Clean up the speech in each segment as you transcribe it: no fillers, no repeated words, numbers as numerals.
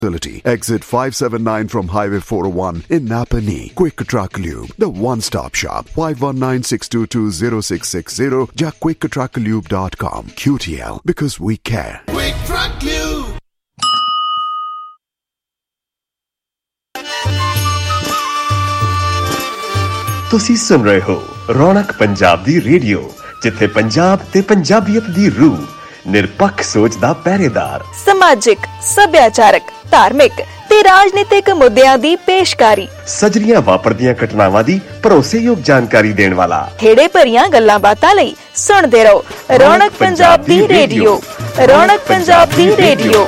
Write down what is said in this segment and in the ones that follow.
Exit 579 from Highway 401 in Napanee. Quick Truck Lube, the one-stop shop. 5196220660. Ja quicktrucklube.com. QTL, because we care. Quick Truck Lube. ਤੁਸੀਂ ਸੁਣ ਰਹੇ ਹੋ ਰੌਣਕ ਪੰਜਾਬ ਦੀ radio, ਜਿੱਥੇ ਪੰਜਾਬ ਤੇ ਪੰਜਾਬੀਅਤ ਦੀ ਰੂਹ, ਨਿਰਪੱਖ ਸੋਚ ਦਾ ਪਹਿਰੇਦਾਰ, ਸਮਾਜਿਕ, ਸੱਭਿਆਚਾਰਕ, ਧਾਰਮਿਕ ਤੇ ਰਾਜਨੀਤਿਕ ਮੁੱਦਿਆਂ ਦੀ ਪੇਸ਼ਕਾਰੀ, ਸਜਰੀਆਂ ਵਾਪਰਦੀਆਂ ਘਟਨਾਵਾਂ ਦੀ ਭਰੋਸੇਯੋਗ ਜਾਣਕਾਰੀ ਦੇਣ ਵਾਲਾ, ਖੇੜੇ ਭਰੀਆਂ ਗੱਲਾਂ ਬਾਤਾਂ ਲਈ ਸੁਣਦੇ ਰਹੋ ਰੌਣਕ ਪੰਜਾਬ ਦੀ ਰੇਡੀਓ। ਰੌਣਕ ਪੰਜਾਬ ਦੀ ਰੇਡੀਓ।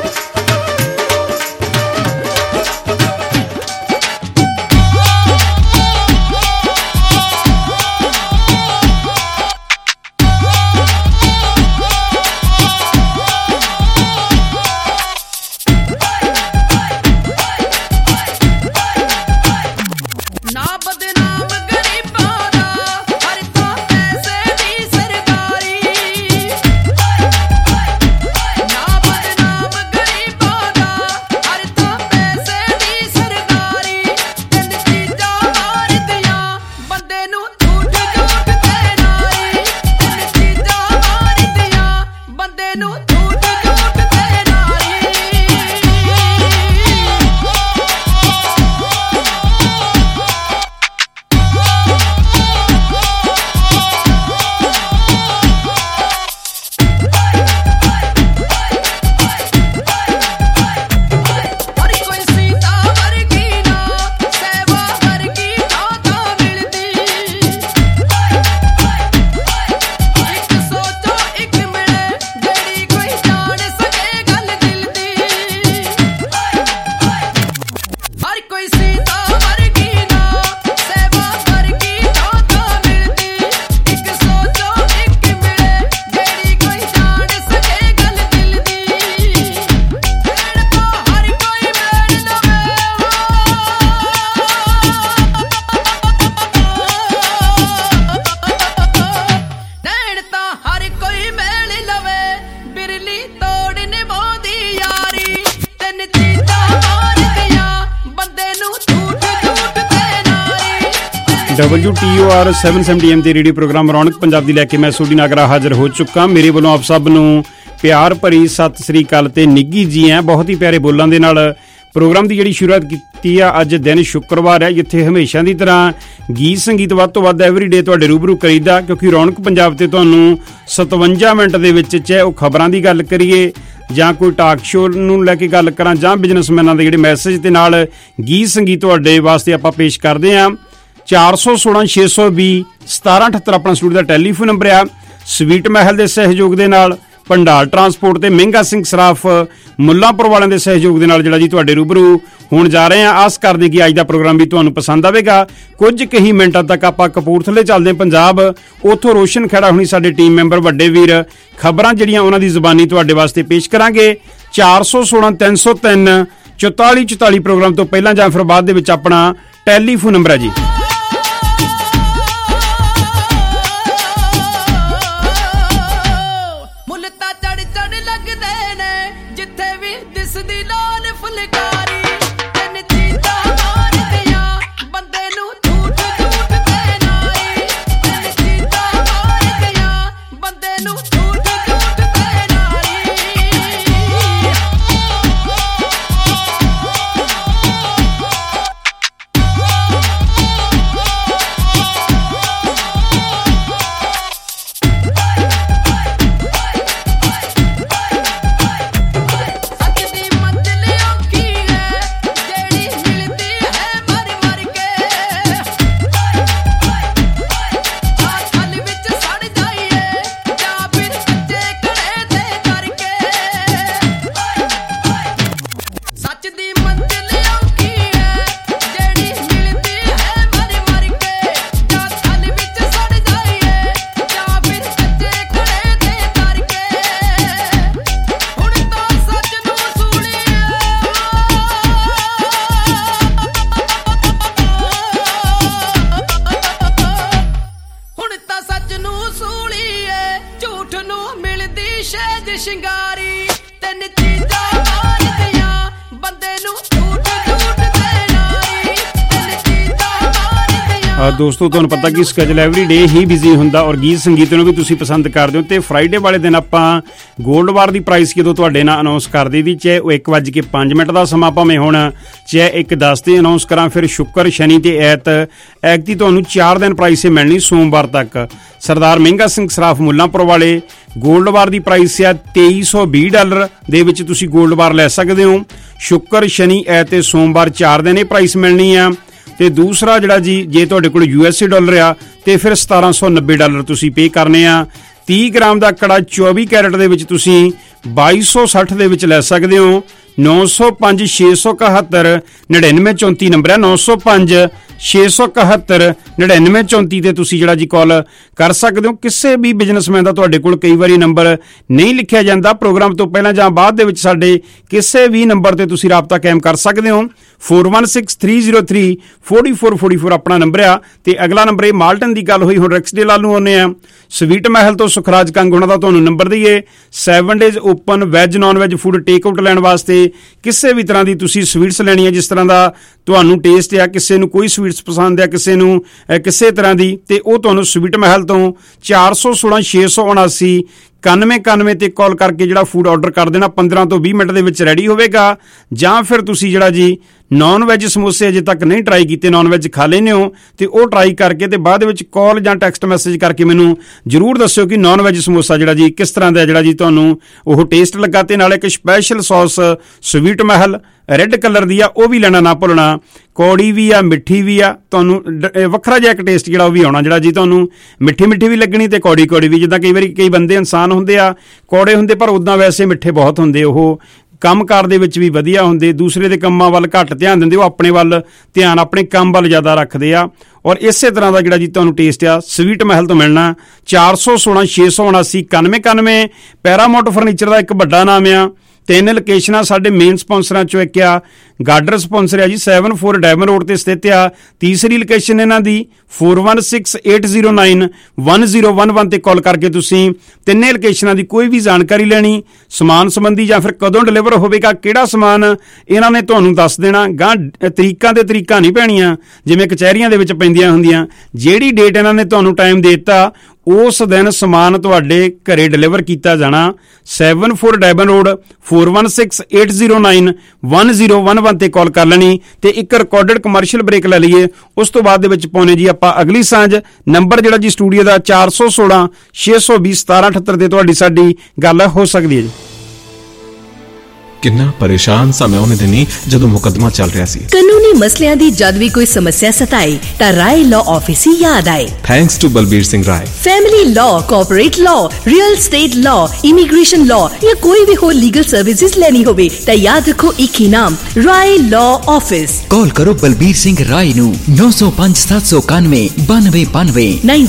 WTOR 770M ਦੇ ਰੇਡੀਓ ਪ੍ਰੋਗਰਾਮ ਰੌਣਕ ਪੰਜਾਬ ਦੀ ਲੈ ਕੇ ਮੈਂ ਸੋਢੀ ਨਾਗਰਾ ਹਾਜ਼ਰ ਹੋ ਚੁੱਕਾ। ਮੇਰੇ ਵੱਲੋਂ ਆਪ ਸਭ ਨੂੰ ਪਿਆਰ ਭਰੀ ਸਤਿ ਸ੍ਰੀ ਅਕਾਲ ਤੇ ਨਿੱਘੀ ਜੀ ਹੈ। ਬਹੁਤ ਹੀ ਪਿਆਰੇ ਬੋਲਾਂ ਦੇ ਨਾਲ ਪ੍ਰੋਗਰਾਮ ਦੀ ਜਿਹੜੀ ਸ਼ੁਰੂਆਤ ਕੀਤੀ ਆ। ਅੱਜ ਦਿਨ ਸ਼ੁੱਕਰਵਾਰ ਹੈ, ਜਿੱਥੇ ਹਮੇਸ਼ਾ ਦੀ ਤਰ੍ਹਾਂ ਗੀਤ ਸੰਗੀਤ ਵੱਧ ਤੋਂ ਵੱਧ ਐਵਰੀਡੇ ਤੁਹਾਡੇ ਰੂਬਰੂ ਕਰੀਦਾ, ਕਿਉਂਕਿ ਰੌਣਕ ਪੰਜਾਬ ਤੇ ਤੁਹਾਨੂੰ 57 ਮਿੰਟ ਦੇ ਵਿੱਚ, ਚਾਹੇ ਉਹ ਖਬਰਾਂ ਦੀ ਗੱਲ ਕਰੀਏ ਜਾਂ ਕੋਈ ਟਾਕ ਸ਼ੋਅ ਨੂੰ ਲੈ ਕੇ ਗੱਲ ਕਰਾਂ ਜਾਂ ਬਿਜ਼ਨਸਮੈਨਾਂ ਦੇ ਜਿਹੜੇ ਮੈਸੇਜ ਦੇ ਨਾਲ ਗੀਤ ਸੰਗੀਤ ਤੁਹਾਡੇ ਵਾਸਤੇ ਆਪਾਂ ਪੇਸ਼ ਕਰਦੇ ਹਾਂ। 416 620 1778 ਆਪਣਾ ਸਟੂਡੀਓ ਦਾ ਟੈਲੀਫੋਨ ਨੰਬਰ ਆ। ਸਵੀਟ ਮਹਿਲ ਦੇ ਸਹਿਯੋਗ ਦੇ ਨਾਲ, ਭੰਡਾਰ ਟਰਾਂਸਪੋਰਟ ਤੇ ਮਹਿੰਗਾ ਸਿੰਘ ਸਰਾਫ ਮੁੱਲਾਂਪੁਰ ਵਾਲਿਆਂ ਦੇ ਸਹਿਯੋਗ ਦੇ ਨਾਲ ਜਿਹੜਾ ਜੀ ਤੁਹਾਡੇ ਰੂਬਰੂ ਹੋਣ ਜਾ ਰਹੇ ਹਾਂ। ਆਸ ਕਰਦੇ ਕਿ ਅੱਜ ਦਾ ਪ੍ਰੋਗਰਾਮ ਵੀ ਤੁਹਾਨੂੰ ਪਸੰਦ ਆਵੇਗਾ। ਕੁਝ ਕੁ ਹੀ ਮਿੰਟਾਂ ਤੱਕ ਆਪਾਂ ਕਪੂਰਥਲੇ ਚੱਲਦੇ ਹਾਂ ਪੰਜਾਬ। ਉੱਥੋਂ ਰੋਸ਼ਨ ਖੇੜਾ ਹੁਣੀ ਸਾਡੇ ਟੀਮ ਮੈਂਬਰ ਵੱਡੇ ਵੀਰ ਖਬਰਾਂ ਜਿਹੜੀਆਂ ਉਹਨਾਂ ਦੀ ਜ਼ੁਬਾਨੀ ਤੁਹਾਡੇ ਵਾਸਤੇ ਪੇਸ਼ ਕਰਾਂਗੇ। 416 303 4444 ਪ੍ਰੋਗਰਾਮ ਤੋਂ ਪਹਿਲਾਂ ਜਾਂ ਫਿਰ ਬਾਅਦ ਦੇ ਵਿੱਚ ਆਪਣਾ ਟੈਲੀਫੋਨ ਨੰਬਰ ਹੈ ਜੀ। ਦੋਸਤੋ, ਤੁਹਾਨੂੰ ਪਤਾ ਕਿ ਸਕੇਜੂਲ ਐਵਰੀ ਡੇ ਹੀ ਬਿਜ਼ੀ ਹੁੰਦਾ ਔਰ ਗੀਤ ਸੰਗੀਤ ਨੂੰ ਵੀ ਤੁਸੀਂ ਪਸੰਦ ਕਰਦੇ ਹੋ। ਤੇ ਫਰਾਈਡੇ ਵਾਲੇ ਦਿਨ ਆਪਾਂ ਗੋਲਡ ਬਾਰ ਦੀ ਪ੍ਰਾਈਸ ਜਦੋਂ ਤੁਹਾਡੇ ਨਾਲ ਅਨਾਉਂਸ ਕਰ ਦਿੱਤੀ, ਚਾਹੇ ਉਹ 1:05 ਦਾ ਸਮਾਂ ਭਾਵੇਂ ਹੁਣ, ਚਾਹੇ 1:10 ਤੇ ਅਨਾਉਂਸ ਕਰਾਂ, ਫਿਰ ਸ਼ੁੱਕਰ, ਸ਼ਨੀ ਤੇ ਐਤਕੀ ਤੁਹਾਨੂੰ 4 ਦਿਨ ਪ੍ਰਾਈਸ ਮਿਲਣੀ ਸੋਮਵਾਰ ਤੱਕ। ਸਰਦਾਰ ਮਹਿੰਗਾ ਸਿੰਘ ਸਰਾਫ ਮੁੱਲਾਂਪੁਰ ਵਾਲੇ ਗੋਲਡ ਬਾਰ ਦੀ ਪ੍ਰਾਈਸ ਆ $2320 ਦੇ ਵਿੱਚ ਤੁਸੀਂ ਗੋਲਡ ਬਾਰ ਲੈ ਸਕਦੇ ਹੋ। ਸ਼ੁੱਕਰ, ਸ਼ਨੀ, ਐਤ ਤੇ ਸੋਮਵਾਰ 4 ਦਿਨ ਇਹ ਪ੍ਰਾਈਸ ਮਿਲਣੀ ਆ। ਤੇ ਦੂਸਰਾ ਜਿਹੜਾ ਜੀ, ਜੇ ਤੁਹਾਡੇ ਕੋਲ USA ਡਾਲਰ ਆ ਤੇ ਫਿਰ $1790 ਤੁਸੀਂ ਪੇ ਕਰਨੇ ਆ। 30 ਗ੍ਰਾਮ ਦਾ ਕੜਾ 24 ਕੈਰਟ ਦੇ ਵਿੱਚ ਤੁਸੀਂ 2260 ਦੇ ਵਿੱਚ ਲੈ ਸਕਦੇ ਹੋ। 905 671 9934 ਨੰਬਰ ਹੈ, 905 671 9934 ਤੇ ਤੁਸੀਂ ਜਿਹੜਾ ਜੀ ਕਾਲ ਕਰ ਸਕਦੇ ਹੋ। ਕਿਸੇ ਵੀ ਬਿਜ਼ਨਸਮੈਨ ਦਾ ਤੁਹਾਡੇ ਕੋਲ ਕਈ ਵਾਰੀ ਨੰਬਰ ਨਹੀਂ ਲਿਖਿਆ ਜਾਂਦਾ, ਪ੍ਰੋਗਰਾਮ ਤੋਂ ਪਹਿਲਾਂ ਜਾਂ ਬਾਅਦ ਦੇ ਵਿੱਚ ਸਾਡੇ ਕਿਸੇ ਵੀ ਨੰਬਰ ਤੇ ਤੁਸੀਂ ਰਾਬਤਾ ਕਾਇਮ ਕਰ ਸਕਦੇ ਹੋ। 4163034444 ਆਪਣਾ ਨੰਬਰ ਆ। ਤੇ ਅਗਲਾ ਨੰਬਰ ਇਹ ਮਾਲਟਨ ਦੀ ਗੱਲ ਹੋਈ, ਹੁਣ ਰਿਕਸਡੇਲ ਵੱਲ ਨੂੰ ਆਉਂਦੇ ਆ। ਸਵੀਟ ਮਹਿਲ ਤੋਂ ਸੁਖਰਾਜ ਕੰਗ ਉਹਨਾਂ ਦਾ ਤੁਹਾਨੂੰ ਨੰਬਰ ਦਈਏ। 7 days open, veg non veg food take out ਲੈਣ ਵਾਸਤੇ ਕਿਸੇ ਵੀ ਤਰ੍ਹਾਂ ਦੀ ਤੁਸੀਂ ਸਵੀਟਸ ਲੈਣੀ ਹੈ, ਜਿਸ ਤਰ੍ਹਾਂ ਦਾ ਤੁਹਾਨੂੰ ਟੇਸਟ ਆ। ਕਿਸੇ ਨੂੰ ਕੋਈ ਸਵੀਟਸ ਪਸੰਦ ਆ, ਕਿਸੇ ਨੂੰ ਕਿਸੇ ਤਰ੍ਹਾਂ ਦੀ, ਤੇ ਉਹ ਤੁਹਾਨੂੰ ਸਵੀਟ ਮਹਿਲ ਤੋਂ 416 679 9191 ਤੇ ਕਾਲ ਕਰਕੇ ਜਿਹੜਾ ਫੂਡ ਆਰਡਰ ਕਰ ਦੇਣਾ। 15 ਤੋਂ 20 ਮਿੰਟ ਦੇ ਵਿੱਚ ਰੈਡੀ ਹੋਵੇਗਾ। ਜਾਂ ਫਿਰ ਤੁਸੀਂ ਜਿਹੜਾ ਜੀ ਨੌਨ ਵੈਜ ਸਮੋਸੇ ਅਜੇ ਤੱਕ ਨਹੀਂ ਟਰਾਈ ਕੀਤੇ, ਨੌਨ ਵੈਜ ਖਾ ਲੈਂਦੇ ਹੋ, ਤੇ ਉਹ ਟਰਾਈ ਕਰਕੇ ਤੇ ਬਾਅਦ ਵਿੱਚ ਕਾਲ ਜਾਂ ਟੈਕਸਟ ਮੈਸੇਜ ਕਰਕੇ ਮੈਨੂੰ ਜ਼ਰੂਰ ਦੱਸਿਓ ਕਿ ਨੌਨ ਵੈਜ ਸਮੋਸਾ ਜਿਹੜਾ ਜੀ ਕਿਸ ਤਰ੍ਹਾਂ ਦਾ ਜਿਹੜਾ ਜੀ ਤੁਹਾਨੂੰ ਉਹ ਟੇਸਟ ਲੱਗਾ। ਤੇ ਨਾਲੇ ਇੱਕ special sauce sweet Mahal red colour ਦੀ ਆ, ਉਹ ਵੀ ਲੈਣਾ ਨਾ ਭੁੱਲਣਾ। ਕੌੜੀ ਵੀ ਆ, ਮਿੱਠੀ ਵੀ ਆ, ਤੁਹਾਨੂੰ ਵੱਖਰਾ ਜਿਹਾ ਇੱਕ ਟੇਸਟ ਜਿਹੜਾ ਉਹ ਵੀ ਆਉਣਾ, ਜਿਹੜਾ ਜੀ ਤੁਹਾਨੂੰ ਮਿੱਠੀ ਮਿੱਠੀ ਵੀ ਲੱਗਣੀ ਤੇ ਕੌੜੀ ਕੌੜੀ ਵੀ। ਜਿੱਦਾਂ ਕਈ ਵਾਰੀ ਕਈ ਬੰਦੇ ਇਨਸਾਨ ਹੁੰਦੇ ਆ ਕੌੜੇ ਹੁੰਦੇ, ਪਰ ਉੱਦਾਂ ਵੈਸੇ ਮਿੱਠੇ ਬਹੁਤ ਹੁੰਦੇ। ਉਹ ਕੰਮਕਾਰ ਦੇ ਵਿੱਚ ਵੀ ਵਧੀਆ ਹੁੰਦੇ, ਦੂਸਰੇ ਦੇ ਕੰਮਾਂ ਵੱਲ ਘੱਟ ਧਿਆਨ ਦਿੰਦੇ, ਉਹ ਆਪਣੇ ਵੱਲ ਧਿਆਨ ਆਪਣੇ ਕੰਮ ਵੱਲ ਜ਼ਿਆਦਾ ਰੱਖਦੇ ਆ। ਔਰ ਇਸੇ ਤਰ੍ਹਾਂ ਦਾ ਜਿਹੜਾ ਜੀ ਤੁਹਾਨੂੰ ਟੇਸਟ ਆ ਸਵੀਟ ਮਹਿਲ ਤੋਂ ਮਿਲਣਾ। 416 679 9191 ਪੈਰਾਮਾਉਂਟ ਫਰਨੀਚਰ ਦਾ ਇੱਕ ਵੱਡਾ ਨਾਮ ਆ। 3 ਲੋਕੇਸ਼ਨਾਂ ਸਾਡੇ ਮੇਨ ਸਪਾਂਸਰਾਂ ਚੋਂ ਇੱਕ ਆ ਗਾਰਡਰ ਸਪਾਂਸਰ ਆ ਜੀ, 74 ਡਾਇਮੰਡ ਰੋਡ ਤੇ ਸਥਿਤ ਆ। ਤੀਸਰੀ ਲੋਕੇਸ਼ਨ ਇਹਨਾਂ ਦੀ 4168091011 ਤੇ ਕਾਲ ਕਰਕੇ ਤੁਸੀਂ ਤਿੰਨੇ ਲੋਕੇਸ਼ਨਾਂ ਦੀ ਕੋਈ ਵੀ ਜਾਣਕਾਰੀ ਲੈਣੀ, ਸਮਾਨ ਸੰਬੰਧੀ ਜਾਂ ਫਿਰ ਕਦੋਂ ਡਿਲੀਵਰ ਹੋਵੇਗਾ, ਕਿਹੜਾ ਸਮਾਨ, ਇਹਨਾਂ ਨੇ ਤੁਹਾਨੂੰ ਦੱਸ ਦੇਣਾ। ਗਾਂ ਤਰੀਕਾਂ ਤੇ ਤਰੀਕਾਂ ਨਹੀਂ ਪੈਣੀਆਂ ਜਿਵੇਂ ਕਚਹਿਰੀਆਂ ਦੇ ਵਿੱਚ ਪੈਂਦੀਆਂ ਹੁੰਦੀਆਂ। ਜਿਹੜੀ ਡੇਟ ਇਹਨਾਂ ਨੇ ਤੁਹਾਨੂੰ ਟਾਈਮ ਦੇ ਦਿੱਤਾ ਉਸ ਦਿਨ ਸਮਾਨ ਤੁਹਾਡੇ ਘਰੇ ਡਿਲੀਵਰ ਕੀਤਾ ਜਾਣਾ। 74 ਡਾਇਮੰਡ ਰੋਡ 4168091011 ਤੇ ਕਾਲ ਕਰ ਲੈਣੀ। ਤੇ ਇੱਕ ਰਿਕਾਰਡਡ ਕਮਰਸ਼ੀਅਲ ਬ੍ਰੇਕ ਲੈ ਲਈਏ, ਉਸ ਤੋਂ ਬਾਅਦ ਦੇ ਵਿੱਚ ਪਾਉਣੇ ਜੀ ਆਪਾਂ ਅਗਲੀ ਸਾਂਝ। ਨੰਬਰ ਜਿਹੜਾ ਜੀ ਸਟੂਡੀਓ ਦਾ 416 620 1778 ਤੇ ਤੁਹਾਡੀ ਸਾਡੀ ਗੱਲ ਹੋ ਸਕਦੀ ਹੈ ਜੀ। ਕਿੰਨਾ ਪਰੇਸ਼ਾਨ ਸਾਂ ਮੈਂ ਉਹਨੇ ਦਿਨੀ ਜਦੋਂ ਮੁਕੱਦਮਾ ਚੱਲ ਰਿਹਾ ਸੀ। ਕਾਨੂੰਨੀ ਮਸਲਿਆਂ ਦੀ ਜਦ ਵੀ ਕੋਈ ਸਮੱਸਿਆ ਸਤਾਏ ਤਾਂ ਰਾਏ ਲਾਅ ਆਫਿਸ ਹੀ ਯਾਦ ਆਏ। Thanks to Balbir Singh Rai. Family law, corporate law, real estate law, immigration law ਜਾਂ ਕੋਈ ਵੀ ਹੋਰ ਲੀਗਲ ਸਰਵਿਸਿਜ਼ ਲੈਣੀ ਹੋਵੇ ਤਾਂ ਯਾਦ ਰੱਖੋ ਇੱਕ ਹੀ ਨਾਮ, ਰਾਏ ਲਾਅ ਆਫਿਸ। ਕਾਲ ਕਰੋ ਬਲਬੀਰ ਸਿੰਘ ਰਾਏ ਨੂੰ 905 791 9292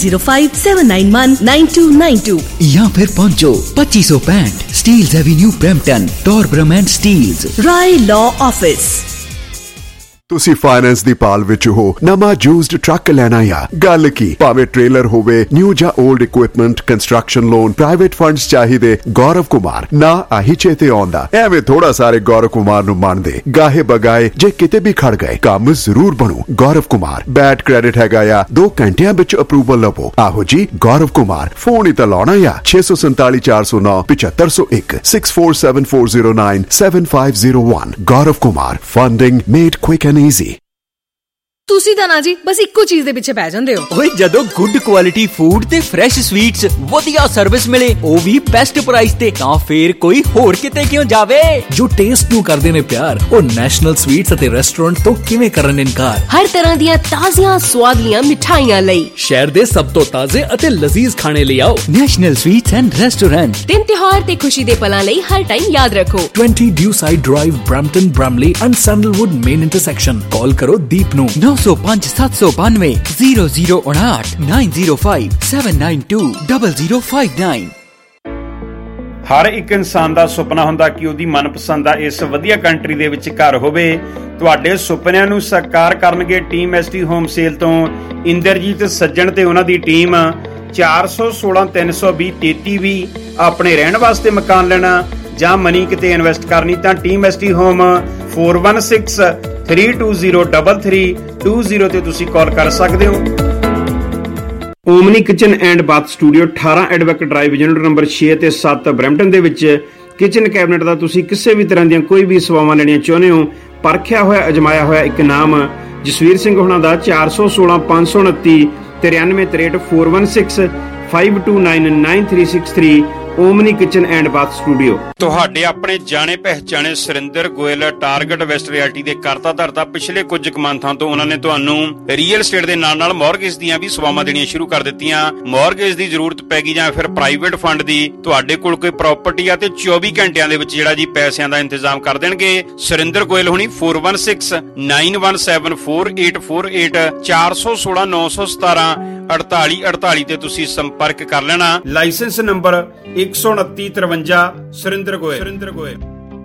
9057919292 ਜਾਂ ਫਿਰ ਪਹੁੰਚੋ 2565 Steeles avenue Brampton, Torbram Steels. Rai Law Office. ਤੁਸੀਂ ਫਾਈਨੈਂਸ ਦੀ ਪਾਲ ਵਿੱਚ ਹੋ, ਨਵਾਂ ਯੂਜ਼ਡ ਟਰੱਕ ਲੈਣਾ ਆ, ਗੱਲ ਕੀ, ਭਾਵੇਂ ਟ੍ਰੇਲਰ ਹੋਵੇ, ਨਿਊ ਜਾਂ old equipment, construction loan, private funds ਚਾਹੀਦੇ, ਗੌਰਵ ਕੁਮਾਰ ਨਾ ਆਹੀ ਚੇਤੇ ਆਉਂਦਾ। ਐਵੇਂ ਥੋੜਾ ਸਾਰੇ ਗੌਰਵ ਕੁਮਾਰ ਨੂੰ ਮੰਨਦੇ, ਗਾਹੇ ਬਗਾਏ ਜੇ ਕਿਤੇ ਵੀ ਖੜ ਗਏ ਕੰਮ ਜ਼ਰੂਰ ਬਣੂ। ਗੌਰਵ ਕੁਮਾਰ ਬੈਡ ਕ੍ਰੈਡਿਟ ਹੈਗਾ ਆ, 2 ਘੰਟਿਆਂ ਵਿੱਚ ਅਪਰੂਵਲ ਲਵੋ। ਆਹੋ ਜੀ ਗੌਰਵ ਕੁਮਾਰ, ਫੋਨ ਹੀ ਤਾਂ ਲਾਉਣਾ ਆ 647 409 7501 647409 7501। Gaurav Kumar, funding made quick and easy. ਤੁਸੀਂ ਤਾਂ ਨਾ ਜੀ ਬਸ ਇੱਕੋ ਚੀਜ਼ ਦੇ ਪਿੱਛੇ ਪੈ ਜਾਂਦੇ ਹੋ। ਓਏ ਜਦੋਂ ਗੁੱਡ ਕੁਆਲਿਟੀ ਫੂਡ ਤੇ ਫਰੈਸ਼ ਸਵੀਟਸ, ਵਧੀਆ ਸਰਵਿਸ ਮਿਲੇ, ਉਹ ਵੀ ਬੈਸਟ ਪ੍ਰਾਈਸ ਤੇ, ਤਾਂ ਫੇਰ ਕੋਈ ਹੋਰ ਕਿਤੇ ਕਿਉਂ ਜਾਵੇ। ਜੋ ਟੇਸਟ ਨੂੰ ਕਰਦੇ ਨੇ ਪਿਆਰ, ਉਹ ਨੈਸ਼ਨਲ ਸਵੀਟਸ ਅਤੇ ਰੈਸਟੋਰੈਂਟ ਤੋਂ ਕਿਵੇਂ ਕਰਨ ਇਨਕਾਰ। ਹਰ ਤਰ੍ਹਾਂ ਦੀਆਂ ਤਾਜ਼ੀਆਂ ਸਵਾਦਲੀਆਂ ਮਿਠਾਈਆਂ ਲਈ ਸ਼ਹਿਰ ਦੇ ਸਭ ਤੋਂ ਤਾਜ਼ੇ ਅਤੇ ਲਜ਼ੀਜ਼ ਖਾਣੇ ਲਈ ਆਓ ਨੈਸ਼ਨਲ ਸਵੀਟਸ ਐਂਡ ਰੈਸਟੋਰੈਂਟ। ਦਿਨ ਤਿਉਹਾਰ ਤੇ ਖੁਸ਼ੀ ਦੇ ਪਲਾਂ ਲਈ ਹਰ ਟਾਈਮ ਯਾਦ ਰੱਖੋ 20 Dewside drive, Brampton, Bramalea and Sandalwood main intersection. Call ਕਰੋ ਦੀਪ ਨੂੰ 905 792 0059 905 792 0059। ਹਰ ਇੱਕ ਇਨਸਾਨ ਦਾ ਸੁਪਨਾ ਹੁੰਦਾ ਕਿ ਉਹਦੀ ਮਨਪਸੰਦ ਦਾ ਇਸ ਵਧੀਆ ਕੰਟਰੀ ਦੇ ਵਿੱਚ ਘਰ ਹੋਵੇ। ਤੁਹਾਡੇ ਸੁਪਨਿਆਂ ਨੂੰ ਸਾਕਾਰ ਕਰਨਗੇ ਟੀਮ ਐਸਟੀ ਹੋਮ ਸੇਲ ਤੋਂ ਇੰਦਰਜੀਤ ਸੱਜਣ ਤੇ ਉਹਨਾਂ ਦੀ ਟੀਮ। 416 320 3320 ਆਪਣੇ ਰਹਿਣ ਵਾਸਤੇ ਮਕਾਨ ਲੈਣਾ ਜਾਂ ਮਨੀ ਕਿਤੇ ਇਨਵੈਸਟ ਕਰਨੀ ਤਾਂ ਟੀਮ ਐਸਟੀ ਹੋਮ 41632033 20 ਤੇ ਤੁਸੀਂ ਕਾਲ ਕਰ ਸਕਦੇ ਹੋ। Omni kitchen and bath studio 18 advocate drive unit number 6 ਤੇ 7 ਬਰੈਂਪਟਨ ਦੇ ਵਿੱਚ ਕਿਚਨ ਕੈਬਨਿਟ ਦਾ ਤੁਸੀਂ ਕਿਸੇ ਵੀ ਤਰ੍ਹਾਂ ਦੀਆਂ ਕੋਈ ਵੀ ਸੇਵਾਵਾਂ ਲੈਣੀਆਂ ਚਾਹੁੰਦੇ ਹੋ, ਪਰਖਿਆ ਹੋਇਆ ਅਜਮਾਇਆ ਹੋਇਆ ਇੱਕ ਨਾਮ ਜਸਵੀਰ ਸਿੰਘ ਹੋਣਾ ਦਾ 416 529 9363 416 529 9363 Omni kitchen and bath studio. ਤੁਹਾਡੇ ਆਪਣੇ ਜਾਣੇ ਪਹਿਚਾਣੇ Surinder Goyal target west realty ਦੇ ਕਰਤਾ ਧਰਤਾ ਪਿਛਲੇ ਕੁਝ ਕੁ ਮੰਥਾਂ ਤੋਂ ਉਹਨਾਂ ਨੇ ਤੁਹਾਨੂੰ ਰੀਅਲ estate ਦੇ ਨਾਲ ਨਾਲ ਮੌਰਗੇਜ ਦੀਆਂ ਵੀ ਸੇਵਾਵਾਂ ਦੇਣੀਆਂ ਸ਼ੁਰੂ ਕਰ ਦਿੱਤੀਆਂ। ਮੌਰਗੇਜ ਦੀ ਜ਼ਰੂਰਤ ਪੈ ਗਈ ਜਾਂ ਫਿਰ ਪ੍ਰਾਈਵੇਟ ਫੰਡ ਦੀ, ਤੁਹਾਡੇ ਕੋਲ ਕੋਈ ਪ੍ਰਾਪਰਟੀ ਆ ਤੇ 24 ਘੰਟਿਆਂ ਦੇ ਵਿੱਚ ਜਿਹੜਾ ਜੀ ਪੈਸਿਆਂ ਦਾ ਇੰਤਜ਼ਾਮ ਕਰ ਦੇਣਗੇ। ਸੁਰਿੰਦਰ ਗੋਇਲ ਹੁਣੀ 416 917 4848 416 917 4848 ਤੇ ਤੁਸੀਂ ਸੰਪਰਕ ਕਰ ਲੈਣਾ। Licence number 12953 Surinder Goyal.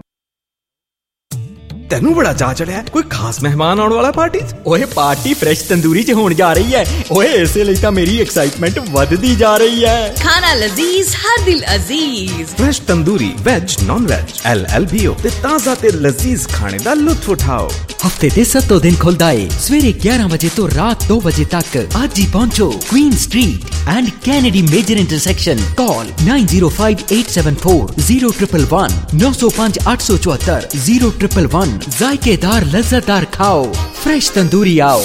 ਤੈਨੂੰ ਬੜਾ ਚਾਅ ਚੜਿਆ, ਕੋਈ ਖਾਸ ਮਹਿਮਾਨ ਆਉਣ ਵਾਲਾ ਪਾਰਟੀ 'ਚ? ਓਏ ਪਾਰਟੀ ਫਰੈਸ਼ ਤੰਦੂਰੀ 'ਚ ਹੋਣ ਜਾ ਰਹੀ ਹੈ। ਓਏ ਇਸੇ ਲਈ ਤਾਂ ਮੇਰੀ ਐਕਸਾਈਟਮੈਂਟ ਵੱਧਦੀ ਜਾ ਰਹੀ ਹੈ। ਖਾਣਾ ਲਜ਼ੀਜ਼ ਹਰ ਦਿਲ ਅਜ਼ੀਜ਼। Fresh tandoori veg non veg LLBO ਤੇ ਤਾਜ਼ਾ ਤੇ ਲਜ਼ੀਜ਼ ਖਾਣੇ ਦਾ ਲੁਤਫ ਉਠਾਓ। ਹਫਤੇ ਦੇ 7 ਦਿਨ ਖੁੱਲਦਾ ਏ, ਸਵੇਰੇ 11 ਵਜੇ ਤੋਂ ਰਾਤ 2 ਵਜੇ ਤੱਕ। ਅੱਜ ਹੀ ਪਹੁੰਚੋ Queen street and Kennedy major intersection. Call 905874 0111 905 874 0111। ਜ਼ਾਇਕੇਦਾਰ ਲਜ਼ਤਦਾਰ ਖਾਓ, ਫਰੈਸ਼ ਤੰਦੂਰੀ ਆਓ।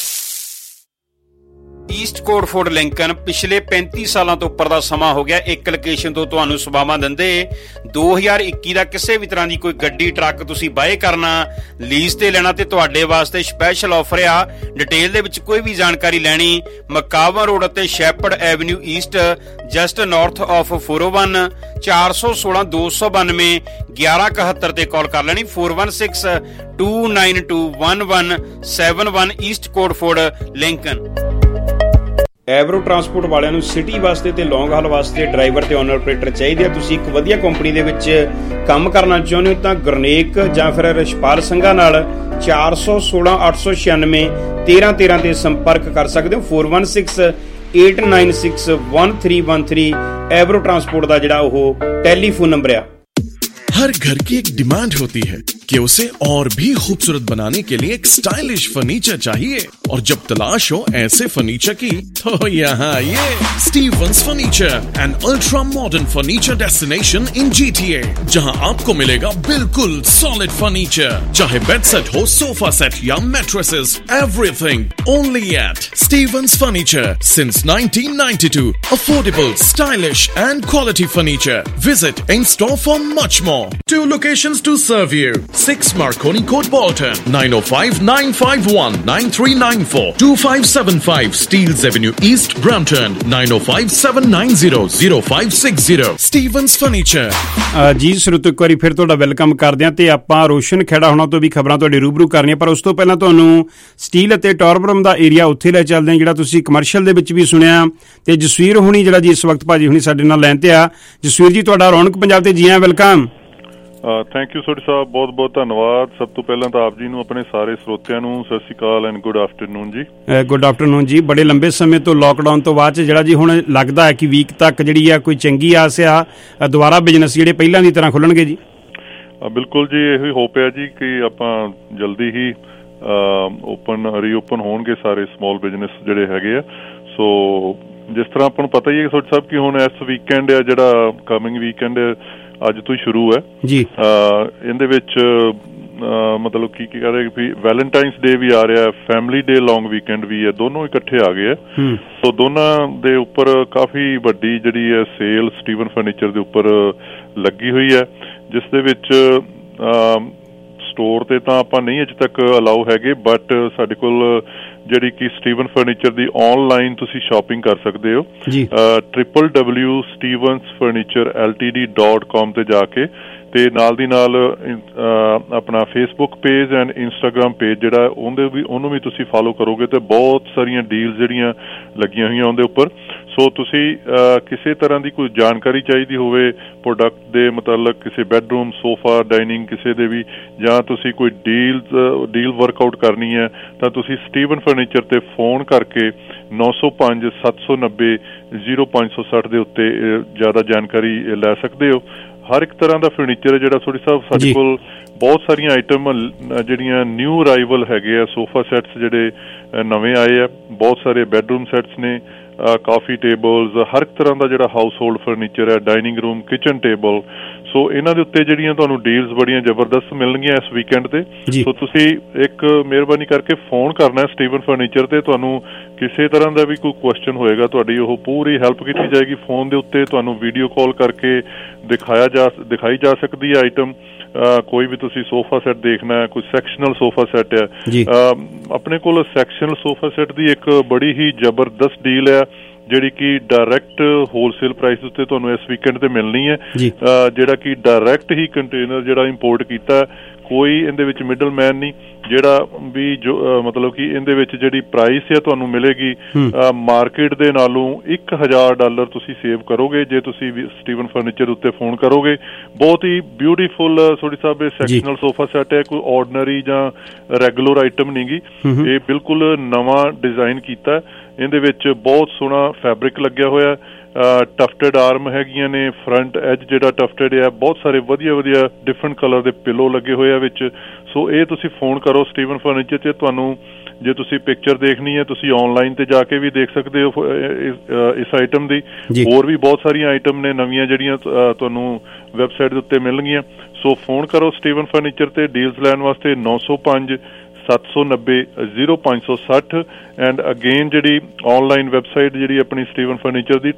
ਈਸਟ ਕੋਟਫੋਰਡ ਲਿੰਕਨ ਪਿਛਲੇ 35 ਸਾਲਾਂ ਤੋਂ ਉੱਪਰ ਦਾ ਸਮਾਂ ਹੋ ਗਿਆ ਇੱਕ ਲੋਕੇਸ਼ਨ ਤੋਂ ਤੁਹਾਨੂੰ ਸੇਵਾਵਾਂ ਦਿੰਦੇ। 2021 ਦਾ ਕਿਸੇ ਵੀ ਤਰ੍ਹਾਂ ਦੀ ਕੋਈ ਗੱਡੀ ਟਰੱਕ ਤੁਸੀਂ ਬਾਏ ਕਰਨਾ, ਲੀਜ਼ ਤੇ ਲੈਣਾ ਤੇ ਤੁਹਾਡੇ ਵਾਸਤੇ ਸਪੈਸ਼ਲ ਆਫਰ ਆ। ਡਿਟੇਲ ਦੇ ਵਿੱਚ ਕੋਈ ਵੀ ਜਾਣਕਾਰੀ ਲੈਣੀ, ਮਕਾਵਨ ਰੋਡ ਅਤੇ Sheppard avenue east just north of 401 416 292 1171 ਤੇ ਕਾਲ ਕਰ ਲੈਣੀ। 416 292 1171 east Cotford Lincoln. Avro transport ਵਾਲਿਆਂ ਨੂੰ ਸਿਟੀ ਵਾਸਤੇ ਤੇ ਲੌਂਗ ਹਾਲ ਵਾਸਤੇ ਡਰਾਈਵਰ ਤੇ ਓਨਰ ਆਪਰੇਟਰ ਚਾਹੀਦੇ ਆ। ਤੁਸੀਂ ਇੱਕ ਵਧੀਆ ਕੰਪਨੀ ਦੇ ਵਿੱਚ ਕੰਮ ਕਰਨਾ ਚਾਹੁੰਦੇ ਹੋ ਤਾਂ ਗੁਰਨੇਕ ਜਾਂ ਫਿਰ ਰਿਸ਼ਪਾਲ ਸੰਘਾ ਨਾਲ 416 896 1313 ਤੇ ਸੰਪਰਕ ਕਰ ਸਕਦੇ ਹੋ। 416 896 1313 ਐਵਰੋ ਟਰਾਂਸਪੋर्ट ਦਾ ਜਿਹੜਾ ਉਹ ਟੈਲੀਫੋਨ नंबर ਆ। हर घर की एक डिमांड होती है कि उसे और भी खूबसूरत बनाने के लिए एक स्टाइलिश फर्नीचर चाहिए, और जब तलाश हो ऐसे फर्नीचर की तो यहाँ ये Stevens furniture, an ultra modern furniture destination in GTA, जहाँ आपको मिलेगा बिल्कुल सॉलिड फर्नीचर, चाहे बेड सेट हो, सोफा सेट या mattresses, everything only at Stevens furniture since 1992। Affordable, stylish and quality furniture. Visit in store for much more. 2 locations to serve you. 6 Marconi Court, Bolton, 905 951 9394, 2575 Steeles Avenue East, Brampton, 905 790 0560. Stevens Furniture। ਜੀ ਸਰੋਤੋ, ਇੱਕ ਵਾਰੀ ਫਿਰ ਤੁਹਾਡਾ welcome ਕਰਦੇ ਹਾਂ ਤੇ ਆਪਾਂ ਰੋਸ਼ਨ ਖੇੜਾ ਹੋਣਾ ਤੋਂ ਵੀ ਖਬਰਾਂ ਤੁਹਾਡੇ ਰੂਬਰੂ ਕਰਨੀਆਂ, ਪਰ ਉਸ ਤੋਂ ਪਹਿਲਾਂ ਤੁਹਾਨੂੰ ਸਟੀਲ ਅਤੇ ਟੌਰਬਰਮ ਦਾ ਏਰੀਆ ਉੱਥੇ ਲੈ ਚੱਲਦੇ ਹਾਂ ਜਿਹੜਾ ਤੁਸੀਂ ਕਮਰਸ਼ੀਅਲ ਦੇ ਵਿੱਚ ਵੀ ਸੁਣਿਆ। ਤੇ ਜਸਵੀਰ ਹੁਣੀ ਜਿਹੜਾ ਜੀ ਇਸ ਵਕਤ ਭਾਜੀ ਹੁਣੀ ਸਾਡੇ ਨਾਲ ਲਾਈਨ ਤੇ ਆ। ਜਸਵੀਰ ਜੀ, ਤੁਹਾਡਾ ਰੌਣਕ ਪੰਜਾਬ ਤੇ ਜੀ ਆਇਆਂ, welcome. Thank you Sodhi Sahib, ਬਹੁਤ ਬਹੁਤ ਧੰਨਵਾਦ। ਸਭ ਤੋਂ ਪਹਿਲਾਂ ਤਾਂ ਆਪ ਜੀ ਨੂੰ, ਆਪਣੇ ਸਾਰੇ ਸਰੋਤਿਆਂ ਨੂੰ ਸਤਿ ਸ਼੍ਰੀ ਅਕਾਲ and good afternoon ji. Good afternoon ji. ਬੜੇ ਲੰਬੇ ਸਮੇਂ ਤੋਂ ਲਾਕਡਾਊਨ ਤੋਂ ਬਾਅਦ 'ਚ ਜਿਹੜਾ ਜੀ ਹੁਣ ਲੱਗਦਾ ਹੈ ਕਿ ਵੀਕ ਤੱਕ ਜਿਹੜੀ ਆ ਕੋਈ ਚੰਗੀ ਆਸ ਆ, ਦੁਬਾਰਾ ਬਿਜ਼ਨਸ ਜਿਹੜੇ ਪਹਿਲਾਂ ਦੀ ਤਰ੍ਹਾਂ ਖੁੱਲਣਗੇ ਜੀ। ਬਿਲਕੁਲ ਜੀ, ਇਹੋ ਹੀ ਹੋਪ ਹੈ ਜੀ ਕਿ ਆਪਾਂ ਜਲਦੀ ਹੀ ਰੀਓਪਨ ਹੋਣਗੇ ਸਾਰੇ ਸਮਾਲ ਬਿਜ਼ਨਸ ਜਿਹੜੇ ਹੈਗੇ ਆ। ਸੋ ਜਿਸ ਤਰ੍ਹਾਂ ਆਪਾਂ ਨੂੰ ਪਤਾ ਹੀ ਹੈ ਸੋਢੀ ਸਾਹਿਬ ਕਿ ਹੁਣ ਇਸ ਵੀਕਐਂਡ ਆ ਜਿਹੜਾ ਕਮਿੰਗ ਵੀਕਐਂਡ ਅੱਜ ਤੋਂ ਹੀ ਸ਼ੁਰੂ ਹੈ ਜੀ। ਇਹਦੇ ਵਿੱਚ ਮਤਲਬ ਕੀ ਕਹਿ ਰਹੇ ਵੀ ਵੈਲੈਂਟਾਈਨਸ ਡੇ ਵੀ ਆ ਰਿਹਾ, ਫੈਮਿਲੀ ਡੇ ਲੌਂਗ ਵੀਕਐਂਡ ਵੀ ਹੈ, ਦੋਨੋਂ ਇਕੱਠੇ ਆ ਗਏ ਆ। ਸੋ ਦੋਨਾਂ ਦੇ ਉੱਪਰ ਕਾਫੀ ਵੱਡੀ ਜਿਹੜੀ ਹੈ ਸੇਲ ਸਟੀਵਨ ਫਰਨੀਚਰ ਦੇ ਉੱਪਰ ਲੱਗੀ ਹੋਈ ਹੈ, ਜਿਸ ਦੇ ਵਿੱਚ ਸਟੋਰ ਤੇ ਤਾਂ ਆਪਾਂ ਨਹੀਂ ਅਜੇ ਤੱਕ ਅਲਾਓ ਹੈਗੇ, ਬਟ ਸਾਡੇ ਕੋਲ ਜਿਹੜੀ ਕਿ ਸਟੀਵਨ ਫਰਨੀਚਰ ਦੀ ਆਨਲਾਈਨ ਤੁਸੀਂ ਸ਼ਾਪਿੰਗ ਕਰ ਸਕਦੇ ਹੋ। www.stevensfurnitureLTD.com ਤੇ ਜਾ ਕੇ, ਤੇ ਨਾਲ ਦੀ ਨਾਲ ਆਪਣਾ Facebook page and Instagram page ਜਿਹੜਾ ਉਹਨੂੰ ਵੀ ਤੁਸੀਂ ਫਾਲੋ ਕਰੋਗੇ ਤੇ ਬਹੁਤ ਸਾਰੀਆਂ ਡੀਲਸ ਜਿਹੜੀਆਂ ਲੱਗੀਆਂ ਹੋਈਆਂ ਉਹਦੇ ਉੱਪਰ। ਸੋ ਤੁਸੀਂ ਕਿਸੇ ਤਰ੍ਹਾਂ ਦੀ ਕੋਈ ਜਾਣਕਾਰੀ ਚਾਹੀਦੀ ਹੋਵੇ ਪ੍ਰੋਡਕਟ ਦੇ ਮਤਲਬ ਕਿਸੇ ਬੈਡਰੂਮ, ਸੋਫਾ, ਡਾਈਨਿੰਗ ਕਿਸੇ ਦੇ ਵੀ, ਜਾਂ ਤੁਸੀਂ ਕੋਈ ਡੀਲ ਵਰਕਆਊਟ ਕਰਨੀ ਹੈ ਤਾਂ ਤੁਸੀਂ ਸਟੀਵਨ ਫਰਨੀਚਰ ਤੇ ਫੋਨ ਕਰਕੇ 905 790 0560 ਦੇ ਉੱਤੇ ਜ਼ਿਆਦਾ ਜਾਣਕਾਰੀ ਲੈ ਸਕਦੇ ਹੋ। ਹਰ ਇੱਕ ਤਰ੍ਹਾਂ ਦਾ ਫਰਨੀਚਰ ਹੈ ਜਿਹੜਾ ਸੋਢੀ ਸਾਹਿਬ ਸਾਡੇ ਕੋਲ ਬਹੁਤ ਸਾਰੀਆਂ ਆਈਟਮ ਜਿਹੜੀਆਂ ਨਿਊ ਅਰਾਈਵਲ ਹੈਗੇ ਆ, ਸੋਫਾ ਸੈਟਸ ਜਿਹੜੇ ਨਵੇਂ ਆਏ ਆ, ਬਹੁਤ ਸਾਰੇ ਬੈਡਰੂਮ ਸੈਟਸ ਨੇ, ਕਾਫੀ ਟੇਬਲਸ, ਹਰ ਇੱਕ ਤਰ੍ਹਾਂ ਦਾ ਜਿਹੜਾ ਹਾਊਸ ਹੋਲਡ ਫਰਨੀਚਰ ਹੈ, dining room, kitchen table. So ਇਹਨਾਂ ਦੇ ਉੱਤੇ ਜਿਹੜੀਆਂ ਤੁਹਾਨੂੰ ਡੀਲਸ ਬੜੀਆਂ ਜ਼ਬਰਦਸਤ ਮਿਲਣਗੀਆਂ ਇਸ ਵੀਕਐਂਡ ਤੇ। ਸੋ ਤੁਸੀਂ ਇੱਕ ਮਿਹਰਬਾਨੀ ਕਰਕੇ ਫੋਨ ਕਰਨਾ ਸਟੀਵਨ ਫਰਨੀਚਰ ਤੇ। ਤੁਹਾਨੂੰ ਕਿਸੇ ਤਰ੍ਹਾਂ ਦਾ ਵੀ ਕੋਈ ਕੁਐਸਚਨ ਹੋਏਗਾ, ਤੁਹਾਡੀ ਉਹ ਪੂਰੀ ਹੈਲਪ ਕੀਤੀ ਜਾਏਗੀ ਫੋਨ ਦੇ ਉੱਤੇ। ਤੁਹਾਨੂੰ ਵੀਡੀਓ ਕਾਲ ਕਰਕੇ ਦਿਖਾਈ ਜਾ ਸਕਦੀ ਹੈ ਆਈਟਮ। ਕੋਈ ਵੀ ਤੁਸੀਂ ਸੋਫਾ ਸੈਟ ਦੇਖਣਾ ਹੈ, ਕੋਈ ਸੈਕਸ਼ਨਲ ਸੋਫਾ ਸੈਟ ਹੈ, ਆਪਣੇ ਕੋਲ ਸੈਕਸ਼ਨਲ ਸੋਫਾ ਸੈਟ ਦੀ ਇੱਕ ਬੜੀ ਹੀ ਜ਼ਬਰਦਸਤ ਡੀਲ ਹੈ ਜਿਹੜੀ ਕਿ ਡਾਇਰੈਕਟ ਹੋਲਸੇਲ ਪ੍ਰਾਈਸ ਉੱਤੇ ਤੁਹਾਨੂੰ ਇਸ ਵੀਕਐਂਡ ਤੇ ਮਿਲਣੀ ਹੈ, ਜਿਹੜਾ ਕਿ ਡਾਇਰੈਕਟ ਹੀ ਕੰਟੇਨਰ ਜਿਹੜਾ ਇੰਪੋਰਟ ਕੀਤਾ, ਕੋਈ ਇਹਦੇ ਵਿੱਚ ਮਿਡਲ ਮੈਨ ਨਹੀਂ। ਜਿਹੜਾ ਵੀ ਜੋ ਮਤਲਬ ਕਿ ਇਹਦੇ ਵਿੱਚ ਜਿਹੜੀ ਪ੍ਰਾਈਸ ਹੈ ਤੁਹਾਨੂੰ ਮਿਲੇਗੀ ਮਾਰਕੀਟ ਦੇ ਨਾਲੋਂ $1000 ਤੁਸੀਂ ਸੇਵ ਕਰੋਗੇ ਜੇ ਤੁਸੀਂ ਸਟੀਵਨ ਫਰਨੀਚਰ ਉੱਤੇ ਫੋਨ ਕਰੋਗੇ। ਬਹੁਤ ਹੀ ਬਿਊਟੀਫੁਲ ਸੋਢੀ ਸਾਹਿਬ ਇਹ ਸੈਕਸ਼ਨਲ ਸੋਫਾ ਸੈਟ ਹੈ, ਕੋਈ ਆਰਡੀਨਰੀ ਜਾਂ ਰੈਗੂਲਰ ਆਈਟਮ ਨਹੀਂ ਗੀ। ਇਹ ਬਿਲਕੁਲ ਨਵਾਂ ਡਿਜ਼ਾਈਨ ਕੀਤਾ, ਇਹਦੇ ਵਿੱਚ ਬਹੁਤ ਸੋਹਣਾ ਫੈਬਰਿਕ ਲੱਗਿਆ ਹੋਇਆ, ਟਫਟਡ ਆਰਮ ਹੈਗੀਆਂ ਨੇ, ਫਰੰਟ ਐਜ ਜਿਹੜਾ ਟਫਟਡ ਹੈ, ਬਹੁਤ ਸਾਰੇ ਵਧੀਆ ਵਧੀਆ ਡਿਫਰੈਂਟ ਕਲਰ ਦੇ ਪਿਲੋ ਲੱਗੇ ਹੋਏ ਆ ਵਿੱਚ। ਸੋ ਇਹ ਤੁਸੀਂ ਫੋਨ ਕਰੋ ਸਟੀਵਨ ਫਰਨੀਚਰ 'ਚ। ਤੁਹਾਨੂੰ ਜੇ ਤੁਸੀਂ ਪਿਕਚਰ ਦੇਖਣੀ ਹੈ ਤੁਸੀਂ ਆਨਲਾਈਨ ਤੇ ਜਾ ਕੇ ਵੀ ਦੇਖ ਸਕਦੇ ਹੋ ਇਸ ਆਈਟਮ ਦੀ। ਹੋਰ ਵੀ ਬਹੁਤ ਸਾਰੀਆਂ ਆਈਟਮ ਨੇ ਨਵੀਆਂ ਜਿਹੜੀਆਂ ਤੁਹਾਨੂੰ ਵੈਬਸਾਈਟ ਦੇ ਉੱਤੇ ਮਿਲਣਗੀਆਂ। ਸੋ ਫੋਨ ਕਰੋ ਸਟੀਵਨ ਫਰਨੀਚਰ ਤੇ ਡੀਲਸ ਲੈਣ ਵਾਸਤੇ 905 790 0560 ਐਂਡ ਅਗੇਨ ਜਿਹੜੀ ਆਨਲਾਈਨ ਵੈਬਸਾਈਟ ਜਿਹੜੀ ਆਪਣੀ ਸਟੀਵਨ ਫਰਨੀਚਰ ਦੀ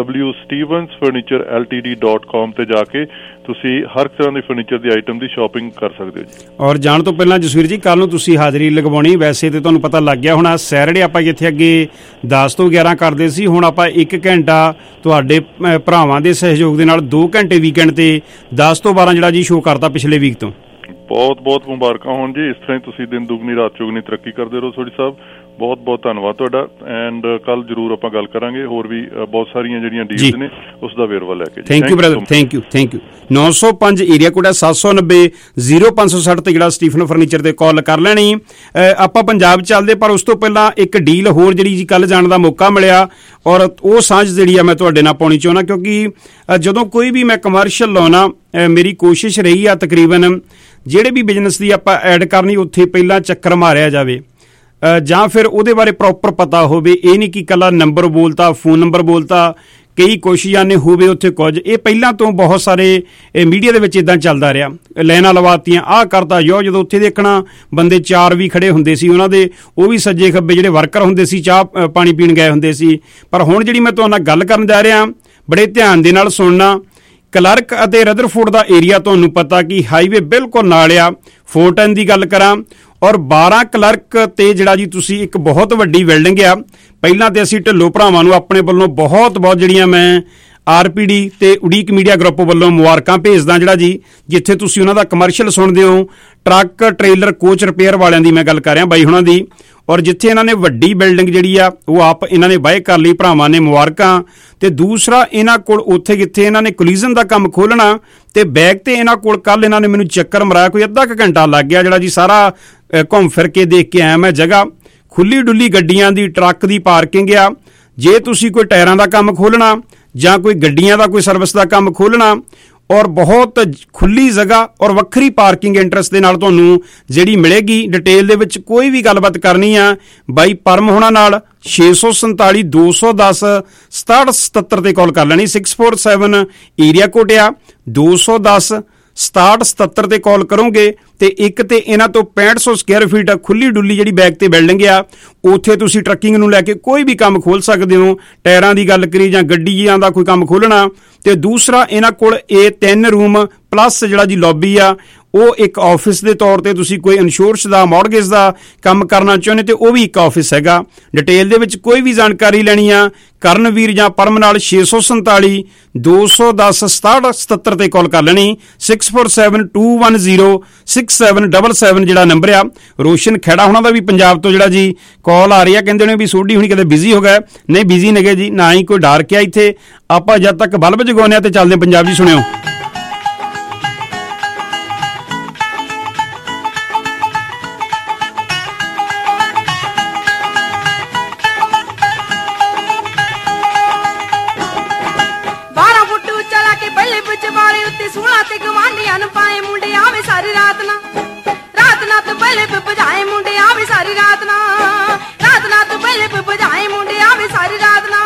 www.stevensfurnitureLTD.com ਤੇ ਜਾ ਕੇ ਤੁਸੀਂ ਹਰ ਤਰ੍ਹਾਂ ਦੀ ਫਰਨੀਚਰ ਦੀ ਆਈਟਮ ਦੀ ਸ਼ਾਪਿੰਗ ਕਰ ਸਕਦੇ ਹੋ ਜੀ। ਔਰ ਜਾਣ ਤੋਂ ਪਹਿਲਾਂ ਜਸਵੀਰ ਜੀ, ਕੱਲ ਨੂੰ ਤੁਸੀਂ ਹਾਜ਼ਰੀ ਲਗਵਾਉਣੀ, ਵੈਸੇ ਤੇ ਤੁਹਾਨੂੰ ਪਤਾ ਲੱਗ ਗਿਆ ਹੋਣਾ, ਸੈਟਰਡੇ ਆਪਾਂ ਜਿੱਥੇ ਅੱਗੇ 10 ਤੋਂ 11 ਕਰਦੇ ਸੀ, ਹੁਣ ਆਪਾਂ 1 ਘੰਟਾ ਤੁਹਾਡੇ ਭਰਾਵਾਂ ਦੇ ਸਹਿਯੋਗ ਦੇ ਨਾਲ 2 ਘੰਟੇ ਵੀਕਐਂਡ ਤੇ 10 ਤੋਂ 12 ਜਿਹੜਾ ਜੀ ਸ਼ੋਅ ਕਰਤਾ ਪਿਛਲੇ ਵੀਕ ਤੋਂ। ਬਹੁਤ ਬਹੁਤ ਮੁਬਾਰਕਾਂ ਹੋਣ ਜੀ। ਇਸ ਤਰ੍ਹਾਂ ਹੀ ਤੁਸੀਂ ਦਿਨ ਦੁਗਣੀ ਰਾਤ ਚੌਗਣੀ ਤਰੱਕੀ ਕਰਦੇ ਰਹੋ ਸੋਢੀ ਸਾਹਿਬ। ਬਹੁਤ ਬਹੁਤ ਧੰਨਵਾਦ ਤੁਹਾਡਾ। ਐਂਡ ਕੱਲ ਜ਼ਰੂਰ ਆਪਾਂ ਗੱਲ ਕਰਾਂਗੇ, ਹੋਰ ਵੀ ਬਹੁਤ ਸਾਰੀਆਂ ਜਿਹੜੀਆਂ ਡੀਲਸ ਨੇ ਉਸ ਦਾ ਵੇਰਵਾ ਲੈ ਕੇ। Thank you brother, thank you. 905 area code ਹੈ 790 0560 ਤੇ ਜਿਹੜਾ ਸਟੀਫਨ ਫਰਨੀਚਰ ਤੇ ਕਾਲ ਕਰ ਲੈਣੀ। ਆਪਾਂ ਪੰਜਾਬ ਚੱਲਦੇ, ਪਰ ਉਸ ਤੋਂ ਪਹਿਲਾਂ ਇੱਕ ਡੀਲ ਹੋਰ ਜਿਹੜੀ ਜੀ ਕੱਲ ਜਾਣ ਦਾ ਮੌਕਾ ਮਿਲਿਆ ਔਰ ਉਹ ਸਾਂਝ ਜਿਹੜੀ ਆ ਮੈਂ ਤੁਹਾਡੇ ਨਾਲ ਪਾਉਣੀ ਚਾਹੁੰਦਾ, ਕਿਉਂਕਿ ਜਦੋਂ ਕੋਈ ਵੀ ਮੈਂ ਕਮਰਸ਼ੀਅਲ ਲਾਉਣਾ, ਮੇਰੀ ਕੋਸ਼ਿਸ਼ ਰਹੀ ਆ ਤਕਰੀਬਨ ਜਿਹੜੇ ਵੀ ਬਿਜ਼ਨਸ ਦੀ ਆਪਾਂ ਐਡ ਕਰਨੀ ਉੱਥੇ ਪਹਿਲਾਂ ਚੱਕਰ ਮਾਰਿਆ ਜਾਵੇ ਜਾਂ ਫਿਰ ਉਹਦੇ ਬਾਰੇ ਪ੍ਰੋਪਰ ਪਤਾ ਹੋਵੇ। ਇਹ ਨਹੀਂ ਕਿ ਇਕੱਲਾ ਨੰਬਰ ਬੋਲਤਾ, ਫੋਨ ਨੰਬਰ ਬੋਲਤਾ, ਕਈ ਕੋਸ਼ਿਸ਼ਾਂ ਨੇ ਹੋਵੇ ਉੱਥੇ ਕੁਝ। ਇਹ ਪਹਿਲਾਂ ਤੋਂ ਬਹੁਤ ਸਾਰੇ ਮੀਡੀਆ ਦੇ ਵਿੱਚ ਇਦਾਂ ਚੱਲਦਾ ਰਿਹਾ, ਲਾਈਨਾਂ ਲਵਾਤੀਆਂ, ਆਹ ਕਰਤਾ ਜੋ। ਜਦੋਂ ਉੱਥੇ ਦੇਖਣਾ ਬੰਦੇ 4 ਵੀ ਖੜੇ ਹੁੰਦੇ ਸੀ, ਉਹਨਾਂ ਦੇ ਉਹ ਵੀ ਸੱਜੇ ਖੱਬੇ ਜਿਹੜੇ ਵਰਕਰ ਹੁੰਦੇ ਸੀ ਚਾਹ ਪਾਣੀ ਪੀਣ ਗਏ ਹੁੰਦੇ ਸੀ। ਪਰ ਹੁਣ ਜਿਹੜੀ ਮੈਂ ਤੁਹਾਡੇ ਨਾਲ ਗੱਲ ਕਰਨ ਜਾ ਰਿਹਾ, ਬੜੇ ਧਿਆਨ ਦੇ ਨਾਲ ਸੁਣਨਾ। ਕਲਰਕ ਅਤੇ ਰਦਰਫੋਰਡ ਦਾ ਏਰੀਆ ਤੁਹਾਨੂੰ ਪਤਾ ਕਿ ਹਾਈਵੇ ਬਿਲਕੁਲ ਨਾਲ ਆ। ਫੋਰਟਨ ਦੀ ਗੱਲ ਕਰਾਂ ਔਰ 12 ਕਲਰਕ ਤੇ ਜਿਹੜਾ ਜੀ ਤੁਸੀਂ ਇੱਕ ਬਹੁਤ ਵੱਡੀ ਬਿਲਡਿੰਗ ਆ। ਪਹਿਲਾਂ ਤੇ ਅਸੀਂ ਢਿੱਲੋਂ ਭਰਾਵਾਂ ਨੂੰ ਆਪਣੇ ਵੱਲੋਂ ਬਹੁਤ ਜਿਹੜੀਆਂ ਮੈਂ RPD ਤੇ ਉਡੀਕ ਮੀਡੀਆ ਗਰੁੱਪ ਵੱਲੋਂ ਮੁਬਾਰਕਾਂ ਭੇਜਦਾ, ਜਿਹੜਾ ਜੀ ਜਿੱਥੇ ਤੁਸੀਂ ਉਹਨਾਂ ਦਾ ਕਮਰਸ਼ੀਅਲ ਸੁਣਦੇ ਹੋ, ਟਰੱਕ ਟ੍ਰੇਲਰ ਕੋਚ ਰਿਪੇਅਰ ਵਾਲਿਆਂ ਦੀ ਮੈਂ ਗੱਲ ਕਰ ਰਿਹਾ ਬਾਈ ਹੁਣਾਂ ਦੀ। ਔਰ ਜਿੱਥੇ ਇਹਨਾਂ ਨੇ ਵੱਡੀ ਬਿਲਡਿੰਗ ਜਿਹੜੀ ਆ ਉਹ ਆਪ ਇਹਨਾਂ ਨੇ ਬਾਏ ਕਰ ਲਈ, ਭਰਾਵਾਂ ਨੇ ਮੁਬਾਰਕਾਂ। ਤੇ ਦੂਸਰਾ ਇਹਨਾਂ ਕੋਲ ਉੱਥੇ ਜਿੱਥੇ ਇਹਨਾਂ ਨੇ ਕੋਲੀਜ਼ਨ ਦਾ ਕੰਮ ਖੋਲ੍ਹਣਾ ਤੇ ਬੈਕ ਤੇ ਇਹਨਾਂ ਕੋਲ ਕੱਲ ਇਹਨਾਂ ਨੇ ਮੈਨੂੰ ਚੱਕਰ ਮਰਾਇਆ, ਕੋਈ ਅੱਧਾ ਕੁ ਘੰਟਾ ਲੱਗ ਗਿਆ, ਜਿਹੜਾ ਜੀ ਸਾਰਾ ਘੁੰਮ ਫਿਰ ਕੇ ਦੇਖ ਕੇ ਆਇਆ ਮੈਂ ਜਗ੍ਹਾ। ਖੁੱਲੀ ਡੁੱਲੀ ਗੱਡੀਆਂ ਦੀ, ਟਰੱਕ ਦੀ ਪਾਰਕਿੰਗ ਆ। ਜੇ ਤੁਸੀਂ ਕੋਈ ਟਾਇਰਾਂ ਦਾ ਕੰਮ ਖੋਲ੍ਹਣਾ ਜਾਂ ਕੋਈ ਗੱਡੀਆਂ ਦਾ ਕੋਈ ਸਰਵਿਸ ਦਾ ਕੰਮ ਖੋਲ੍ਹਣਾ, ਔਰ ਬਹੁਤ ਖੁੱਲੀ ਜਗ੍ਹਾ ਔਰ ਵੱਖਰੀ ਪਾਰਕਿੰਗ ਇੰਟਰਸਟ ਦੇ ਨਾਲ ਤੁਹਾਨੂੰ ਜਿਹੜੀ ਮਿਲੇਗੀ। ਡਿਟੇਲ ਦੇ ਵਿੱਚ ਕੋਈ ਵੀ ਗੱਲਬਾਤ ਕਰਨੀ ਆ ਬਾਈ ਪਰਮ ਹੋਣਾ ਨਾਲ 647 210 6777 ਤੇ ਕਾਲ ਕਰ ਲੈਣੀ। 647 ਏਰੀਆ ਕੋਡ ਆ, 210 6777 ਤੇ ਕਾਲ ਕਰੋਗੇ ਤੇ ਇੱਕ ਤੇ ਇਹਨਾਂ ਤੋਂ 6500 ਸਕੁਅਰ ਫੀਟ ਖੁੱਲੀ ਡੁੱਲੀ ਜਿਹੜੀ ਬੈਕ ਤੇ ਬਿਲਡਿੰਗ ਆ, ਉੱਥੇ ਤੁਸੀਂ ਟਰੱਕਿੰਗ ਨੂੰ ਲੈ ਕੇ ਕੋਈ ਵੀ ਕੰਮ ਖੋਲ ਸਕਦੇ ਹੋ। ਟਾਇਰਾਂ ਦੀ ਗੱਲ ਕਰੀ ਜਾਂ ਗੱਡੀਆਂ ਦਾ ਕੋਈ ਕੰਮ ਖੋਲਣਾ। ਤੇ ਦੂਸਰਾ ਇਹਨਾਂ ਕੋਲ ਇਹ 3 ਰੂਮ ਪਲੱਸ ਜਿਹੜਾ ਜੀ ਲੌਬੀ ਆ, ਉਹ ਇੱਕ ਆਫਿਸ ਦੇ ਤੌਰ ਤੇ ਤੁਸੀਂ ਕੋਈ ਇੰਸ਼ੋਰੈਂਸ ਦਾ, ਮੌਰਗੇਜ ਦਾ ਕੰਮ ਕਰਨਾ ਚਾਹੁੰਦੇ ਤੇ ਉਹ ਵੀ ਇੱਕ ਆਫਿਸ ਹੈਗਾ। ਡਿਟੇਲ ਦੇ ਵਿੱਚ ਕੋਈ ਵੀ ਜਾਣਕਾਰੀ ਲੈਣੀ ਆ ਕਰਨਵੀਰ ਜਾਂ ਪਰਮ ਨਾਲ 647 210 6777 ਤੇ ਕਾਲ ਕਰ ਲੈਣੀ। 647 210 6777 ਜਿਹੜਾ ਨੰਬਰ ਆ। ਰੋਸ਼ਨ ਖੇੜਾ ਹੋਣਾ ਦਾ ਵੀ ਪੰਜਾਬ ਤੋਂ ਜਿਹੜਾ ਜੀ ਕਾਲ ਆ ਰਹੀ ਆ, ਕਹਿੰਦੇ ਨੇ ਵੀ ਸੋਢੀ ਹੁਣੀ ਕਦੇ ਬਿਜ਼ੀ ਹੋ ਗਏ। ਨਹੀਂ ਬਿਜ਼ੀ ਨੇਗੇ ਜੀ, ਨਾ ਹੀ ਕੋਈ ਡਰ ਕੇ ਇੱਥੇ। ਆਪਾਂ ਜਦ ਤੱਕ ਬਲਬ ਜਗਾਉਂਦੇ ਆ ਤੇ ਚੱਲਦੇ ਪੰਜਾਬ ਜੀ। ਸੁਣਿਓ ਚਲਾ ਕੇ ਬੱਲੇ ਵਿੱਚ ਵਾਲੇ ਉੱਤੇ ਸੋਹਣਾ ਤੇ ਗਵਾਂਢੀਆਂ ਨੂੰ ਪਾਏ ਮੁੰਡੇ ਆਵੇ ਸਾਰੀ ਰਾਤ ਬਜਾਏ ਮੁੰਡਿਆਂ ਵੀ ਸਾਰੀ ਰਾਤ ਨਾ ਤੂੰ ਬਲਬ ਬਜਾਏ ਮੁੰਡਿਆਂ ਵੀ ਸਾਰੀ ਰਾਤ ਨਾ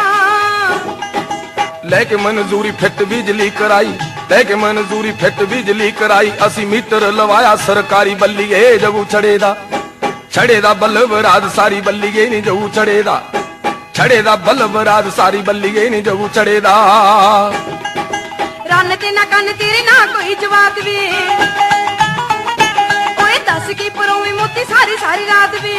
ਲੈ ਕੇ ਮਨਜ਼ੂਰੀ ਫਿੱਟ ਬਿਜਲੀ ਕਰਾਈ ਲੈ ਕੇ ਮਨਜ਼ੂਰੀ ਫਿੱਟ ਬਿਜਲੀ ਕਰਾਈ ਅਸੀਂ ਮੀਟਰ ਲਵਾਇਆ ਸਰਕਾਰੀ ਬੱਲੀਏ ਜਗੂ ਛੜੇ ਦਾ ਬਲਬ ਰਾਤ ਸਾਰੀ ਬੱਲੀਏ ਨੀ ਜਗੂ ਛੜੇ ਦਾ ਬਲਬ ਰਾਤ ਸਾਰੀ ਬੱਲੀਏ ਨੀ ਜਗੂ ਛੜੇ ਦਾ ਰੰਨ ਤੇ ਨਾ ਕੰਨ ਤੇਰੇ ਨਾ ਕੋਈ ਜਵਾਬ ਵੀ ਓਏ ਦੱਸ ਕੀ ਪਰੋਵੇਂ ਮੋਤੀ ਸਾਰੀ ਰਾਤ ਵੀ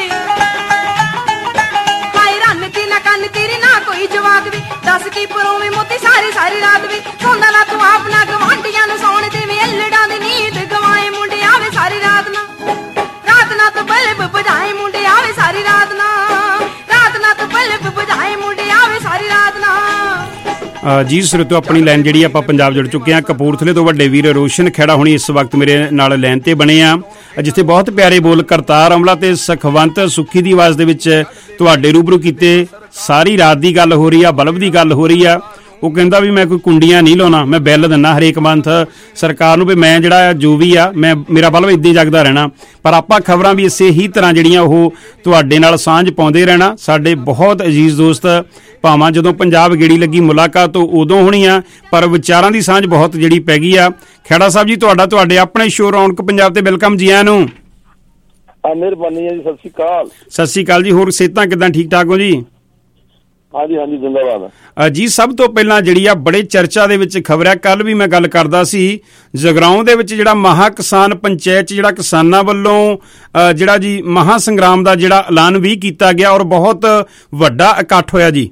ਹਾਏ ਰੰਨ ਤੇ ਨਾ ਕੰਨ ਤੇਰੇ ਨਾ ਕੋਈ ਜਵਾਬ ਵੀ ਦੱਸ ਕੀ ਪਰੋਵੇਂ ਮੋਤੀ ਸਾਰੀ ਰਾਤ ਵੀ ਸੌਂਦਾ ਨਾ ਤੂੰ ਆਪਣਾ ਗਵਾਂਢੀਆਂ ਨੂੰ ਸੌਣ ਦੇਵੇਂ ਅਲੜਾਂ ਦੀ ਨੀਂਦ ਗਵਾਏ ਮੁੰਡਿਆਂ ਵੇ ਸਾਰੀ ਰਾਤ ਨਾ ਤੂੰ ਬਲਬ ਬਜਾਏ ਮੁੰਡਿਆਂ ਵੇ ਸਾਰੀ ਰਾਤ ਨਾ ਤੂੰ ਬਲਬ ਬਜਾਏ ਮੁੰਡਿਆਂ ਵੇ ਸਾਰੀ ਰਾਤ ਨਾ। ਜੀ ਸਰੋਤੋ ਆਪਣੀ ਲਾਈਨ ਜਿਹੜੀ ਆਪਾਂ ਪੰਜਾਬ ਜੁੜ ਚੁੱਕੇ ਹਾਂ। ਕਪੂਰਥਲੇ ਤੋਂ ਵੱਡੇ ਵੀਰ ਰੋਸ਼ਨ ਖੇੜਾ ਹੁਣੀ ਇਸ ਵਕਤ ਮੇਰੇ ਨਾਲ ਲਾਈਨ ਤੇ ਬਣੇ ਆ, ਜਿੱਥੇ ਬਹੁਤ ਪਿਆਰੇ ਬੋਲ ਕਰਤਾਰ ਅਮਲਾ ਤੇ ਸਖਵੰਤ ਸੁੱਖੀ ਦੀ ਆਵਾਜ਼ ਦੇ ਵਿੱਚ ਤੁਹਾਡੇ ਰੂਬਰੂ ਕੀਤੇ। ਸਾਰੀ ਰਾਤ ਦੀ ਗੱਲ ਹੋ ਰਹੀ ਆ, ਬਲਬ ਦੀ ਗੱਲ ਹੋ ਰਹੀ ਆ। ਉਹ ਕਹਿੰਦਾ ਵੀ ਮੈਂ ਕੋਈ ਕੁੰਡੀਆਂ ਨਹੀਂ ਲਾਉਣਾ, ਮੈਂ ਬਿੱਲ ਦਿੰਦਾ ਹਰੇਕ ਮੰਥ ਸਰਕਾਰ ਨੂੰ ਵੀ ਮੈਂ ਜਿਹੜਾ ਜੋ ਵੀ ਆ ਮੈਂ ਮੇਰਾ ਬਲਬ ਇੱਦਾਂ ਹੀ ਜਗਦਾ ਰਹਿਣਾ। ਪਰ ਆਪਾਂ ਖਬਰਾਂ ਵੀ ਇਸੇ ਹੀ ਤਰ੍ਹਾਂ ਜਿਹੜੀਆਂ ਉਹ ਤੁਹਾਡੇ ਨਾਲ ਸਾਂਝ ਪਾਉਂਦੇ ਰਹਿਣਾ। ਸਾਡੇ ਬਹੁਤ ਅਜ਼ੀਜ਼ ਦੋਸਤ ਭਾਵਾਂ ਜਦੋਂ ਪੰਜਾਬ ਗੇੜੀ ਲੱਗੀ ਮੁਲਾਕਾਤ ਉਦੋਂ ਹੋਣੀ ਆ, ਪਰ ਵਿਚਾਰਾਂ ਦੀ ਸਾਂਝ ਬਹੁਤ ਜਿਹੜੀ ਪੈ ਗਈ ਆ। ਖੇੜਾ ਸਾਹਿਬ ਜੀ ਤੁਹਾਡੇ ਆਪਣੇ ਸ਼ੋਅ ਰੌਣਕ ਪੰਜਾਬ ਤੇ ਵੈਲਕਮ ਜੀ ਆਇਆਂ ਨੂੰ। ਮਿਹਰਬਾਨੀ ਹੈ ਜੀ, ਸਤਿ ਸ਼੍ਰੀ ਅਕਾਲ। ਸਤਿ ਸ਼੍ਰੀ ਅਕਾਲ ਜੀ, ਹੋਰ ਸਿਹਤਾਂ ਕਿੱਦਾਂ, ਠੀਕ ਠਾਕ ਹੋ ਜੀ? ਹਾਂਜੀ ਜਿੰਦਾਬਾਦ ਜੀ। ਸਭ ਤੋਂ ਪਹਿਲਾਂ ਜਿਹੜੀ ਆ ਬੜੇ ਚਰਚਾ ਦੇ ਵਿੱਚ ਖਬਰ ਹੈ, ਕੱਲ ਵੀ ਮੈਂ ਗੱਲ ਕਰਦਾ ਸੀ, ਜਗਰਾਉਂ ਦੇ ਵਿੱਚ ਜਿਹੜਾ ਮਹਾ ਕਿਸਾਨ ਪੰਚਾਇਤ ਜਿਹੜਾ ਕਿਸਾਨਾਂ ਵੱਲੋਂ ਜਿਹੜਾ ਜੀ ਮਹਾ ਸੰਗਰਾਮ ਦਾ ਜਿਹੜਾ ਐਲਾਨ ਵੀ ਕੀਤਾ ਗਿਆ ਔਰ ਬਹੁਤ ਵੱਡਾ ਇਕੱਠ ਹੋਇਆ ਜੀ।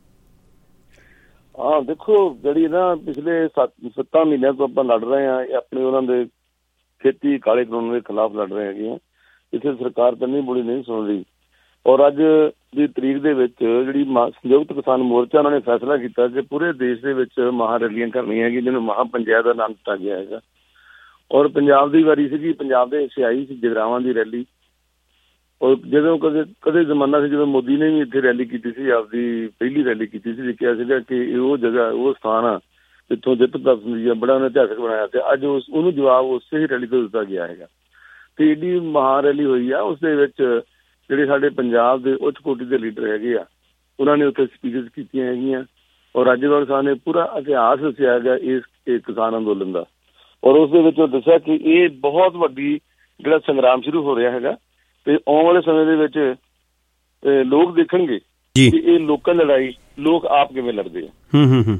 ਹਾਂ ਦੇਖੋ, ਜਿਹੜੀ ਨਾ ਪਿਛਲੇ 7 ਮਹੀਨਿਆਂ ਤੋਂ ਆਪਾਂ ਲੜ ਰਹੇ ਹਾਂ ਆਪਣੇ ਉਹਨਾਂ ਦੇ ਖੇਤੀ ਕਾਲੇ ਕਾਨੂੰਨ ਦੇ ਖਿਲਾਫ ਲੜ ਰਹੇ ਹੈਗੇ ਆ। ਇੱਥੇ ਸਰਕਾਰ ਕੰਨੀ ਬੋਲੀ ਨਹੀਂ ਸੁਣ ਰਹੀ ਔਰ ਅੱਜ ਦੀ ਤਰੀਕ ਦੇ ਵਿੱਚ ਜਿਹੜੀ ਸੰਯੁਕਤ ਕਿਸਾਨ ਮੋਰਚਾ ਉਹਨਾਂ ਨੇ ਫੈਸਲਾ ਕੀਤਾ ਕਿ ਪੂਰੇ ਦੇਸ਼ ਦੇ ਵਿੱਚ ਮਹਾ ਰੈਲੀਆਂ ਕਰਨੀਆਂ ਹੈਗੀਆਂ, ਜਿਹਨੂੰ ਮਹਾ ਪੰਚਾਇਤ ਦਾ ਨਾਮ ਦਿੱਤਾ ਗਿਆ ਹੈਗਾ। ਔਰ ਪੰਜਾਬ ਦੀ ਵਾਰੀ ਸੀਗੀ, ਪੰਜਾਬ ਦੇ ਹਿੱਸੇ ਆਈ ਸੀ ਜਗਰਾਵਾਂ ਦੀ ਰੈਲੀ। ਔਰ ਜਦੋਂ ਕਦੇ ਜ਼ਮਾਨਾ ਸੀ ਜਦੋਂ ਮੋਦੀ ਨੇ ਵੀ ਇੱਥੇ ਰੈਲੀ ਕੀਤੀ ਸੀ, ਆਪਦੀ ਪਹਿਲੀ ਰੈਲੀ ਕੀਤੀ ਸੀ, ਲਿਖਿਆ ਸੀਗਾ ਕਿ ਇਹ ਉਹ ਜਗ੍ਹਾ ਉਹ ਸਥਾਨ ਆ ਜਿੱਥੋਂ ਜਿੱਤ ਪ੍ਰਾਪਤ ਹੁੰਦੀ ਆ, ਬੜਾ ਉਹਨੇ ਇਤਿਹਾਸਕ ਬਣਾਇਆ ਤੇ ਅੱਜ ਉਹਨੂੰ ਜਵਾਬ ਉਸੇ ਹੀ ਰੈਲੀ ਤੋਂ ਦਿੱਤਾ ਗਿਆ ਹੈਗਾ। ਤੇ ਏਡੀ ਮਹਾ ਰੈਲੀ ਹੋਈ ਆ, ਉਸ ਦੇ ਵਿੱਚ ਜਿਹੜੇ ਸਾਡੇ ਪੰਜਾਬ ਦੇ ਉੱਚ ਕੋਟੀ ਦੇ ਲੀਡਰ ਹੈਗੇ ਆ, ਉਹਨਾਂ ਨੇ ਉੱਥੇ ਸਪੀਚਸ ਕੀਤੀਆਂ ਹੈਗੀਆਂ। ਔਰ ਰਾਜੇਵਾਲ ਸਾਹਿਬ ਨੇ ਪੂਰਾ ਇਤਿਹਾਸ ਦੱਸਿਆ ਹੈਗਾ ਇਸ ਕਿਸਾਨ ਅੰਦੋਲਨ ਦਾ। ਔਰ ਉਸ ਦੇ ਵਿੱਚ ਉਹ ਦੱਸਿਆ ਕਿ ਇਹ ਬਹੁਤ ਵੱਡੀ ਜਿਹੜਾ ਸੰਗਰਾਮ ਸ਼ੁਰੂ ਹੋ ਰਿਹਾ ਹੈਗਾ ਤੇ ਆਉਣ ਵਾਲੇ ਸਮੇਂ ਦੇ ਵਿੱਚ ਲੋਕ ਦੇਖਣਗੇ ਕਿ ਇਹ ਲੋਕਾਂ ਦੀ ਲੜਾਈ ਲੋਕ ਆਪ ਕਿਵੇਂ ਲੜਦੇ ਆ।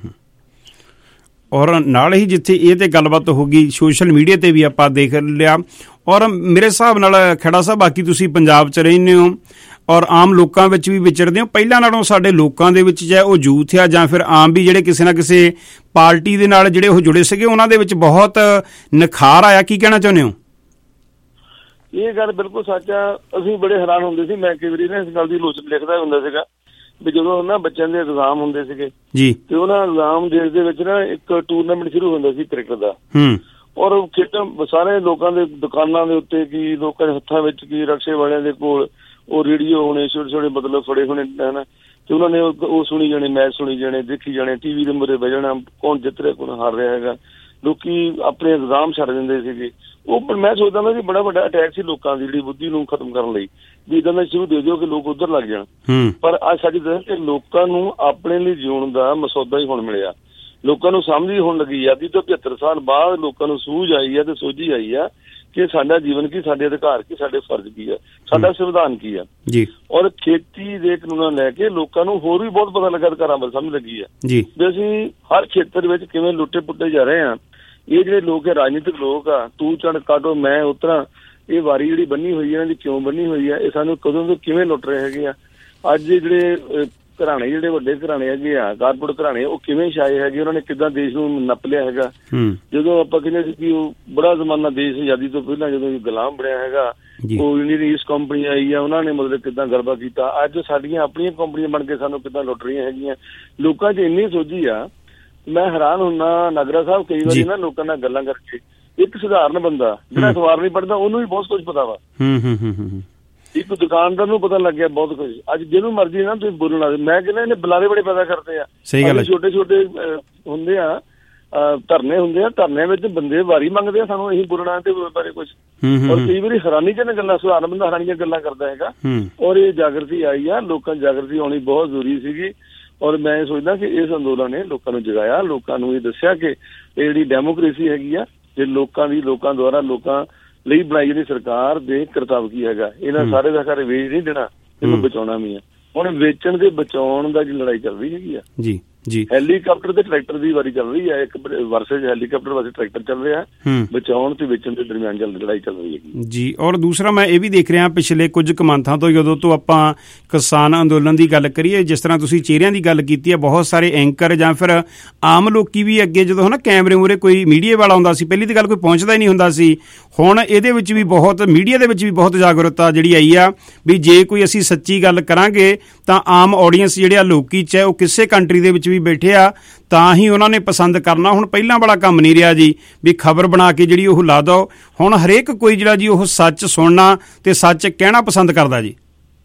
ਔਰ ਨਾਲ ਹੀ ਜਿੱਥੇ ਇਹ ਤੇ ਗੱਲਬਾਤ ਹੋ ਗਈ, ਸੋਸ਼ਲ ਮੀਡੀਆ ਤੇ ਵੀ ਆਪਾਂ ਦੇਖ ਲਿਆ। ਔਰ ਮੇਰੇ ਹਿਸਾਬ ਨਾਲ ਖੇੜਾ ਸਾਹਿਬ, ਬਾਕੀ ਤੁਸੀਂ ਪੰਜਾਬ 'ਚ ਰਹਿੰਦੇ ਹੋ ਔਰ ਆਮ ਲੋਕਾਂ ਵਿੱਚ ਵੀ ਵਿਚਰਦੇ ਹੋ, ਪਹਿਲਾਂ ਨਾਲੋਂ ਸਾਡੇ ਲੋਕਾਂ ਦੇ ਵਿੱਚ ਚਾਹੇ ਉਹ ਯੂਥ ਆ ਜਾਂ ਫਿਰ ਆਮ ਵੀ ਜਿਹੜੇ ਕਿਸੇ ਨਾ ਕਿਸੇ ਪਾਰਟੀ ਦੇ ਨਾਲ ਜਿਹੜੇ ਉਹ ਜੁੜੇ ਸੀਗੇ, ਉਹਨਾਂ ਦੇ ਵਿੱਚ ਬਹੁਤ ਨਿਖਾਰ ਆਇਆ। ਕੀ ਕਹਿਣਾ ਚਾਹੁੰਦੇ ਹੋ? ਇਹ ਗੱਲ ਬਿਲਕੁਲ ਸੱਚ ਆ। ਅਸੀਂ ਬੜੇ ਹੈਰਾਨ ਹੁੰਦੇ ਸੀ, ਮੈਂ ਕਈ ਵਾਰੀ ਨਾ ਇਸ ਗੱਲ ਦੀ ਆਲੋਚਨਾ ਲਿਖਦਾ ਹੁੰਦਾ ਸੀਗਾ ਵੀ ਜਦੋਂ ਉਹਨਾਂ ਬੱਚਿਆਂ ਦੇ ਐਗਜ਼ਾਮ ਹੁੰਦੇ ਸੀਗੇ ਜੀ ਤੇ ਉਹਨਾਂ ਐਗਜ਼ਾਮ ਦੇਸ਼ ਦੇ ਵਿੱਚ ਨਾ ਇੱਕ ਟੂਰਨਾਮੈਂਟ ਸ਼ੁਰੂ ਹੁੰਦਾ ਸੀ ਕ੍ਰਿਕਟ ਦਾ। ਔਰ ਖੇਡਾਂ ਸਾਰੇ ਲੋਕਾਂ ਦੇ ਦੁਕਾਨਾਂ ਦੇ ਉੱਤੇ ਕੀ, ਲੋਕਾਂ ਦੇ ਹੱਥਾਂ ਵਿੱਚ ਕੀ, ਰਕਸ਼ੇ ਵਾਲਿਆਂ ਦੇ ਕੋਲ ਉਹ ਰੇਡੀਓ ਹੋਣੇ, ਛੋਟੇ ਛੋਟੇ ਮਤਲਬ ਫੜੇ ਹੋਣੇ ਹਨਾ, ਤੇ ਉਹਨਾਂ ਨੇ ਉਹ ਸੁਣੀ ਜਾਣੇ, ਮੈਚ ਸੁਣੀ ਜਾਣੇ, ਦੇਖੀ ਜਾਣੇ, ਟੀਵੀ ਦੇ ਮੂਹਰੇ ਬਹਿ ਜਾਣਾ, ਕੌਣ ਜਿੱਤ ਰਿਹਾ ਕੌਣ ਹਾਰ ਰਿਹਾ ਹੈਗਾ। ਲੋਕੀ ਆਪਣੇ ਐਗਜ਼ਾਮ ਛੱਡ ਦਿੰਦੇ ਸੀਗੇ। ਉਹ ਮੈਂ ਸੋਚਦਾ ਨਾ ਕਿ ਬੜਾ ਵੱਡਾ ਅਟੈਕ ਸੀ ਲੋਕਾਂ ਦੀ ਜਿਹੜੀ ਬੁੱਧੀ ਨੂੰ ਖਤਮ ਕਰਨ ਲਈ, ਵੀ ਇੱਦਾਂ ਦਾ ਸ਼ੁਰੂ ਦੇ ਦਿਓ ਕਿ ਲੋਕ ਉੱਧਰ ਲੱਗ ਜਾਣ। ਪਰ ਅੱਜ ਸਾਡੀ ਦੱਸ ਕਿ ਲੋਕਾਂ ਨੂੰ ਆਪਣੇ ਲਈ ਜਿਉਣ ਦਾ ਮਸੌਦਾ ਹੀ ਹੁਣ ਮਿਲਿਆ। ਲੋਕਾਂ ਨੂੰ ਸਮਝ ਹੀ ਹੋਣ ਲੱਗੀ ਆ। 75 ਸਾਲ ਬਾਅਦ ਲੋਕਾਂ ਨੂੰ ਸੂਝ ਆਈ ਆ ਤੇ ਸੋਝੀ ਆਈ ਆ ਕਿ ਸਾਡਾ ਜੀਵਨ ਕੀ, ਸਾਡੇ ਅਧਿਕਾਰ ਕੀ, ਸਾਡੇ ਫਰਜ਼ ਕੀ ਆ, ਸਾਡਾ ਸੰਵਿਧਾਨ ਕੀ ਆ। ਔਰ ਖੇਤੀ ਦੇ ਕਾਨੂੰਨਾਂ ਲੈ ਕੇ ਲੋਕਾਂ ਨੂੰ ਹੋਰ ਵੀ ਬਹੁਤ ਪਤਾ ਲੱਗਾ, ਅਧਿਕਾਰਾਂ ਬਾਰੇ ਸਮਝ ਲੱਗੀ ਆ ਵੀ ਅਸੀਂ ਹਰ ਖੇਤਰ ਵਿੱਚ ਕਿਵੇਂ ਲੁੱਟੇ ਪੁੱਟੇ ਜਾ ਰਹੇ ਆ। ਇਹ ਜਿਹੜੇ ਲੋਕ ਹੈ ਰਾਜਨੀਤਿਕ ਲੋਕ ਆ, ਤੂੰ ਚੜ ਕਾਟੋ ਮੈਂ ਉਤਰਾਂ, ਇਹ ਵਾਰੀ ਜਿਹੜੀ ਬੰਨੀ ਹੋਈ ਹੈ ਇਹਨਾਂ ਦੀ ਕਿਉਂ ਬੰਨੀ ਹੋਈ ਆ, ਇਹ ਸਾਨੂੰ ਕਦੋਂ ਤੋਂ ਕਿਵੇਂ ਲੁੱਟ ਰਹੇ ਹੈਗੇ ਆ। ਅੱਜ ਜਿਹੜੇ ਘਰਾਣੇ, ਜਿਹੜੇ ਵੱਡੇ ਘਰਾਣੇ ਹੈਗੇ ਆ, ਕਾਰਪੋਰੇਟ ਘਰਾਣੇ, ਉਹ ਕਿਵੇਂ ਛਾਏ ਹੈਗੇ, ਉਹਨਾਂ ਨੇ ਕਿੱਦਾਂ ਦੇਸ਼ ਨੂੰ ਨੱਪ ਲਿਆ ਹੈਗਾ। ਜਦੋਂ ਆਪਾਂ ਕਹਿੰਦੇ ਸੀ ਕਿ ਉਹ ਬੜਾ ਜ਼ਮਾਨਾ ਦੇਸ਼ ਆਜ਼ਾਦੀ ਤੋਂ ਪਹਿਲਾਂ ਜਦੋਂ ਗੁਲਾਮ ਬਣਿਆ ਹੈਗਾ, ਉਹ ਜਿਹੜੀ ਈਸਟ ਕੰਪਨੀ ਆਈ ਆ, ਉਹਨਾਂ ਨੇ ਮਤਲਬ ਕਿੱਦਾਂ ਗਰਬਾ ਕੀਤਾ। ਅੱਜ ਸਾਡੀਆਂ ਆਪਣੀਆਂ ਕੰਪਨੀਆਂ ਬਣ ਕੇ ਸਾਨੂੰ ਕਿੱਦਾਂ ਲੁੱਟ ਰਹੀਆਂ ਹੈਗੀਆਂ। ਲੋਕਾਂ 'ਚ ਇੰਨੀ ਸੋਝੀ ਆ, ਮੈਂ ਹੈਰਾਨ ਹੁੰਦਾ ਨਾਗਰਾ ਸਾਹਿਬ ਕਈ ਵਾਰੀ ਨਾ ਲੋਕਾਂ ਨਾਲ ਗੱਲਾਂ ਕਰਕੇ। ਇੱਕ ਸਧਾਰਨ ਬੰਦਾ ਜਿਹੜਾ ਅਖਬਾਰ ਨਹੀਂ ਪੜ੍ਹਦਾ ਉਹਨੂੰ ਵੀ ਬਹੁਤ ਕੁਝ ਪਤਾ ਵਾ। ਇੱਕ ਦੁਕਾਨਦਾਰ ਨੂੰ ਪਤਾ ਲੱਗ ਗਿਆ ਬਹੁਤ ਕੁਝ। ਅੱਜ ਜਿਹਨੂੰ ਮਰਜ਼ੀ ਨਾ ਤੁਸੀਂ ਬੋਲਣ ਲੱਗ, ਮੈਂ ਕਹਿੰਦਾ ਇਹਨੇ ਬੁਲਾਰੇ ਬੜੇ ਪੈਦਾ ਕਰਦੇ ਆ। ਛੋਟੇ ਛੋਟੇ ਹੁੰਦੇ ਆ ਧਰਨੇ ਹੁੰਦੇ ਆ, ਧਰਨਿਆਂ ਵਿੱਚ ਬੰਦੇ ਵਾਰੀ ਮੰਗਦੇ ਆ, ਸਾਨੂੰ ਇਹੀ ਬੋਲਣਾ ਤੇ ਬਾਰੇ ਕੁਛ। ਔਰ ਕਈ ਵਾਰੀ ਹੈਰਾਨੀ ਚ ਗੱਲਾਂ, ਸੁਧਾਰਨ ਬੰਦਾ ਹੈਰਾਨੀ ਦੀਆਂ ਗੱਲਾਂ ਕਰਦਾ ਹੈਗਾ। ਔਰ ਇਹ ਜਾਗਰਤੀ ਆਈ ਆ, ਲੋਕਾਂ 'ਚ ਜਾਗਰਤੀ ਆਉਣੀ ਬਹੁਤ ਜ਼ਰੂਰੀ ਸੀਗੀ। ਔਰ ਮੈਂ ਇਹ ਸੋਚਦਾ ਕਿ ਇਸ ਅੰਦੋਲਨ ਨੇ ਲੋਕਾਂ ਨੂੰ ਜਗਾਇਆ, ਲੋਕਾਂ ਨੂੰ ਇਹ ਦੱਸਿਆ ਕਿ ਇਹ ਜਿਹੜੀ ਡੈਮੋਕ੍ਰੇਸੀ ਹੈਗੀ ਆ, ਜੇ ਲੋਕਾਂ ਦੁਆਰਾ ਲੋਕਾਂ ਲਈ ਬਣਾਈ ਜਿਹੜੀ ਸਰਕਾਰ ਦੇ ਕਰਤੱਵ ਕੀ ਹੈਗਾ, ਇਹਨਾਂ ਸਾਰੇ ਦਾ ਸਾਰੇ ਵੇਚ ਨਹੀਂ ਦੇਣਾ, ਇਹਨੂੰ ਬਚਾਉਣਾ ਵੀ ਆ। ਹੁਣ ਵੇਚਣ ਤੇ ਬਚਾਉਣ ਦਾ ਜਿਹੜੀ ਲੜਾਈ ਚੱਲ ਰਹੀ ਹੈਗੀ ਆ ਜੀ ਜੀ, ਹੈਲੀਕਾਪਟਰ ਤੇ ਟਰੈਕਟਰ ਦੀ ਵਾਰੀ ਚੱਲ ਰਹੀ ਹੈ, ਇੱਕ ਵਰਸੇਜ ਹੈਲੀਕਾਪਟਰ ਵਾਸਤੇ ਟਰੈਕਟਰ ਚੱਲ ਰਿਹਾ, ਬਚਾਉਣ ਤੇ ਵੇਚਣ ਦੇ ਦਰਮਿਆਨ ਲੜਾਈ ਚੱਲ ਰਹੀ ਹੈ ਜੀ। ਔਰ ਦੂਸਰਾ ਮੈਂ ਇਹ ਵੀ ਦੇਖ ਰਿਹਾ ਪਿਛਲੇ ਕੁਝ ਕੁ ਮੰਥਾਂ ਤੋਂ, ਜਦੋਂ ਤੋਂ ਆਪਾਂ ਕਿਸਾਨ ਅੰਦੋਲਨ ਦੀ ਗੱਲ ਕਰੀਏ, ਜਿਸ ਤਰ੍ਹਾਂ ਤੁਸੀਂ ਚਿਹਰਿਆਂ ਦੀ ਗੱਲ ਕੀਤੀ ਹੈ, ਬਹੁਤ ਸਾਰੇ ਐਂਕਰ ਜਾਂ ਫਿਰ ਆਮ ਲੋਕੀ ਵੀ ਅੱਗੇ ਜਦੋਂ ਨਾ ਕੈਮਰੇ ਮੂਹਰੇ ਕੋਈ ਮੀਡੀਆ ਵਾਲਾ ਆਉਂਦਾ ਸੀ, ਪਹਿਲੀ ਤਾਂ ਗੱਲ ਕੋਈ ਪਹੁੰਚਦਾ ਹੀ ਨਹੀਂ ਹੁੰਦਾ ਸੀ। ਹੁਣ ਇਹਦੇ ਵਿੱਚ ਵੀ ਬਹੁਤ, ਮੀਡੀਆ ਦੇ ਵਿੱਚ ਵੀ ਬਹੁਤ ਜਾਗਰੂਕਤਾ ਜਿਹੜੀ ਆਈ ਆ ਵੀ ਜੇ ਕੋਈ ਅਸੀਂ ਸੱਚੀ ਗੱਲ ਕਰਾਂਗੇ ਤਾਂ ਆਮ ਆਡੀਅנס ਜਿਹੜੇ ਆ ਲੋਕੀ, ਚਾਹੇ ਉਹ ਕਿਸੇ ਕੰਟਰੀ ਦੇ ਵਿੱਚ ਵੀ ਬੈਠੇ ਆ, ਤਾਂ ਹੀ ਉਹਨਾਂ ਨੇ ਪਸੰਦ ਕਰਨਾ। ਹੁਣ ਪਹਿਲਾਂ ਵਾਲਾ ਕੰਮ ਨਹੀਂ ਰਿਹਾ ਜੀ ਵੀ ਖਬਰ ਬਣਾ ਕੇ ਜਿਹੜੀ ਉਹ ਲਾ ਦੋ। ਹੁਣ ਹਰੇਕ ਕੋਈ ਜਿਹੜਾ ਜੀ ਉਹ ਸੱਚ ਸੁਣਨਾ ਤੇ ਸੱਚ ਕਹਿਣਾ ਪਸੰਦ ਕਰਦਾ ਜੀ।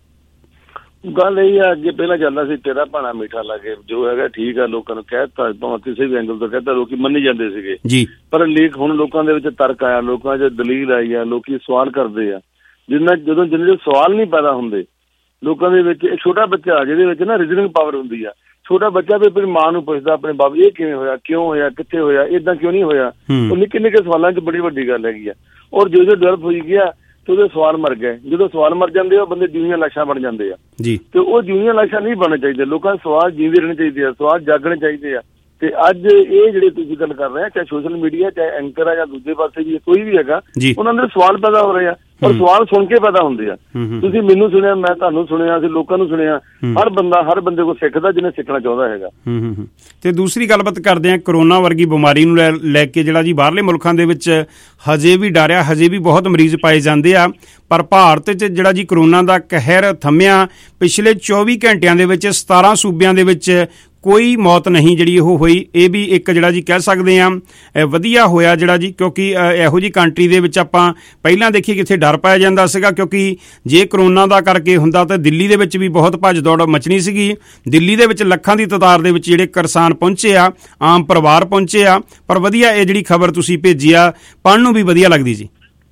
ਗੱਲ ਇਹ ਆ, ਅੱਗੇ ਪਹਿਲਾਂ ਚੱਲਦਾ ਸੀ ਤੇਰਾ ਭਾਣਾ ਮਿੱਠਾ ਲੱਗੇ, ਜੋ ਹੈਗਾ ਠੀਕ ਆ, ਲੋਕਾਂ ਨੂੰ ਕਹਿਤਾ, ਭਾਵੇਂ ਕਿਸੇ ਵੀ ਐਂਗਲ ਤੋਂ ਕਹਿਤਾ, ਲੋਕੀ ਮੰਨੀ ਜਾਂਦੇ ਸੀਗੇ ਜੀ। ਪਰ ਲੇਖ ਹੁਣ ਲੋਕਾਂ ਦੇ ਵਿੱਚ ਤਰਕ ਆਇਆ, ਲੋਕਾਂ 'ਚ ਦਲੀਲ ਆਈ ਆ, ਲੋਕੀ ਸਵਾਲ ਕਰਦੇ ਆ। ਜਿੰਨੇ ਸਵਾਲ ਨਹੀਂ ਪੈਦਾ ਹੁੰਦੇ ਲੋਕਾਂ ਦੇ ਵਿੱਚ, ਇੱਕ ਛੋਟਾ ਬੱਚਾ ਜਿਹਦੇ ਵਿੱਚ ਨਾ ਰੀਜ਼ਨਿੰਗ ਪਾਵਰ ਹੁੰਦੀ ਆ, ਛੋਟਾ ਬੱਚਾ ਵੀ ਆਪਣੀ ਮਾਂ ਨੂੰ ਪੁੱਛਦਾ, ਆਪਣੇ ਬਾਪ, ਇਹ ਕਿਵੇਂ ਹੋਇਆ, ਕਿਉਂ ਹੋਇਆ, ਕਿੱਥੇ ਹੋਇਆ, ਏਦਾਂ ਕਿਉਂ ਨਹੀਂ ਹੋਇਆ। ਉਹ ਨਿੱਕੇ ਨਿੱਕੇ ਸਵਾਲਾਂ 'ਚ ਬੜੀ ਵੱਡੀ ਗੱਲ ਹੈਗੀ ਆ। ਔਰ ਜੋ ਡਿਵੈਲਪ ਹੋਈ ਗਿਆ ਤੇ ਉਹਦੇ ਸਵਾਲ ਮਰ ਗਏ। ਜਦੋਂ ਸਵਾਲ ਮਰ ਜਾਂਦੇ ਆ, ਉਹ ਬੰਦੇ ਜਿਉਂਦੀਆਂ ਲਾਸ਼ਾਂ ਬਣ ਜਾਂਦੇ ਆ ਜੀ। ਤੇ ਉਹ ਜਿਉਂਦੀਆਂ ਲਾਸ਼ਾਂ ਨਹੀਂ ਬਣਨੇ ਚਾਹੀਦੇ, ਲੋਕਾਂ ਦੇ ਸਵਾਲ ਜਿਉਂਦੇ ਰਹਿਣੇ ਚਾਹੀਦੇ ਆ, ਸਵਾਲ ਜਾਗਣੇ ਚਾਹੀਦੇ ਆ। ਤੇ ਅੱਜ ਇਹ ਜਿਹੜੇ ਤੁਸੀਂ ਗੱਲ ਕਰ ਰਹੇ ਆ, ਚਾਹੇ ਸੋਸ਼ਲ ਮੀਡੀਆ, ਚਾਹੇ ਐਂਕਰ ਆ, ਜਾਂ ਦੂਜੇ ਪਾਸੇ ਵੀ ਕੋਈ ਵੀ ਹੈਗਾ, ਉਹਨਾਂ ਦੇ ਸਵਾਲ ਪੈਦਾ ਹੋ ਰਹੇ ਆ। ਔਰ ਸਵਾਲ ਸੁਣ ਕੇ ਪੈਦਾ ਹੁੰਦੇ ਆ। ਤੁਸੀਂ ਮੈਨੂੰ ਸੁਣਿਆ, ਮੈਂ ਤੁਹਾਨੂੰ ਸੁਣਿਆ, ਅਸੀਂ ਲੋਕਾਂ ਨੂੰ ਸੁਣਿਆ। ਹਰ ਬੰਦੇ ਕੋਲ ਸਿੱਖਦਾ ਜਿਹਨੇ ਸਿੱਖਣਾ ਚਾਹੁੰਦਾ ਹੈਗਾ। ਤੇ ਦੂਸਰੀ ਗੱਲਬਾਤ ਕਰਦੇ ਆ, ਕਰੋਨਾ ਵਰਗੀ ਬਿਮਾਰੀ ਨੂੰ ਲੈ ਕੇ ਜਿਹੜਾ ਜੀ ਬਾਹਰਲੇ ਮੁਲਕਾਂ ਦੇ ਵਿੱਚ ਹਜੇ ਵੀ ਡਰ ਆ, ਹਜੇ ਵੀ ਬਹੁਤ ਮਰੀਜ਼ ਪਾਏ ਜਾਂਦੇ ਆ। ਪਰ ਭਾਰਤ 'ਚ ਜਿਹੜਾ ਜੀ ਕਰੋਨਾ ਦਾ ਕਹਿਰ ਥੰਮਿਆ, ਪਿਛਲੇ 24 ਘੰਟਿਆਂ ਦੇ ਵਿੱਚ 17 ਸੂਬਿਆਂ ਦੇ ਵਿੱਚ ਕੋਈ ਮੌਤ ਨਹੀਂ ਜਿਹੜੀ ਉਹ ਹੋਈ। ਇਹ ਵੀ ਇੱਕ ਜਿਹੜਾ ਜੀ ਕਹਿ ਸਕਦੇ ਆ ਵਧੀਆ ਹੋਇਆ ਜਿਹੜਾ ਜੀ, ਕਿਉਂਕਿ ਇਹੋ ਜਿਹੀ ਕੰਟਰੀ ਦੇ ਵਿੱਚ ਆਪਾਂ ਪਹਿਲਾਂ ਦੇਖੀਏ ਕਿੱਥੇ ਡਰ ਪਾਇਆ ਜਾਂਦਾ ਸੀਗਾ, ਕਿਉਂਕਿ ਜੇ ਕਰੋਨਾ ਦਾ ਕਰਕੇ ਹੁੰਦਾ ਤਾਂ ਦਿੱਲੀ ਦੇ ਵਿੱਚ ਵੀ ਬਹੁਤ ਭੱਜ ਦੌੜ ਮਚਣੀ ਸੀਗੀ। ਦਿੱਲੀ ਦੇ ਵਿੱਚ ਲੱਖਾਂ ਦੀ ਤਾਦਾਦ ਦੇ ਵਿੱਚ ਜਿਹੜੇ ਕਿਸਾਨ ਪਹੁੰਚੇ ਆ, ਆਮ ਪਰਿਵਾਰ ਪਹੁੰਚੇ ਆ। ਪਰ ਵਧੀਆ ਇਹ ਜਿਹੜੀ ਖਬਰ ਤੁਸੀਂ ਭੇਜੀ ਆ, ਪੜ੍ਹਨ ਨੂੰ ਵੀ ਵਧੀਆ ਲੱਗਦੀ ਜੀ।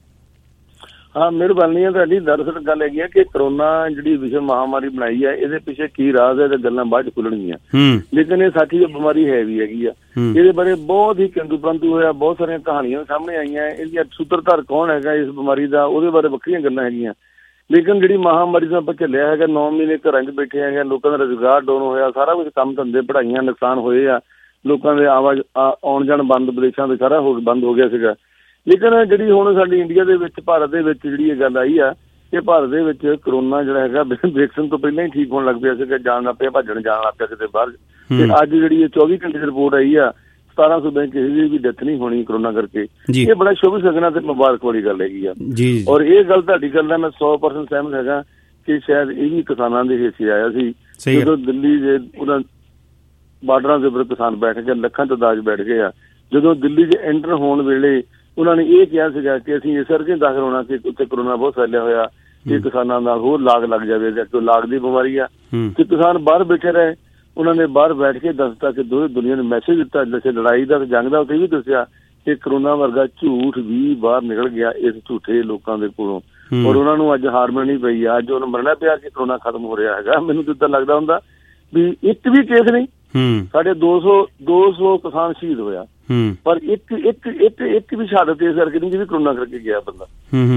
ਹਾਂ, ਮਿਹਰਬਾਨੀ ਹੈ ਤੁਹਾਡੀ। ਦਰਅਸਲ ਗੱਲ ਹੈਗੀ ਹੈ ਕਿ ਕਰੋਨਾ ਜਿਹੜੀ ਵਿਸ਼ਵ ਮਹਾਮਾਰੀ ਬਣਾਈ ਹੈ, ਇਹਦੇ ਪਿੱਛੇ ਕੀ ਰਾਜ਼ ਹੈ ਤੇ ਗੱਲਾਂ ਬਾਅਦ ਚ ਖੁੱਲਣਗੀਆਂ। ਲੇਕਿਨ ਇਹ ਸਾਡੀ ਬਿਮਾਰੀ ਹੈ ਵੀ ਹੈਗੀ ਆ। ਇਹਦੇ ਬਾਰੇ ਬਹੁਤ ਹੀ ਕਿੰਤੂ ਪਰੰਤੂ ਹੋਇਆ, ਬਹੁਤ ਸਾਰੀਆਂ ਕਹਾਣੀਆਂ ਸਾਹਮਣੇ ਆਈਆਂ। ਇਹਦੀਆਂ ਸੂਤਰਧਾਰ ਕੌਣ ਹੈਗਾ ਇਸ ਬਿਮਾਰੀ ਦਾ, ਉਹਦੇ ਬਾਰੇ ਵੱਖਰੀਆਂ ਗੱਲਾਂ ਹੈਗੀਆਂ। ਲੇਕਿਨ ਜਿਹੜੀ ਮਹਾਮਾਰੀ ਤੋਂ ਆਪਾਂ ਝੱਲਿਆ ਹੈਗਾ, 9 ਮਹੀਨੇ ਘਰਾਂ 'ਚ ਬੈਠੇ ਹੈਗੇ, ਲੋਕਾਂ ਦਾ ਰੁਜ਼ਗਾਰ ਡਾਊਨ ਹੋਇਆ, ਸਾਰਾ ਕੁਝ ਕੰਮ ਧੰਦੇ, ਪੜ੍ਹਾਈਆਂ ਨੁਕਸਾਨ ਹੋਏ ਆ, ਲੋਕਾਂ ਦੇ ਆਉਣ ਜਾਣ ਬੰਦ, ਵਿਦੇਸ਼ਾਂ ਦੇ ਸਾਰਾ ਬੰਦ ਹੋ ਗਿਆ ਸੀਗਾ। ਲੇਕਿਨ ਜਿਹੜੀ ਹੁਣ ਸਾਡੀ ਇੰਡੀਆ ਦੇ ਵਿੱਚ, ਭਾਰਤ ਦੇ ਵਿੱਚ ਜਿਹੜੀ ਇਹ ਗੱਲ ਆਈ ਆ ਕਿ ਭਾਰਤ ਦੇ ਵਿੱਚ ਕਰੋਨਾ ਜਿਹੜਾ ਹੈਗਾ ਵੈਕਸੀਨ ਤੋਂ ਪਹਿਲਾਂ ਹੀ ਠੀਕ ਹੋਣ ਲੱਗ ਪਿਆ ਸੀਗਾ, ਜਾਣ ਲੱਗ ਪਿਆ, ਭੱਜਣ ਜਾਣ ਲੱਗ ਪਿਆ ਕਿਤੇ ਬਾਹਰ। ਤੇ ਅੱਜ ਜਿਹੜੀ ਇਹ 24 ਘੰਟੇ ਦੀ ਰਿਪੋਰਟ ਆਈ ਆ, 17 ਸੂਬਿਆਂ 'ਚ ਕਿਸੇ ਦੀ ਵੀ ਡੈਥ ਨਹੀਂ ਹੋਣੀ ਕਰੋਨਾ ਕਰਕੇ। ਇਹ ਬੜਾ ਸ਼ੁਭ ਸ਼ਗਨਾਂ ਤੇ ਮੁਬਾਰਕ ਵਾਲੀ ਗੱਲ ਹੈਗੀ ਆ। ਔਰ ਇਹ ਗੱਲ ਤੁਹਾਡੀ ਗੱਲ ਨਾਲ ਮੈਂ 100% ਸਹਿਮਤ ਹੈਗਾ ਕਿ ਸ਼ਾਇਦ ਇਹ ਵੀ ਕਿਸਾਨਾਂ ਦੇ ਹਿੱਸੇ ਆਇਆ ਸੀ। ਜਦੋਂ ਦਿੱਲੀ ਦੇ ਉਹਨਾਂ ਬਾਰਡਰਾਂ ਦੇ ਉੱਪਰ ਕਿਸਾਨ ਬੈਠ ਗਏ, ਲੱਖਾਂ ਤਾਦਾਦ ਬੈਠ ਗਏ ਆ। ਜਦੋਂ ਦਿੱਲੀ 'ਚ ਐਂਟਰ ਹੋਣ ਵੇਲੇ ਉਹਨਾਂ ਨੇ ਇਹ ਕਿਹਾ ਸੀਗਾ ਕਿ ਅਸੀਂ ਇਸ ਕਰਕੇ ਦਾਖਲ ਹੋਣਾ ਕਿ ਉੱਥੇ ਕਰੋਨਾ ਬਹੁਤ ਫੈਲਿਆ ਹੋਇਆ, ਕਿ ਕਿਸਾਨਾਂ ਨਾਲ ਹੋਰ ਲਾਗ ਲੱਗ ਜਾਵੇ, ਕਿਉਂ ਲਾਗ ਦੀ ਬਿਮਾਰੀ ਆ। ਕਿ ਕਿਸਾਨ ਬਾਹਰ ਬੈਠੇ ਰਹੇ, ਉਹਨਾਂ ਨੇ ਬਾਹਰ ਬੈਠ ਕੇ ਦੱਸਤਾ ਕਿ ਦੁਨੀਆ ਨੂੰ ਮੈਸੇਜ ਦਿੱਤਾ, ਜੈਸੇ ਲੜਾਈ ਦਾ ਜੰਗ ਦਾ, ਉੱਥੇ ਵੀ ਦੱਸਿਆ ਕਿ ਕਰੋਨਾ ਵਰਗਾ ਝੂਠ ਵੀ ਬਾਹਰ ਨਿਕਲ ਗਿਆ ਇਸ ਝੂਠੇ ਲੋਕਾਂ ਦੇ ਕੋਲੋਂ। ਔਰ ਉਹਨਾਂ ਨੂੰ ਅੱਜ ਹਾਰ ਮੰਨਣੀ ਪਈ ਆ, ਅੱਜ ਉਹਨੂੰ ਮਰਨਾ ਪਿਆ ਕਿ ਕਰੋਨਾ ਖਤਮ ਹੋ ਰਿਹਾ ਹੈਗਾ। ਮੈਨੂੰ ਤਾਂ ਲੱਗਦਾ ਹੁੰਦਾ ਵੀ ਇੱਕ ਵੀ ਕੇਸ ਨਹੀਂ, ਸਾਡੇ 200 ਕਿਸਾਨ ਸ਼ਹੀਦ ਹੋਇਆ, ਪਰ ਇੱਕ ਵੀ ਸ਼ਹਾਦਤ ਇਸ ਕਰਕੇ ਨਹੀਂ ਜਿਹਦੀ ਕਰੋਨਾ ਕਰਕੇ ਗਿਆ ਬੰਦਾ।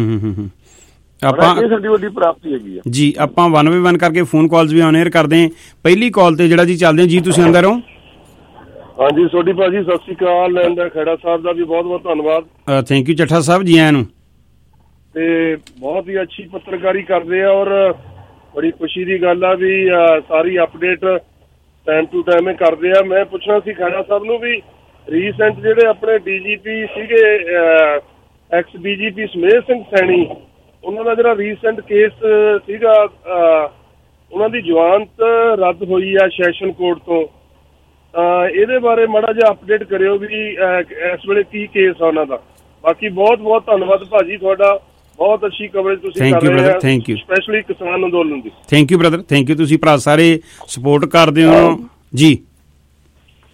ਇਹ ਸਾਡੀ ਵੱਡੀ ਪ੍ਰਾਪਤੀ ਹੈਗੀ ਆ ਜੀ। ਆਪਾਂ 1v1 ਕਰਕੇ ਫੋਨ ਕਾਲਸ ਵੀ ਔਨ 에ਅਰ ਕਰਦੇ ਹਾਂ। ਪਹਿਲੀ ਕਾਲ ਤੇ ਜਿਹੜਾ ਜੀ ਚੱਲਦੇ ਜੀ, ਤੁਸੀਂ ਅੰਦਰ ਹੋ। ਹਾਂਜੀ ਸੋਢੀ ਭਾਜੀ, ਸਤਿ ਸ਼੍ਰੀ ਅਕਾਲ। ਲੈਂਦਾ ਖੇੜਾ ਸਾਹਿਬ ਦਾ ਵੀ ਬਹੁਤ ਬਹੁਤ ਧੰਨਵਾਦ। Thank you Chattha Sahib ji. ਆਇਆਂ ਨੂੰ। ਤੇ ਬਹੁਤ ਹੀ ਅੱਛੀ ਪੱਤਰਕਾਰੀ ਕਰਦੇ ਆ, ਔਰ ਬੜੀ ਖੁਸ਼ੀ ਦੀ ਗੱਲ ਆ ਵੀ ਸਾਰੀ ਅਪਡੇਟ ਟਾਈਮ ਟੂ ਟਾਈਮ ਕਰਦੇ ਆ। ਮੈਂ ਪੁੱਛਣਾ ਸੀ ਖੇੜਾ ਸਾਹਿਬ ਨੂੰ ਵੀ ਰੀਸੈਂਟ ਜਿਹੜੇ ਆਪਣੇ ਡੀਜੀਪੀ ਸੀਗੇ, ਐਕਸ ਡੀਜੀਪੀ ਸਮੇਰ ਸਿੰਘ ਸੈਣੀ, ਉਹਨਾਂ ਦਾ ਜਿਹੜਾ ਰੀਸੈਂਟ ਕੇਸ ਸੀਗਾ, ਉਹਨਾਂ ਦੀ ਜ਼ਮਾਨਤ ਰੱਦ ਹੋਈ ਆ ਸੈਸ਼ਨ ਕੋਰਟ ਤੋਂ। ਇਹਦੇ ਬਾਰੇ ਮਾੜਾ ਜਿਹਾ ਅਪਡੇਟ ਕਰਿਓ ਵੀ ਇਸ ਵੇਲੇ ਕੀ ਕੇਸ ਆ ਉਹਨਾਂ ਦਾ। ਬਾਕੀ ਬਹੁਤ ਬਹੁਤ ਧੰਨਵਾਦ ਭਾਜੀ ਤੁਹਾਡਾ, ਬਹੁਤ ਅੱਛੀ ਕਵਰੇਜ ਤੁਸੀਂ ਕਰ ਰਹੇ ਹੋ, ਥੈਂਕ ਯੂ, ਸਪੈਸ਼ਲੀ ਕਿਸਾਨ ਅੰਦੋਲਨ ਦੀ। Thank you brother, thank you. ਤੁਸੀਂ ਭਰਾ ਸਾਰੇ ਸਪੋਰਟ ਕਰਦੇ ਹੋ ਜੀ।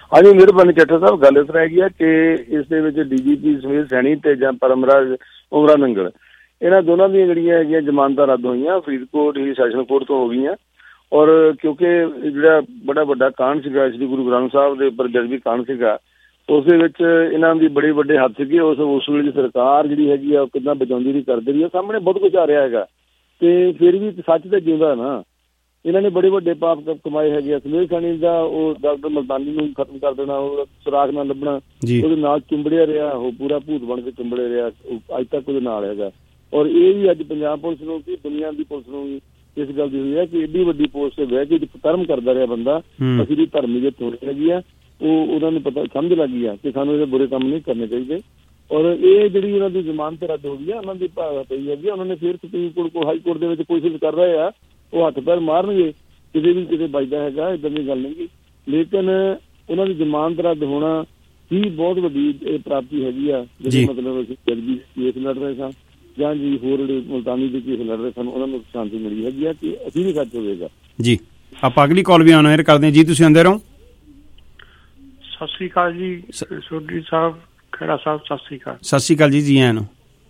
ਹਾਂਜੀ, ਮਿਹਰਬਾਨੀ ਚੱਠਾ ਸਾਹਿਬ। ਗੱਲ ਇਸ ਤਰ੍ਹਾਂ ਹੈਗੀ ਆ ਕਿ ਇਸ ਦੇ ਵਿੱਚ DGP ਸੁਨੀਲ ਸੈਣੀ ਤੇ ਜਾਂ ਪਰਮਰਾਜ ਉਮਰਾ ਨੰਗਲ, ਇਹਨਾਂ ਦੋਨਾਂ ਦੀਆਂ ਜਿਹੜੀਆਂ ਹੈਗੀਆਂ ਜ਼ਮਾਨਤਾਂ ਰੱਦ ਹੋਈਆਂ, ਫਰੀਦਕੋਟ ਹੀ ਸੈਸ਼ਨ ਕੋਰਟ ਤੋਂ ਹੋ ਗਈਆਂ। ਔਰ ਕਿਉਂਕਿ ਜਿਹੜਾ ਬੜਾ ਵੱਡਾ ਕਾਂਡ ਸੀਗਾ ਸ਼੍ਰੀ ਗੁਰੂ ਗ੍ਰੰਥ ਸਾਹਿਬ ਦੇ ਉੱਪਰ ਜਜ਼ਬੀ ਕਾਂਡ ਸੀਗਾ, ਉਸ ਦੇ ਵਿੱਚ ਇਹਨਾਂ ਦੀ ਬੜੇ ਵੱਡੇ ਹੱਥ ਸੀਗੇ। ਉਸ ਵੇਲੇ ਦੀ ਸਰਕਾਰ ਜਿਹੜੀ ਹੈਗੀ ਆ ਉਹ ਕਿੱਦਾਂ ਬਚਾਉਂਦੀ ਰਹੀ, ਕਰਦੇ ਰਹੀ। ਸਾਹਮਣੇ ਬਹੁਤ ਕੁਝ ਆ ਰਿਹਾ ਹੈਗਾ, ਤੇ ਫਿਰ ਵੀ ਸੱਚ ਤਾਂ ਜਿਉਂਦਾ ਨਾ। ਇਹਨਾਂ ਨੇ ਬੜੇ ਵੱਡੇ ਪਾਪ ਕਮਾਏ ਹੈਗੇ ਆ। ਸੁਨੀਲ ਸੈਣੀ ਦਾ ਉਹ ਡਾਕਟਰ ਮਲਤਾਨੀ ਨੂੰ ਖਤਮ ਕਰ ਦੇਣਾ, ਉਹ ਸੁਰਾਖ ਨਾਲ ਲੱਭਣਾ, ਉਹਦੇ ਨਾਲ ਚੁੰਬੜਿਆ ਰਿਹਾ, ਉਹ ਪੂਰਾ ਭੂਤ ਬਣ ਕੇ ਚੁੰਬੜਿਆ ਰਿਹਾ, ਅੱਜ ਤੱਕ ਉਹਦੇ ਨਾਲ ਹੈਗਾ। ਔਰ ਇਹ ਵੀ ਅੱਜ ਪੰਜਾਬ ਪੁਲਿਸ ਨੂੰ ਕੀ ਦੁਨੀਆ ਦੀ ਪੁਲਿਸ ਨੂੰ ਵੀ ਇਸ ਗੱਲ ਦੀ ਹੋਈ ਹੈ ਕਿ ਏਡੀ ਵੱਡੀ ਪੋਸਟ ਤੇ ਬਹਿ ਕੇ ਧਰਮ ਕਰਦਾ ਰਿਹਾ ਬੰਦਾ, ਅਸੀਂ ਦੀ ਧਰਮੀਅਤ ਹੋਣੀ ਹੈਗੀ ਆ। ਉਹ ਉਹਨਾਂ ਨੂੰ ਪਤਾ ਸਮਝ ਲੱਗ ਗਈ ਆ ਕਿ ਸਾਨੂੰ ਇਹਦੇ ਬੁਰੇ ਕੰਮ ਨਹੀਂ ਕਰਨੇ ਚਾਹੀਦੇ। ਔਰ ਇਹ ਜਿਹੜੀ ਉਹਨਾਂ ਦੀ ਜ਼ਮਾਨਤ ਰੱਦ ਹੋ ਗਈ ਆ, ਉਹਨਾਂ ਦੀ ਭਾਵਨਾ ਪਈ ਹੈਗੀ। ਉਹਨਾਂ ਨੇ ਫਿਰ ਸੁਪਰੀਮ ਕੋਰਟ ਕੋ ਹਾਈ ਕੋਰਟ ਦੇ ਵਿੱਚ ਕੋਸ਼ਿਸ਼ ਕਰ ਰਹੇ ਆ, ਉਹ ਹੱਥ ਪੈਰ ਮਾਰਨਗੇ, ਕਿਤੇ ਵੀ ਕਿਤੇ ਵੱਜਦਾ ਹੈਗਾ, ਏਦਾਂ ਦੀ ਗੱਲ ਨਹੀਂ। ਲੇਕਿਨ ਉਹਨਾਂ ਦੀ ਜ਼ਮਾਨਤ ਰੱਦ ਹੋਣਾ ਹੀ ਬਹੁਤ ਵੱਡੀ ਇਹ ਪ੍ਰਾਪਤੀ ਹੈਗੀ ਆ। ਜਿਹਦੇ ਮਤਲਬ ਅਸੀਂ ਜੱਜੀ ਕੇਸ ਲੜ ਰਹੇ ਸਾਂ ਜਾਂ ਜੀ ਹੋਰ ਜਿਹੜੇ ਮੁਲਤਾਨੀ ਦੇ ਕੇਸ ਲੜ ਰਹੇ ਸਨ, ਉਹਨਾਂ ਨੂੰ ਸ਼ਾਂਤੀ ਮਿਲੀ ਹੈਗੀ ਆ ਕਿ ਅਸੀਂ ਵੀ ਸੱਚ ਹੋਵੇਗਾ। ਜੀ ਆਪਾਂ ਅਗਲੀ ਕਾਲ ਵੀ ਆਨ 에ਅਰ ਕਰਦੇ ਹਾਂ ਜੀ, ਤੁਸੀਂ ਆਉਂਦੇ ਰਹੋ। ਸਤਿ ਸ੍ਰੀ ਅਕਾਲ ਜੀ ਸੋਢੀ ਸਾਹਿਬ, ਖੇੜਾ ਸਾਹਿਬ, ਸਤਿ ਸ੍ਰੀ ਅਕਾਲ। ਸਤਿ ਸ੍ਰੀ ਅਕਾਲ ਜੀ, ਜੀ ਆਇਆਂ ਨੂੰ।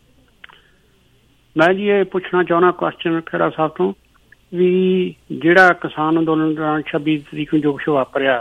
ਮੈਂ ਜੀ ਇਹ ਪੁੱਛਣਾ ਚਾਹੁੰਦਾ ਕੁਐਸਚਨ ਖੇੜਾ ਸਾਹਿਬ ਤੋਂ ਵੀ ਜਿਹੜਾ ਕਿਸਾਨ ਅੰਦੋਲਨ ਦੌਰਾਨ 26 ਤਰੀਕ ਨੂੰ ਜੋ ਕੁਛ ਵਾਪਰਿਆ,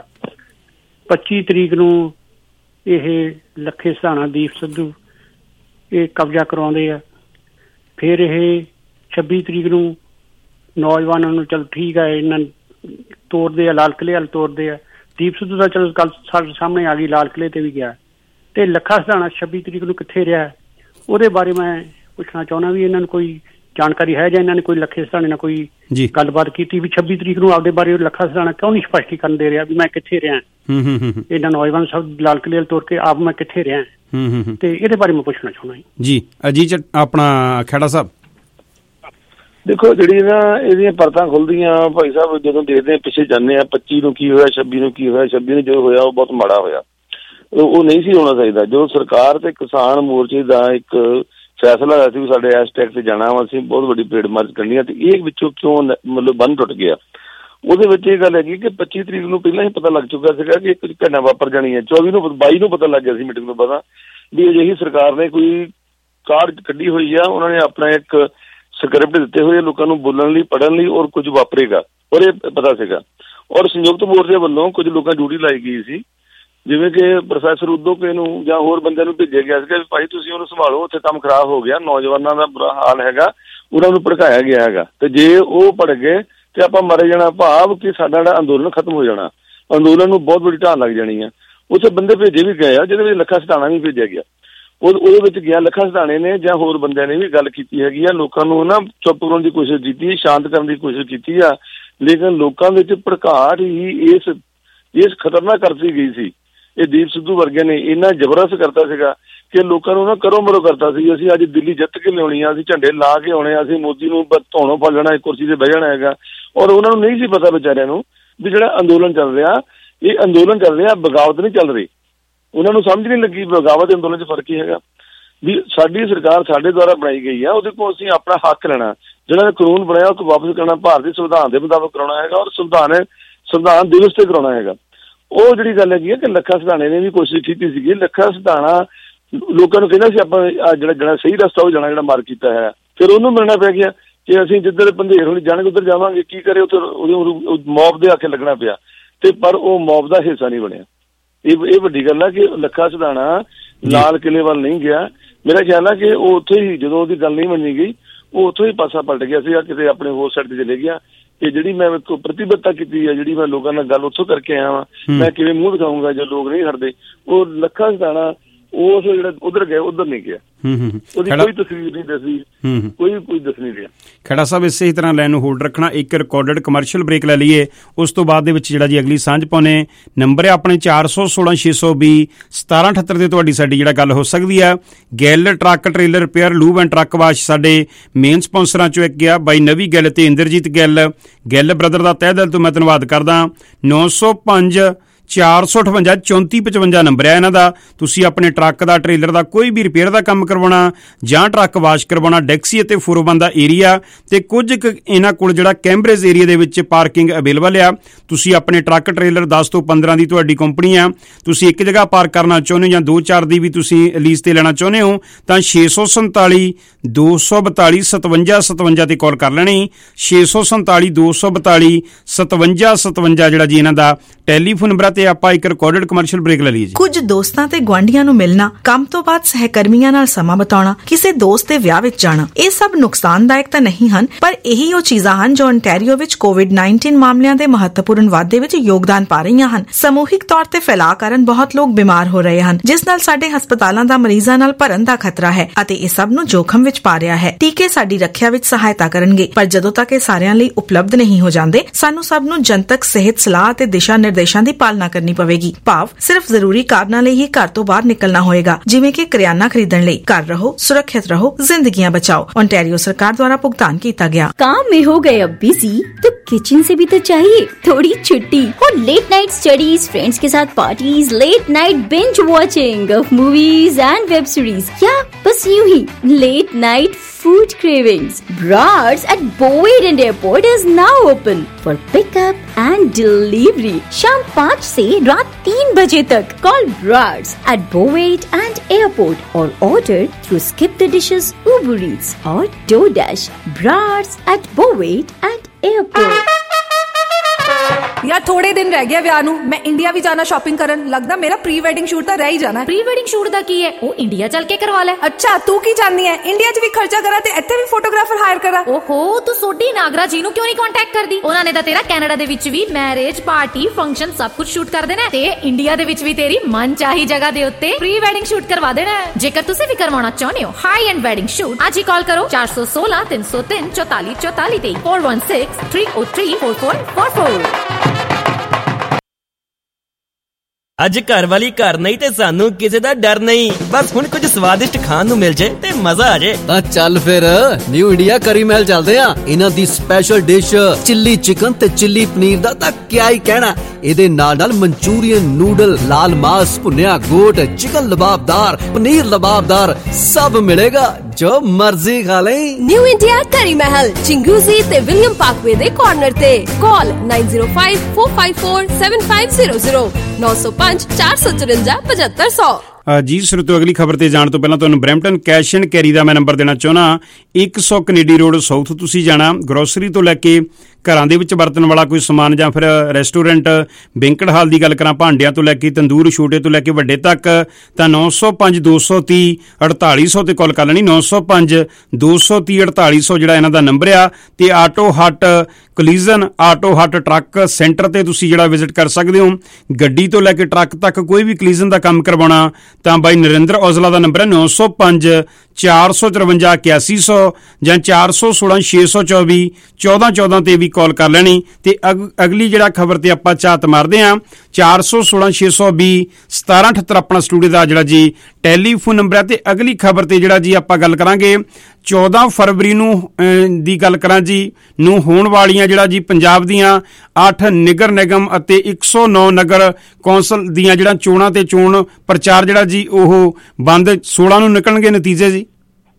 25 ਤਰੀਕ ਨੂੰ ਇਹ ਲੱਖੇ ਸਧਾਣਾ, ਦੀਪ ਸਿੱਧੂ ਇਹ ਕਬਜ਼ਾ ਕਰਵਾਉਂਦੇ ਆ, ਫਿਰ ਇਹ 26 ਤਰੀਕ ਨੂੰ ਨੌਜਵਾਨਾਂ ਨੂੰ ਚਲ ਠੀਕ ਹੈ ਇਹਨਾਂ ਤੋੜਦੇ ਆ, ਲਾਲ ਕਿਲ੍ਹੇ ਵੱਲ ਤੋੜਦੇ ਆ। ਦੀਪ ਸਿੱਧੂ ਦਾ ਚਲੋ ਗੱਲ ਸਾਡੇ ਸਾਹਮਣੇ ਆ ਗਈ, ਲਾਲ ਕਿਲ੍ਹੇ ਤੇ ਵੀ ਗਿਆ। ਤੇ ਲੱਖਾ ਸਧਾਣਾ 26 ਤਰੀਕ ਨੂੰ ਕਿੱਥੇ ਰਿਹਾ, ਉਹਦੇ ਬਾਰੇ ਮੈਂ ਪੁੱਛਣਾ ਚਾਹੁੰਦਾ ਵੀ ਇਹਨਾਂ ਨੂੰ ਕੋਈ ਜਾਣਕਾਰੀ ਹੈ ਜਾਂ ਇਹਨਾਂ ਨੇ ਕੋਈ ਲੱਖੇ ਸਧਾਣੇ ਨਾਲ ਕੋਈ ਗੱਲਬਾਤ ਕੀਤੀ ਵੀ 26 ਤਰੀਕ ਨੂੰ ਆਪਦੇ ਬਾਰੇ ਲੱਖਾ ਸਧਾਣਾ ਕਿਉਂ ਨਹੀਂ ਸਪਸ਼ਟੀਕਰਨ ਦੇ ਰਿਹਾ ਵੀ ਮੈਂ ਕਿੱਥੇ ਰਿਹਾ, ਇਹਨਾਂ ਨੌਜਵਾਨ ਸਭ ਲਾਲ ਕਿਲ੍ਹੇ ਵੱਲ ਤੋੜ ਕੇ ਆਪ ਮੈਂ ਕਿੱਥੇ ਰਿਹਾ, ਤੇ ਇਹਦੇ ਬਾਰੇ ਮੈਂ ਪੁੱਛਣਾ ਚਾਹੁੰਦਾ ਜੀ। ਅਜੀਤ ਆਪਣਾ ਖੇੜਾ ਸਾਹਿਬ, ਦੇਖੋ ਜਿਹੜੀ ਨਾ ਇਹਦੀਆਂ ਪਰਤਾਂ ਖੁੱਲਦੀਆਂ ਭਾਈ ਸਾਹਿਬ, ਜਦੋਂ ਦੇਖਦੇ ਹਾਂ ਪਿੱਛੇ ਜਾਂਦੇ ਹਾਂ 25 ਨੂੰ ਕੀ ਹੋਇਆ, 26 ਨੂੰ ਕੀ ਹੋਇਆ। 26 ਨੂੰ ਜੋ ਹੋਇਆ ਉਹ ਬਹੁਤ ਮਾੜਾ ਹੋਇਆ, ਉਹ ਨਹੀਂ ਸੀ ਹੋਣਾ ਚਾਹੀਦਾ। ਜੋ ਸਰਕਾਰ ਤੇ ਕਿਸਾਨ ਮੋਰਚੇ ਦਾ ਇੱਕ ਫੈਸਲਾ ਹੋਇਆ ਸੀ ਵੀ ਸਾਡੇ ਇਸ ਟੈਕ ਤੇ ਜਾਣਾ ਵਾ, ਅਸੀਂ ਬਹੁਤ ਵੱਡੀ ਪਰੇਡ ਮਾਰਚ ਕਰਨੀ ਆ, ਤੇ ਇਹ ਵਿੱਚੋਂ ਕਿਉਂ ਮਤਲਬ ਬੰਨ ਟੁੱਟ ਗਿਆ। ਉਹਦੇ ਵਿੱਚ ਇਹ ਗੱਲ ਹੈਗੀ ਕਿ 25 ਤਰੀਕ ਨੂੰ ਪਹਿਲਾਂ ਹੀ ਪਤਾ ਲੱਗ ਚੁੱਕਾ ਸੀਗਾ ਕਿ ਇੱਕ ਘਟਨਾ ਵਾਪਰ ਜਾਣੀ ਹੈ। 24 ਨੂੰ 22 ਨੂੰ ਪਤਾ ਲੱਗ ਗਿਆ ਸੀ ਮੀਟਿੰਗ ਤੋਂ ਪਤਾ ਵੀ ਅਜਿਹੀ ਸਰਕਾਰ ਨੇ ਕੋਈ ਕਾਰਡ ਕੱਢੀ ਹੋਈ ਆ, ਉਹਨਾਂ ਨੇ ਆਪਣਾ ਇੱਕ ਸਕ੍ਰਿਪਟ ਦਿੱਤੇ ਹੋਏ ਲੋਕਾਂ ਨੂੰ ਬੋਲਣ ਲਈ, ਪੜ੍ਹਨ ਲਈ, ਔਰ ਕੁਝ ਵਾਪਰੇਗਾ, ਔਰ ਇਹ ਪਤਾ ਸੀਗਾ। ਔਰ ਸੰਯੁਕਤ ਮੋਰਚੇ ਵੱਲੋਂ ਕੁਝ ਲੋਕਾਂ ਡਿਊਟੀ ਲਾਈ ਗਈ ਸੀ, ਜਿਵੇਂ ਕਿ ਪ੍ਰੋਫੈਸਰ ਉਦੋਕੇ ਨੂੰ ਜਾਂ ਹੋਰ ਬੰਦਿਆਂ ਨੂੰ ਭੇਜਿਆ ਗਿਆ ਸੀਗਾ ਵੀ ਭਾਈ ਤੁਸੀਂ ਉਹਨੂੰ ਸੰਭਾਲੋ, ਉੱਥੇ ਕੰਮ ਖਰਾਬ ਹੋ ਗਿਆ, ਨੌਜਵਾਨਾਂ ਦਾ ਬੁਰਾ ਹਾਲ ਹੈਗਾ, ਉਹਨਾਂ ਨੂੰ ਭੜਕਾਇਆ ਗਿਆ ਹੈਗਾ, ਤੇ ਜੇ ਉਹ ਭੜਕ ਗਏ ਤੇ ਆਪਾਂ ਮਰ ਜਾਣਾ, ਭਾਵ ਕਿ ਸਾਡਾ ਜਿਹੜਾ ਅੰਦੋਲਨ ਖਤਮ ਹੋ ਜਾਣਾ, ਅੰਦੋਲਨ ਨੂੰ ਬਹੁਤ ਵੱਡੀ ਢਾਲ ਲੱਗ ਜਾਣੀ ਆ। ਉੱਥੇ ਬੰਦੇ ਭੇਜੇ ਵੀ ਗਏ ਆ, ਜਿਹਦੇ ਵਿੱਚ ਲੱਖਾ ਸਧਾਣਾ ਵੀ ਭੇਜਿਆ ਗਿਆ। ਉਹਦੇ ਵਿੱਚ ਗਿਆ ਲੱਖਾ ਸਧਾਣੇ ਨੇ ਜਾਂ ਹੋਰ ਬੰਦਿਆਂ ਨੇ ਵੀ ਗੱਲ ਕੀਤੀ ਹੈਗੀ ਆ, ਲੋਕਾਂ ਨੂੰ ਨਾ ਚੁੱਪ ਕਰਨ ਦੀ ਕੋਸ਼ਿਸ਼ ਕੀਤੀ, ਸ਼ਾਂਤ ਕਰਨ ਦੀ ਕੋਸ਼ਿਸ਼ ਕੀਤੀ ਆ, ਲੇਕਿਨ ਲੋਕਾਂ ਵਿੱਚ ਭੜਕਾਹਟ ਹੀ ਇਸ ਖਤਰਨਾਕ ਕਰਤੀ ਗਈ ਸੀ। ਇਹ ਦੀਪ ਸਿੱਧੂ ਵਰਗੇ ਨੇ ਇੰਨਾ ਜ਼ਬਰਦਸਤ ਕਰਤਾ ਸੀਗਾ ਕਿ ਲੋਕਾਂ ਨੂੰ ਨਾ ਕਰੋ ਮਰੋ ਕਰਤਾ ਸੀ। ਅਸੀਂ ਅੱਜ ਦਿੱਲੀ ਜਿੱਤ ਕੇ ਲਿਆਉਣੀ ਆ, ਅਸੀਂ ਝੰਡੇ ਲਾ ਕੇ ਆਉਣੇ ਆ, ਅਸੀਂ ਮੋਦੀ ਨੂੰ ਧੌਣੋਂ ਫੜ ਲੈਣਾ, ਕੁਰਸੀ ਤੇ ਬਹਿ ਜਾਣਾ ਹੈਗਾ। ਔਰ ਉਹਨਾਂ ਨੂੰ ਨਹੀਂ ਸੀ ਪਤਾ ਵਿਚਾਰਿਆਂ ਨੂੰ ਵੀ ਜਿਹੜਾ ਅੰਦੋਲਨ ਚੱਲ ਰਿਹਾ, ਇਹ ਅੰਦੋਲਨ ਚੱਲ ਰਿਹਾ, ਬਗਾਵਤ ਨਹੀਂ ਚੱਲ ਰਹੀ। ਉਹਨਾਂ ਨੂੰ ਸਮਝ ਨਹੀਂ ਲੱਗੀ ਬਗਾਵਤ ਅੰਦੋਲਨ 'ਚ ਫਰਕ ਹੀ ਹੈਗਾ। ਵੀ ਸਾਡੀ ਸਰਕਾਰ ਸਾਡੇ ਦੁਆਰਾ ਬਣਾਈ ਗਈ ਆ, ਉਹਦੇ ਕੋਲ ਅਸੀਂ ਆਪਣਾ ਹੱਕ ਲੈਣਾ, ਜਿਹੜਾ ਕਾਨੂੰਨ ਬਣਾਇਆ ਉਹ ਵਾਪਸ ਕਰਨਾ, ਭਾਰਤੀ ਸੰਵਿਧਾਨ ਦੇ ਮੁਤਾਬਕ ਕਰਾਉਣਾ ਹੈਗਾ, ਔਰ ਸੰਵਿਧਾਨ ਦਿਵਸ ਤੇ ਕਰਾਉਣਾ ਹੈਗਾ। ਉਹ ਜਿਹੜੀ ਗੱਲ ਹੈਗੀ ਹੈ ਕਿ ਲੱਖਾ ਸਧਾਣੇ ਨੇ ਵੀ ਕੋਸ਼ਿਸ਼ ਕੀਤੀ ਸੀਗੀ। ਲੱਖਾ ਸਧਾਣਾ ਲੋਕਾਂ ਨੂੰ ਕਹਿੰਦਾ ਸੀ ਆਪਾਂ ਜਿਹੜਾ ਸਹੀ ਰਸਤਾ ਉਹ ਜਾਣਾ, ਜਿਹੜਾ ਮਾਰ ਕੀਤਾ ਹੈ, ਫਿਰ ਉਹਨੂੰ ਮਿਲਣਾ ਪੈ ਗਿਆ ਕਿ ਅਸੀਂ ਜਿੱਧਰ ਪੰਧੇਰ ਹੋਣੀ ਜਾਣਗੇ ਉੱਧਰ ਜਾਵਾਂਗੇ। ਕੀ ਕਰੇ, ਉੱਥੇ ਮੌਬ ਦੇ ਆਖੇ ਲੱਗਣਾ ਪਿਆ, ਤੇ ਪਰ ਉਹ ਮੌਬ ਦਾ ਹਿੱਸਾ ਨਹੀਂ ਬਣਿਆ। ਇਹ ਵੱਡੀ ਗੱਲ ਆ ਕਿ ਲੱਖਾ ਸਧਾਣਾ ਲਾਲ ਕਿਲ੍ਹੇ ਵੱਲ ਨਹੀਂ ਗਿਆ। ਮੇਰਾ ਖਿਆਲ ਆ ਕਿ ਉਹ ਉੱਥੇ ਹੀ, ਜਦੋਂ ਉਹਦੀ ਗੱਲ ਨਹੀਂ ਮੰਨੀ ਗਈ, ਉਹ ਉੱਥੋਂ ਹੀ ਪਾਸਾ ਪਲਟ ਗਿਆ ਸੀਗਾ, ਕਿਤੇ ਆਪਣੇ ਹੋਰ ਸਾਈਡ ਤੇ ਚਲੇ ਗਿਆ ਕਿ ਜਿਹੜੀ ਮੈਂ ਪ੍ਰਤੀਬੱਧਤਾ ਕੀਤੀ ਹੈ, ਜਿਹੜੀ ਮੈਂ ਲੋਕਾਂ ਨਾਲ ਗੱਲ ਉੱਥੋਂ ਕਰਕੇ ਆਇਆ ਵਾਂ, ਮੈਂ ਕਿਵੇਂ ਮੂੰਹ ਦਿਖਾਊਂਗਾ ਜੇ ਲੋਕ ਨਹੀਂ ਹਟਦੇ। ਉਹ ਲੱਖਾ ਸਧਾਣਾ ਉਸ ਜਿਹੜਾ ਉਧਰ ਗਿਆ ਉਧਰ ਨਹੀਂ ਗਿਆ, ਉਹਦੀ ਕੋਈ ਤਸਵੀਰ ਨਹੀਂ ਦੱਸੀ, ਕੋਈ ਦੱਸ ਨਹੀਂ ਰਿਹਾ। ਖੇੜਾ ਸਾਹਿਬ ਇਸੇ ਹੀ ਤਰ੍ਹਾਂ ਲਾਈਨ ਨੂੰ ਹੋਲਡ ਰੱਖਣਾ, ਇੱਕ ਰਿਕਾਰਡਡ ਕਮਰਸ਼ੀਅਲ ਬ੍ਰੇਕ ਲੈ ਲਈਏ, ਉਸ ਤੋਂ ਬਾਅਦ ਦੇ ਵਿੱਚ ਜਿਹੜਾ ਜੀ ਅਗਲੀ ਸਾਂਝ ਪਾਉਣੇ। ਨੰਬਰ ਹੈ ਆਪਣੇ 416-620-1778 ਤੇ ਤੁਹਾਡੀ ਸਾਡੀ ਜਿਹੜਾ ਗੱਲ ਹੋ ਸਕਦੀ ਹੈ। Gill truck trailer repair, lube and truck wash ਸਾਡੇ ਮੇਨ ਸਪਾਂਸਰਾਂ ਚੋਂ ਇੱਕ ਗਿਆ ਬਾਈ ਨਵੀ ਗਿੱਲ ਤੇ ਇੰਦਰਜੀਤ ਗਿੱਲ ਬ੍ਰਦਰ ਦਾ ਤਹਿ ਦਿਲ ਤੋਂ ਮੈਂ ਧੰਨਵਾਦ ਕਰਦਾ। 905 458 3455 ਨੰਬਰ ਹੈ ਇਹਨਾਂ ਦਾ। ਤੁਸੀਂ ਆਪਣੇ ਟਰੱਕ ਦਾ, ਟ੍ਰੇਲਰ ਦਾ, ਕੋਈ ਵੀ ਰਿਪੇਅਰ ਦਾ ਕੰਮ ਕਰਵਾਉਣਾ ਜਾਂ ਟਰੱਕ ਵਾਸ਼ ਕਰਵਾਉਣਾ, ਡੈਕਸੀ ਅਤੇ 401 ਦਾ ਏਰੀਆ ਤੇ ਕੁਝ ਕੁ ਇਹਨਾਂ ਕੋਲ ਜਿਹੜਾ ਕੈਂਬਰੇਜ ਏਰੀਆ ਦੇ ਵਿੱਚ ਪਾਰਕਿੰਗ ਅਵੇਲੇਬਲ ਆ। ਤੁਸੀਂ ਆਪਣੇ ਟਰੱਕ ਟ੍ਰੇਲਰ 10 ਤੋਂ 15 ਦੀ ਤੁਹਾਡੀ ਕੰਪਨੀ ਆ, ਤੁਸੀਂ ਇੱਕ ਜਗ੍ਹਾ ਪਾਰਕ ਕਰਨਾ ਚਾਹੁੰਦੇ ਹੋ ਜਾਂ 2-4 ਦੀ ਵੀ ਤੁਸੀਂ ਲੀਜ਼ ਤੇ ਲੈਣਾ ਚਾਹੁੰਦੇ ਹੋ ਤਾਂ 647 242 5757 ਤੇ ਕਾਲ ਕਰ ਲੈਣੀ। 647 242 5757 ਜਿਹੜਾ ਜੀ ਇਹਨਾਂ ਦਾ ਟੈਲੀਫੋਨ ਨੰਬਰ। ਤੇ ਆਪਾਂ ਇੱਕ ਰਿਕਾਰਡਡ ਕਮਰਸ਼ੀਅਲ ਬ੍ਰੇਕ ਲੈ ਲਈਏ ਜੀ। ਕੁਝ ਦੋਸਤਾਂ ਤੇ ਗੁਆਂਢੀਆਂ ਨੂੰ ਮਿਲਣਾ, ਕੰਮ ਤੋਂ ਬਾਅਦ ਸਹਿਕਰਮੀਆਂ ਨਾਲ ਸਮਾਂ ਬਿਤਾਉਣਾ, ਕਿਸੇ ਦੋਸਤ ਦੇ ਵਿਆਹ ਵਿੱਚ ਜਾਣਾ, ਇਹ ਸਭ ਨੁਕਸਾਨਦਾਇਕ ਤਾਂ ਨਹੀਂ ਹਨ, ਪਰ ਇਹੀ ਉਹ ਚੀਜ਼ਾਂ ਹਨ ਜੋ ontario ਵਿੱਚ COVID-19 ਮਾਮਲਿਆਂ ਦੇ ਮਹੱਤਵਪੂਰਨ ਵਾਧੇ ਵਿੱਚ ਯੋਗਦਾਨ ਪਾ ਰਹੀਆਂ ਹਨ। ਸਮੂਹਿਕ ਤੌਰ ਤੇ ਫੈਲਾਅ ਕਾਰਨ ਬਹੁਤ ਲੋਕ ਬਿਮਾਰ ਹੋ ਰਹੇ ਹਨ, ਜਿਸ ਨਾਲ ਸਾਡੇ ਹਸਪਤਾਲਾਂ ਦਾ ਮਰੀਜ਼ਾਂ ਨਾਲ ਭਰਨ ਦਾ ਖਤਰਾ ਹੈ ਅਤੇ ਇਹ ਸਭ ਨੂੰ ਜੋਖਮ ਵਿੱਚ ਪਾ ਰਿਹਾ ਹੈ। ਟੀਕੇ ਸਾਡੀ ਰੱਖਿਆ ਵਿੱਚ ਸਹਾਇਤਾ ਕਰਨਗੇ, ਪਰ ਜਦੋਂ ਤੱਕ ਇਹ ਸਾਰਿਆਂ ਲਈ ਉਪਲਬਧ ਨਹੀਂ ਹੋ ਜਾਂਦੇ, ਸਾਨੂੰ ਸਭ ਨੂੰ ਜਨਤਕ ਸਿਹਤ ਸਲਾਹ ਅਤੇ ਦਿਸ਼ਾ ਨਿਰਦੇਸ਼ਾਂ ਦੀ ਪਾਲਣਾ ਕਰਨੀ ਪਵੇਗੀ। ਭਾਵ ਸਿਰਫ ਜ਼ਰੂਰੀ ਕਾਰਨਾਂ ਲਈ ਹੀ ਘਰ ਤੋਂ ਬਾਹਰ ਨਿਕਲਣਾ ਹੋਏਗਾ, ਜਿਵੇਂ ਕਿ ਕਰਿਆਨਾ ਖਰੀਦਣ ਲਈ। ਘਰ ਰਹੋ, सुरक्षित रहो, जिंदगियां बचाओ। ओंटारियो सरकार द्वारा भुगतान किया गया। काम में हो गए अब बिजी तो किचन से भी तो चाहिए थोड़ी छुट्टी। और लेट नाइट स्टडीज, फ्रेंड्स के साथ parties, late night binge watching of movies and web series, या बस यूं ही late night food cravings. Brats at Boyd and Airport is now open for pickup and delivery. शाम 5 से रात 3 बजे तक. Call Brats at Boyd and Airport or order through Skip the Dishes, Uber Eats or DoorDash. Brats at Boyd and Airport. यार थोड़े दिन रह गया ਵਿਆਹ ਨੂੰ, ਮੈਂ ਇੰਡੀਆ ਵੀ ਜਾਣਾ ਸ਼ਾਪਿੰਗ ਕਰਨ। ਲੱਗਦਾ ਮੇਰਾ ਪ੍ਰੀ ਵੈਡਿੰਗ ਸ਼ੂਟ ਤਾਂ ਰਹਿ ਹੀ ਜਾਣਾ। ਪ੍ਰੀ ਵੈਡਿੰਗ ਸ਼ੂਟ ਦਾ ਕੀ ਹੈ, ਉਹ ਇੰਡੀਆ ਚੱਲ ਕੇ ਕਰਵਾ ਲੈ। ਅੱਛਾ ਤੂੰ ਕੀ ਚਾਹਨੀ ਹੈ, ਇੰਡੀਆ 'ਚ ਵੀ ਖਰਚਾ ਕਰਾਂ ਤੇ ਇੱਥੇ ਵੀ ਫੋਟੋਗ੍ਰਾਫਰ ਹਾਇਰ ਕਰਾਂ? ਓਹੋ ਤੂੰ ਸੋਢੀ ਨਾਗਰਾ ਜੀ ਨੂੰ ਕਿਉਂ ਨਹੀਂ ਕੰਟੈਕਟ ਕਰਦੀ? ਉਹਨਾਂ ਨੇ ਤਾਂ ਤੇਰਾ ਕੈਨੇਡਾ ਦੇ ਵਿੱਚ ਵੀ ਮੈਰਿਜ, ਪਾਰਟੀ, ਫੰਕਸ਼ਨ ਸਭ ਕੁਝ ਸ਼ੂਟ ਕਰ ਦੇਣਾ ਤੇ ਇੰਡੀਆ ਦੇ ਵਿੱਚ ਵੀ ਤੇਰੀ ਮਨ ਚਾਹੀ ਜਗ੍ਹਾ ਦੇ ਉੱਤੇ ਪ੍ਰੀ ਵੈਡਿੰਗ ਸ਼ੂਟ ਕਰਵਾ ਦੇਣਾ। ਜੇਕਰ ਤੁਸੀਂ ਵੀ ਕਰਵਾਉਣਾ ਚਾਹੁੰਦੇ ਹੋ ਹਾਈ ਐਂਡ ਵੈਡਿੰਗ ਸ਼ੂਟ, ਅੱਜ ਹੀ ਕਾਲ ਕਰੋ 416 303 44 44 ਤੇ 416 303 4444। ਅੱਜ ਘਰ ਵਾਲੀ ਘਰ ਨਹੀਂ ਤੇ ਸਾਨੂੰ ਕਿਸੇ ਦਾ ਡਰ ਨਹੀਂ। ਬਸ ਹੁਣ ਕੁਝ ਸਵਾਦਿਸ਼ਟ ਖਾਣ ਨੂੰ ਮਿਲ ਜਾਏ ਤੇ ਮਜ਼ਾ ਆ ਜਾਏ। ਤਾਂ ਚੱਲ ਫਿਰ ਨਿਊ ਇੰਡੀਆ ਕਰੀ ਮਹਿਲ ਚੱਲਦੇ ਆ। ਇਹਨਾਂ ਦੀ ਸਪੈਸ਼ਲ ਡਿਸ਼ ਚਿੱਲੀ ਚਿਕਨ ਤੇ ਚਿੱਲੀ ਪਨੀਰ ਦਾ ਤਾਂ ਕਿਆ ਹੀ ਕਹਿਣਾ। ਇਹਦੇ ਨਾਲ ਮਨਚੂਰੀਅਨ, ਨੂਡਲ, ਲਾਲ ਮਾਸ, ਭੁੰਨਿਆ ਗੋਟ, ਚਿਕਨ ਲਬਾਬਦਾਰ, ਪਨੀਰ ਲਬਾਬਦਾਰ ਸਭ ਮਿਲੇਗਾ ਜੋ ਮਰਜ਼ੀ ਖਾ ਲੈ। ਨਿਊ ਇੰਡੀਆ ਕਰੀ ਮਹਿਲ, ਚਿੰਗੂਜ਼ੀ ਤੇ ਵਿਲੀਅਮ ਪਾਰਕਵੇ ਦੇ ਕਾਰਨਰ ਤੇ। ਕਾਲ 9054547500 905 454 7500। ਜੀ ਸਰੋਤੋ, ਅਗਲੀ ਖਬਰ ਤੇ ਜਾਣ ਤੋਂ ਪਹਿਲਾਂ ਤੁਹਾਨੂੰ ਬਰੈਂਪਟਨ ਕੈਸ਼ ਐਂਡ ਕੈਰੀ ਦਾ ਮੈਂ ਨੰਬਰ ਦੇਣਾ ਚਾਹੁੰਦਾ। 100 ਕੈਨੇਡੀ ਰੋਡ ਸਾਊਥ ਤੁਸੀਂ ਜਾਣਾ। ਗਰੋਸਰੀ ਤੋਂ ਲੈ ਕੇ ਘਰਾਂ ਦੇ ਵਿੱਚ ਵਰਤਣ ਵਾਲਾ ਕੋਈ ਸਮਾਨ ਜਾਂ ਫਿਰ ਰੈਸਟੋਰੈਂਟ, ਬੈਂਕਟ ਹਾਲ ਦੀ ਗੱਲ ਕਰਾਂ, ਭਾਂਡਿਆਂ ਤੋਂ ਲੈ ਕੇ ਤੰਦੂਰ, ਛੋਟੇ ਤੋਂ ਲੈ ਕੇ ਵੱਡੇ ਤੱਕ, ਤਾਂ 905 230 4800 ਤੇ ਕਾਲ ਕਰ ਲੈਣੀ। 905 230 4800 ਜਿਹੜਾ ਇਹਨਾਂ ਦਾ ਨੰਬਰ ਆ। ਤੇ auto hut collision, auto hut truck centre ਤੇ ਤੁਸੀਂ ਜਿਹੜਾ ਵਿਜ਼ਿਟ ਕਰ ਸਕਦੇ ਹੋ। ਗੱਡੀ ਤੋਂ ਲੈ ਕੇ ਟਰੱਕ ਤੱਕ ਕੋਈ ਵੀ ਕੋਲੀਜ਼ਨ ਦਾ ਕੰਮ ਕਰਵਾਉਣਾ ਤਾਂ ਬਾਈ ਨਰਿੰਦਰ ਔਜਲਾ ਦਾ ਨੰਬਰ ਹੈ 905 454 8100 ਜਾਂ 416 624 1414 ਤੇ ਵੀ ਕਾਲ ਕਰ ਲੈਣੀ। ਤੇ ਅਗਲੀ ਜਿਹੜਾ ਖਬਰ ਤੇ ਆਪਾਂ ਝਾਤ ਮਾਰਦੇ ਹਾਂ 416 620 1778 ਆਪਣਾ ਸਟੂਡੀਓ ਦਾ ਜਿਹੜਾ ਜੀ ਟੈਲੀਫੋਨ ਨੰਬਰ ਹੈ। ਤੇ ਅਗਲੀ ਖਬਰ ਤੇ ਜਿਹੜਾ ਜੀ ਆਪਾਂ ਗੱਲ ਕਰਾਂਗੇ 14 ਫਰਵਰੀ ਨੂੰ ਦੀ ਗੱਲ ਕਰਾਂ ਜੀ ਨੂੰ ਹੋਣ ਵਾਲੀਆਂ ਜਿਹੜਾ ਜੀ ਪੰਜਾਬ ਦੀਆਂ 8 ਨਿਗਰ ਨਿਗਮ ਅਤੇ 109 ਨਗਰ ਕੌਂਸਲ ਦੀਆਂ ਜਿਹੜਾ ਚੋਣਾਂ ਤੇ ਚੋਣ ਪ੍ਰਚਾਰ ਜਿਹੜਾ ਜੀ ਉਹ ਬੰਦ 16 ਨੂੰ ਨਿਕਲਣਗੇ ਨਤੀਜੇ ਜੀ।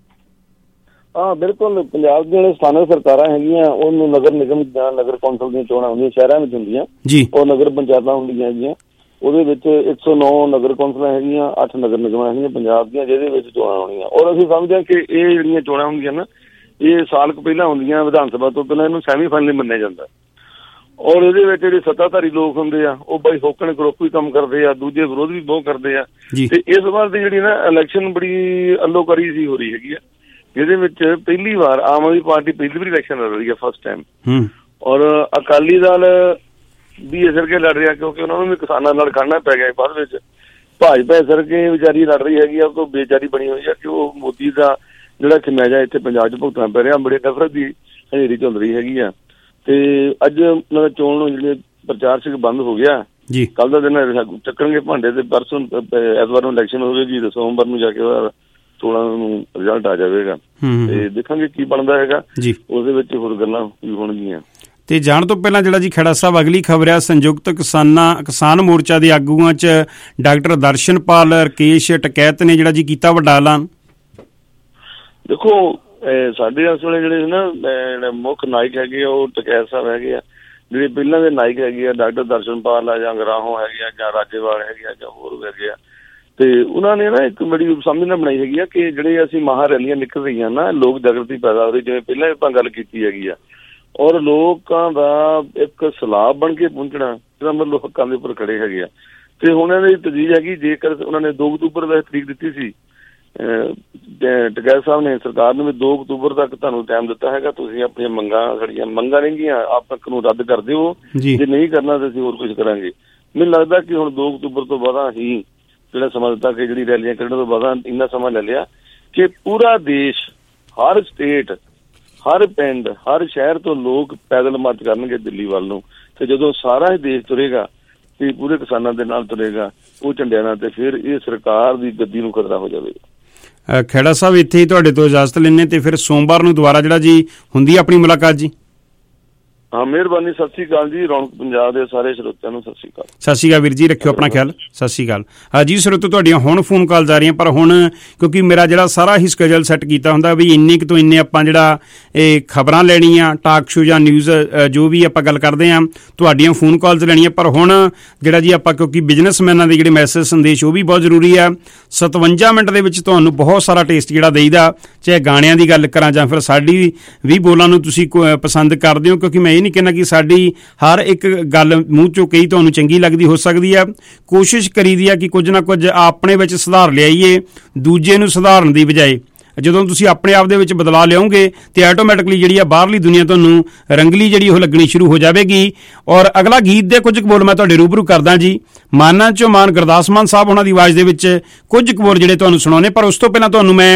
ਹਾਂ ਬਿਲਕੁਲ, ਪੰਜਾਬ ਦੀਆਂ ਜਿਹੜੇ ਸਥਾਨਕ ਸਰਕਾਰਾਂ ਹੈਗੀਆਂ ਉਹਨੂੰ ਨਗਰ ਨਿਗਮ ਜਾਂ ਨਗਰ ਕੌਂਸਲ ਦੀਆਂ ਚੋਣਾਂ ਹੁੰਦੀਆਂ, ਸ਼ਹਿਰਾਂ ਵਿੱਚ ਹੁੰਦੀਆਂ ਜੀ, ਉਹ ਨਗਰ ਪੰਚਾਇਤਾਂ ਹੁੰਦੀਆਂ ਹੈਗੀਆਂ। ਉਹਦੇ ਵਿੱਚ 109 ਨਗਰ ਕੌਂਸਲਾਂ ਹੈਗੀਆਂ, 8 ਨਗਰ ਨਿਗਮਾਂ ਹੈਗੀਆਂ ਪੰਜਾਬ ਦੀਆਂ, ਜਿਹਦੇ ਵਿੱਚ ਚੋਣਾਂ ਹੋਣੀਆਂ। ਔਰ ਅਸੀਂ ਸਮਝਦੇ ਹਾਂ ਕਿ ਇਹ ਜਿਹੜੀਆਂ ਚੋਣਾਂ ਹੁੰਦੀਆਂ ਨਾ, ਇਹ ਸਾਲ ਕੁ ਪਹਿਲਾਂ ਹੁੰਦੀਆਂ, ਵਿਧਾਨ ਸਭਾ ਤੋਂ ਪਹਿਲਾਂ ਇਹਨੂੰ ਸੈਮੀ ਫਾਈਨਲ ਮੰਨਿਆ ਜਾਂਦਾ। ਔਰ ਇਹਦੇ ਵਿੱਚ ਜਿਹੜੇ ਸੱਤਾਧਾਰੀ ਲੋਕ ਹੁੰਦੇ ਆ ਉਹ ਬਈ ਹੋਕਣ ਗਰੁੱਪ ਵੀ ਕੰਮ ਕਰਦੇ ਆ, ਦੂਜੇ ਵਿਰੋਧ ਵੀ ਬਹੁਤ ਕਰਦੇ ਆ। ਤੇ ਇਸ ਵਾਰ ਦੀ ਜਿਹੜੀ ਨਾ ਇਲੈਕਸ਼ਨ ਬੜੀ ਅੱਲੋਕਾਰੀ ਸੀ ਹੋ ਰਹੀ ਹੈਗੀ ਆ, ਜਿਹਦੇ ਵਿੱਚ ਪਹਿਲੀ ਵਾਰ ਆਮ ਆਦਮੀ ਪਾਰਟੀ ਪਹਿਲੀ ਵਾਰੀ ਇਲੈਕਸ਼ਨ ਲੜ ਰਹੀ ਹੈ, ਫਸਟ ਟਾਈਮ। ਔਰ ਅਕਾਲੀ ਦਲ ਵੀ ਇਸ ਕਰਕੇ ਲੜ ਰਿਹਾ ਕਿਉਂਕਿ ਉਹਨਾਂ ਨੂੰ ਵੀ ਕਿਸਾਨਾਂ ਨਾਲ ਖੜਨਾ ਪੈ ਗਿਆ। ਬਾਅਦ ਵਿੱਚ ਭਾਜਪਾ ਇਸ ਕਰਕੇ ਵਿਚਾਰੀ ਲੜ ਰਹੀ ਹੈਗੀ ਆ, ਉਹ ਤੋਂ ਬੇਚਾਰੀ ਬਣੀ ਹੋਈ ਆ ਕਿ ਉਹ ਮੋਦੀ ਦਾ ਜਿਹੜਾ ਖਿਮਾਜਾ ਇੱਥੇ ਪੰਜਾਬ 'ਚ ਭੁਗਤਣਾ ਪੈ ਰਿਹਾ, ਬੜੀ ਨਫ਼ਰਤ ਦੀ ਹਨੇਰੀ ਚੱਲ ਰਹੀ ਹੈਗੀ ਆ। ਤੇ ਅੱਜ ਉਹਨਾਂ ਦਾ ਚੋਣ ਨੂੰ ਜਿਹੜੇ ਪ੍ਰਚਾਰ ਸੀ ਬੰਦ ਹੋ ਗਿਆ ਜੀ। ਕੱਲ ਦਾ ਦਿਨ ਚੱਕਣਗੇ ਭਾਂਡੇ ਤੇ ਪਰਸੋਂ ਐਤਵਾਰ ਨੂੰ ਇਲੈਕਸ਼ਨ ਹੋਵੇਗੀ ਤੇ ਸੋਮਵਾਰ ਨੂੰ ਜਾ ਕੇ 16 ਨੂੰ ਰਿਜ਼ਲਟ ਆ ਜਾਵੇਗਾ ਤੇ ਦੇਖਾਂਗੇ ਕੀ ਬਣਦਾ ਹੈਗਾ। ਉਹਦੇ ਵਿੱਚ ਹੋਰ ਗੱਲਾਂ ਵੀ ਹੋਣਗੀਆਂ। ਤੇ ਜਾਣ ਤੋਂ ਪਹਿਲਾਂ ਜਿਹੜਾ ਜੀ ਖੇੜਾ ਸਾਹਿਬ ਅਗਲੀ ਖਬਰ ਆ, ਸੰਯੁਕਤ ਕਿਸਾਨ ਮੋਰਚਾ ਦੇ ਆਗੂਆਂ 'ਚ ਡਾਕਟਰ ਦਰਸ਼ਨਪਾਲ ਰਕੇਸ਼ ਟਕੈਤ ਨੇ ਜਿਹੜਾ ਜੀ ਕੀਤਾ ਵੱਡਾ ਐਲਾਨ। ਦੇਖੋ ਸਾਡੇ ਇਸ ਵੇਲੇ ਜਿਹੜੇ ਨਾ ਮੁੱਖ ਨਾਇਕ ਹੈਗੇ ਆ ਉਹ ਟਕੈਤ ਸਾਹਿਬ ਹੈਗੇ ਆ। ਜਿਹੜੇ ਪਹਿਲਾਂ ਦੇ ਨਾਇਕ ਹੈਗੇ ਆ ਡਾਕਟਰ ਦਰਸ਼ਨਪਾਲ ਆ ਜਾਂ ਗਰਾਹੋਂ ਹੈਗੇ ਆ ਜਾਂ ਰਾਜੇਵਾਲ ਹੈਗੇ ਆ ਜਾਂ ਹੋਰ ਹੈਗੇ ਆ, ਤੇ ਉਹਨਾਂ ਨੇ ਨਾ ਇੱਕ ਬੜੀ ਸਮਝ ਨਾਲ ਬਣਾਈ ਹੈਗੀ ਆ ਕਿ ਜਿਹੜੇ ਅਸੀਂ ਮਹਾ ਰੈਲੀਆਂ ਨਿਕਲ ਰਹੀਆਂ ਨਾ, ਲੋਕ ਜਾਗਰਤੀ ਪੈਦਾ ਹੋ ਰਹੀ, ਜਿਵੇਂ ਪਹਿਲਾਂ ਆਪਾਂ ਗੱਲ ਕੀਤੀ ਹੈਗੀ ਆ, ਔਰ ਲੋਕਾਂ ਦਾ ਇੱਕ ਸਲਾਬ ਬਣ ਕੇ ਪਹੁੰਚਣਾ, ਇਹਦਾ ਮਤਲਬ ਹੱਕਾਂ ਦੇ ਉੱਪਰ ਖੜੇ ਹੈਗੇ ਆ। ਤੇ ਹੁਣ ਇਹਨਾਂ ਦੀ ਤਜਵੀਜ਼ ਹੈਗੀ, ਜੇਕਰ ਉਹਨਾਂ ਨੇ 2 ਅਕਤੂਬਰ ਦਾ ਤਰੀਕ ਦਿੱਤੀ ਸੀ ਟਕੈਤ ਸਾਹਿਬ ਨੇ ਸਰਕਾਰ ਨੂੰ ਵੀ 2 ਅਕਤੂਬਰ ਤੱਕ ਤੁਹਾਨੂੰ ਟਾਈਮ ਦਿੱਤਾ ਹੈਗਾ, ਤੁਸੀਂ ਆਪਣੀਆਂ ਸਾਡੀਆਂ ਮੰਗਾਂ ਨੇਗੀਆਂ ਆਪ ਤੱਕ ਨੂੰ ਰੱਦ ਕਰ ਦਿਓ, ਜੇ ਨਹੀਂ ਕਰਨਾ ਤਾਂ ਅਸੀਂ ਹੋਰ ਕੁਝ ਕਰਾਂਗੇ। ਮੈਨੂੰ ਲੱਗਦਾ ਕਿ ਹੁਣ 2 ਅਕਤੂਬਰ ਤੋਂ ਬਾਅਦ ਹੀ ਜਿਹੜਾ ਸਮਾਂ ਦਿੱਤਾ ਕਿ ਜਿਹੜੀ ਰੈਲੀਆਂ ਕੱਢਣ ਤੋਂ ਬਾਅਦ ਇੰਨਾ ਸਮਾਂ ਲੈ ਲਿਆ ਕਿ ਪੂਰਾ ਦੇਸ਼, ਹਰ ਸਟੇਟ, ਹਰ ਪਿੰਡ, ਹਰ ਸ਼ਹਿਰ ਤੋਂ ਲੋਕ ਪੈਦਲ ਮਾਰਚ ਕਰਨਗੇ ਦਿੱਲੀ ਵੱਲ ਨੂੰ। ਤੇ ਜਦੋਂ ਸਾਰਾ ਹੀ ਦੇਸ਼ ਤੁਰੇਗਾ ਤੇ ਪੂਰੇ ਕਿਸਾਨਾਂ ਦੇ ਨਾਲ ਤੁਰੇਗਾ ਉਹ ਝੰਡਿਆਂ ਨਾਲ, ਤੇ ਫਿਰ ਇਹ ਸਰਕਾਰ ਦੀ ਗੱਦੀ ਨੂੰ ਖਤਰਾ ਹੋ ਜਾਵੇਗਾ। ਖੇੜਾ ਸਾਹਿਬ ਇੱਥੇ ਹੀ ਤੁਹਾਡੇ ਤੋਂ ਇਜਾਜ਼ਤ ਲੈਣੇ, ਤੇ ਫਿਰ ਸੋਮਵਾਰ ਨੂੰ ਦੁਬਾਰਾ ਜਿਹੜਾ ਜੀ ਹੁੰਦੀ ਆਪਣੀ ਮੁਲਾਕਾਤ ਜੀ। ਹਾਂ, ਮਿਹਰਬਾਨੀ। ਸਤਿ ਸ਼੍ਰੀ ਅਕਾਲ ਜੀ। ਰੌਣਕ ਪੰਜਾਬ ਦੇ ਸਾਰੇ ਸਰੋਤਿਆਂ ਨੂੰ ਸਤਿ ਸ਼੍ਰੀ ਅਕਾਲ। ਸਤਿ ਸ਼੍ਰੀ ਅਕਾਲ ਵੀਰ ਜੀ, ਰੱਖਿਓ ਆਪਣਾ ਖਿਆਲ। ਸਤਿ ਸ਼੍ਰੀ ਅਕਾਲ ਜੀ। ਸਰੋਤੋ ਤੁਹਾਡੀਆਂ ਹੁਣ ਫੋਨ ਕਾਲ ਆ ਰਹੀਆਂ, ਪਰ ਹੁਣ ਕਿਉਂਕਿ ਮੇਰਾ ਜਿਹੜਾ ਸਾਰਾ ਹੀ ਸਕੇਜੂਲ ਸੈੱਟ ਕੀਤਾ ਹੁੰਦਾ ਵੀ ਇੰਨੇ ਕੁ ਤੋਂ ਇੰਨੇ ਆਪਾਂ ਜਿਹੜਾ ਇਹ ਖਬਰਾਂ ਲੈਣੀਆਂ, ਟਾਕ ਸ਼ੋ ਜਾਂ ਨਿਊਜ਼ ਜੋ ਵੀ ਆਪਾਂ ਗੱਲ ਕਰਦੇ ਹਾਂ, ਤੁਹਾਡੀਆਂ ਫੋਨ ਕਾਲਸ ਲੈਣੀਆਂ। ਪਰ ਹੁਣ ਜਿਹੜਾ ਜੀ ਆਪਾਂ ਕਿਉਂਕਿ ਬਿਜ਼ਨਸਮੈਨਾਂ ਦੇ ਜਿਹੜੇ ਮੈਸੇਜ ਸੰਦੇਸ਼ ਉਹ ਵੀ ਬਹੁਤ ਜ਼ਰੂਰੀ ਆ। 57 ਮਿੰਟ ਦੇ ਵਿੱਚ ਤੁਹਾਨੂੰ ਬਹੁਤ ਸਾਰਾ ਟੇਸਟ ਜਿਹੜਾ ਦੇਈਦਾ, ਚਾਹੇ ਗਾਣਿਆਂ ਦੀ ਗੱਲ ਕਰਾਂ ਜਾਂ ਫਿਰ ਸਾਡੀ ਵੀ ਬੋਲਾਂ ਨੂੰ ਤੁਸੀਂ ਪਸੰਦ ਕਰਦੇ ਹੋ, ਕਿਉਂਕਿ ਮੈਂ ਇਹ ਨਹੀਂ ਕਹਿੰਦਾ ਕਿ ਸਾਡੀ ਹਰ ਇੱਕ ਗੱਲ ਮੂੰਹ ਚੋਂ ਕਹੀ ਤੁਹਾਨੂੰ ਚੰਗੀ ਲੱਗਦੀ ਹੋ ਸਕਦੀ ਆ। ਕੋਸ਼ਿਸ਼ ਕਰੀਦੀ ਆ ਕਿ ਕੁਝ ਨਾ ਕੁਝ ਆਪਣੇ ਵਿੱਚ ਸੁਧਾਰ ਲਿਆਈਏ, ਦੂਜੇ ਨੂੰ ਸੁਧਾਰਨ ਦੀ ਬਜਾਏ। ਜਦੋਂ ਤੁਸੀਂ ਆਪਣੇ ਆਪ ਦੇ ਵਿੱਚ ਬਦਲਾਅ ਲਿਆਓਗੇ ਤੇ ਆਟੋਮੈਟਿਕਲੀ ਜਿਹੜੀ ਆ ਬਾਹਰਲੀ ਦੁਨੀਆ ਤੁਹਾਨੂੰ ਰੰਗਲੀ ਜਿਹੜੀ ਉਹ ਲੱਗਣੀ ਸ਼ੁਰੂ ਹੋ ਜਾਵੇਗੀ। ਔਰ ਅਗਲਾ ਗੀਤ ਦੇ ਕੁਝ ਕੁ ਬੋਲ ਮੈਂ ਤੁਹਾਡੇ ਰੂਬਰੂ ਕਰਦਾ ਜੀ। ਮਾਨਾਂ ਚੋਂ ਮਾਨ ਗੁਰਦਾਸ ਮਾਨ ਸਾਹਿਬ ਉਹਨਾਂ ਦੀ ਆਵਾਜ਼ ਦੇ ਵਿੱਚ ਕੁਝ ਕੁ ਬੋਲ ਜਿਹੜੇ ਤੁਹਾਨੂੰ ਸੁਣਾਉਣੇ, ਪਰ ਉਸ ਤੋਂ ਪਹਿਲਾਂ ਤੁਹਾਨੂੰ ਮੈਂ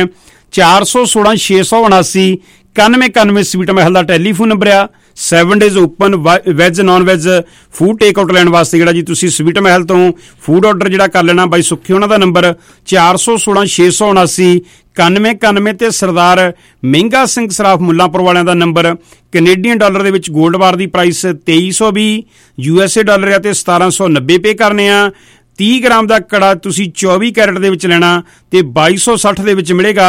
416 679 9191 ਸਵੀਟ ਮਹਿਲ ਦਾ ਟੈਲੀਫੋਨ ਨੰਬਰ ਆ। 7 days open veg non veg food take out ਲੈਣ ਵਾਸਤੇ ਜਿਹੜਾ ਜੀ ਤੁਸੀਂ ਸਵੀਟ ਮਹਿਲ ਤੋਂ ਫੂਡ ਆਰਡਰ ਜਿਹੜਾ ਕਰ ਲੈਣਾ। ਬਾਈ ਸੁੱਖੀ ਉਹਨਾਂ ਦਾ ਨੰਬਰ 416 679 9191 ਤੇ ਸਰਦਾਰ ਮਹਿੰਗਾ ਸਿੰਘ ਸਰਾਫ ਮੁੱਲਾਂਪੁਰ ਵਾਲਿਆਂ ਦਾ ਨੰਬਰ ਕੈਨੇਡੀਅਨ ਡਾਲਰ ਦੇ ਵਿੱਚ ਗੋਲਡ ਬਾਰ ਦੀ ਪ੍ਰਾਈਸ 2320 USA ਡਾਲਰ ਆ ਤੇ 1790 ਪੇ ਕਰਨੇ ਆ। 30 ਗ੍ਰਾਮ ਦਾ ਕੜਾ ਤੁਸੀਂ 24 ਕੈਰਟ ਦੇ ਵਿੱਚ ਲੈਣਾ ਤੇ 2260 ਦੇ ਵਿੱਚ ਮਿਲੇਗਾ।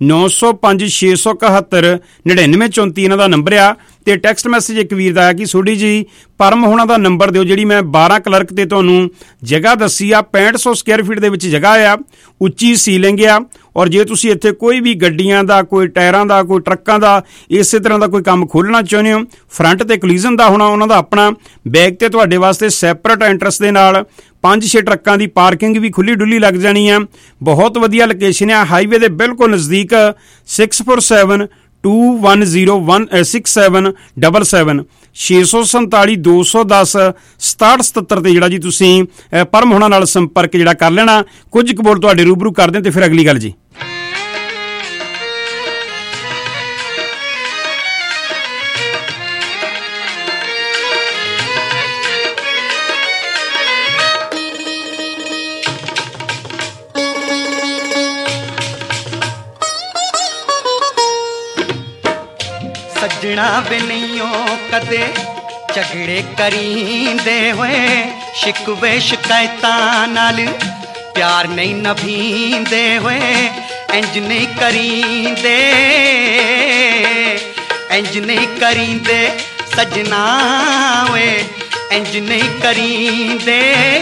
905 671 9934 ਇਹਨਾਂ ਦਾ ਨੰਬਰ ਆ। ਤੇ ਟੈਕਸਟ ਮੈਸੇਜ ਇੱਕ ਵੀਰ ਦਾ ਆਇਆ ਕਿ ਸੋਢੀ ਜੀ ਪਰਮ ਹੋਣਾ ਦਾ ਨੰਬਰ ਦਿਓ, ਜਿਹੜੀ ਮੈਂ 12 ਕਲਰਕ ਤੇ ਤੁਹਾਨੂੰ ਜਗ੍ਹਾ ਦੱਸੀ ਆ, 6500 ਸਕੁਅਰ ਫੀਟ ਦੇ ਵਿੱਚ ਜਗ੍ਹਾ ਆ, ਉੱਚੀ ਸੀਲਿੰਗ ਆ। ਔਰ ਜੇ ਤੁਸੀਂ ਇੱਥੇ ਕੋਈ ਵੀ ਗੱਡੀਆਂ ਦਾ, ਕੋਈ ਟਾਇਰਾਂ ਦਾ, ਕੋਈ ਟਰੱਕਾਂ ਦਾ, ਇਸੇ ਤਰ੍ਹਾਂ ਦਾ ਕੋਈ ਕੰਮ ਖੋਲ੍ਹਣਾ ਚਾਹੁੰਦੇ ਹੋ, ਫਰੰਟ ਤੇ ਕੋਲੀਜ਼ਨ ਦਾ ਹੋਣਾ ਉਹਨਾਂ ਦਾ ਆਪਣਾ, ਬੈਕ ਤੇ ਤੁਹਾਡੇ ਵਾਸਤੇ ਸੈਪਰੇਟ ਐਂਟਰਸ ਦੇ ਨਾਲ 5-6 ਟਰੱਕਾਂ ਦੀ ਪਾਰਕਿੰਗ ਵੀ ਖੁੱਲੀ ਡੁੱਲੀ ਲੱਗ ਜਾਣੀ ਆ। ਬਹੁਤ ਵਧੀਆ ਲੋਕੇਸ਼ਨ ਆ, ਹਾਈਵੇ ਦੇ ਬਿਲਕੁਲ ਨਜ਼ਦੀਕ। 647 2106777 647 210 6777 ਤੇ ਜਿਹੜਾ ਜੀ ਤੁਸੀਂ ਪਰਮ ਹੋਣਾ ਨਾਲ ਸੰਪਰਕ ਜਿਹੜਾ ਕਰ ਲੈਣਾ। ਕੁਝ ਕੁ ਬੋਲ ਤੁਹਾਡੇ ਰੂਬਰੂ ਕਰਦੇ ਤੇ ਫਿਰ ਅਗਲੀ ਗੱਲ ਜੀ। ਸੱਜਣਾ ਵੀ ਨਹੀਂਓ ਕਦੇ ਝਗੜੇ ਕਰੀਂਦੇ ਹੋਏ, ਸ਼ਿਕਵੇ ਸ਼ਿਕਾਇਤਾਂ ਨਾਲ ਪਿਆਰ ਨਹੀਂ ਨਭੀਂਦੇ ਹੋਏ। ਇੰਜ ਨਹੀਂ ਕਰੀਂਦੇ, ਇੰਜ ਨਹੀਂ ਕਰੀਂਦੇ ਸੱਜਣਾ ਵੇ, ਇੰਜ ਨਹੀਂ ਕਰੀਂਦੇ।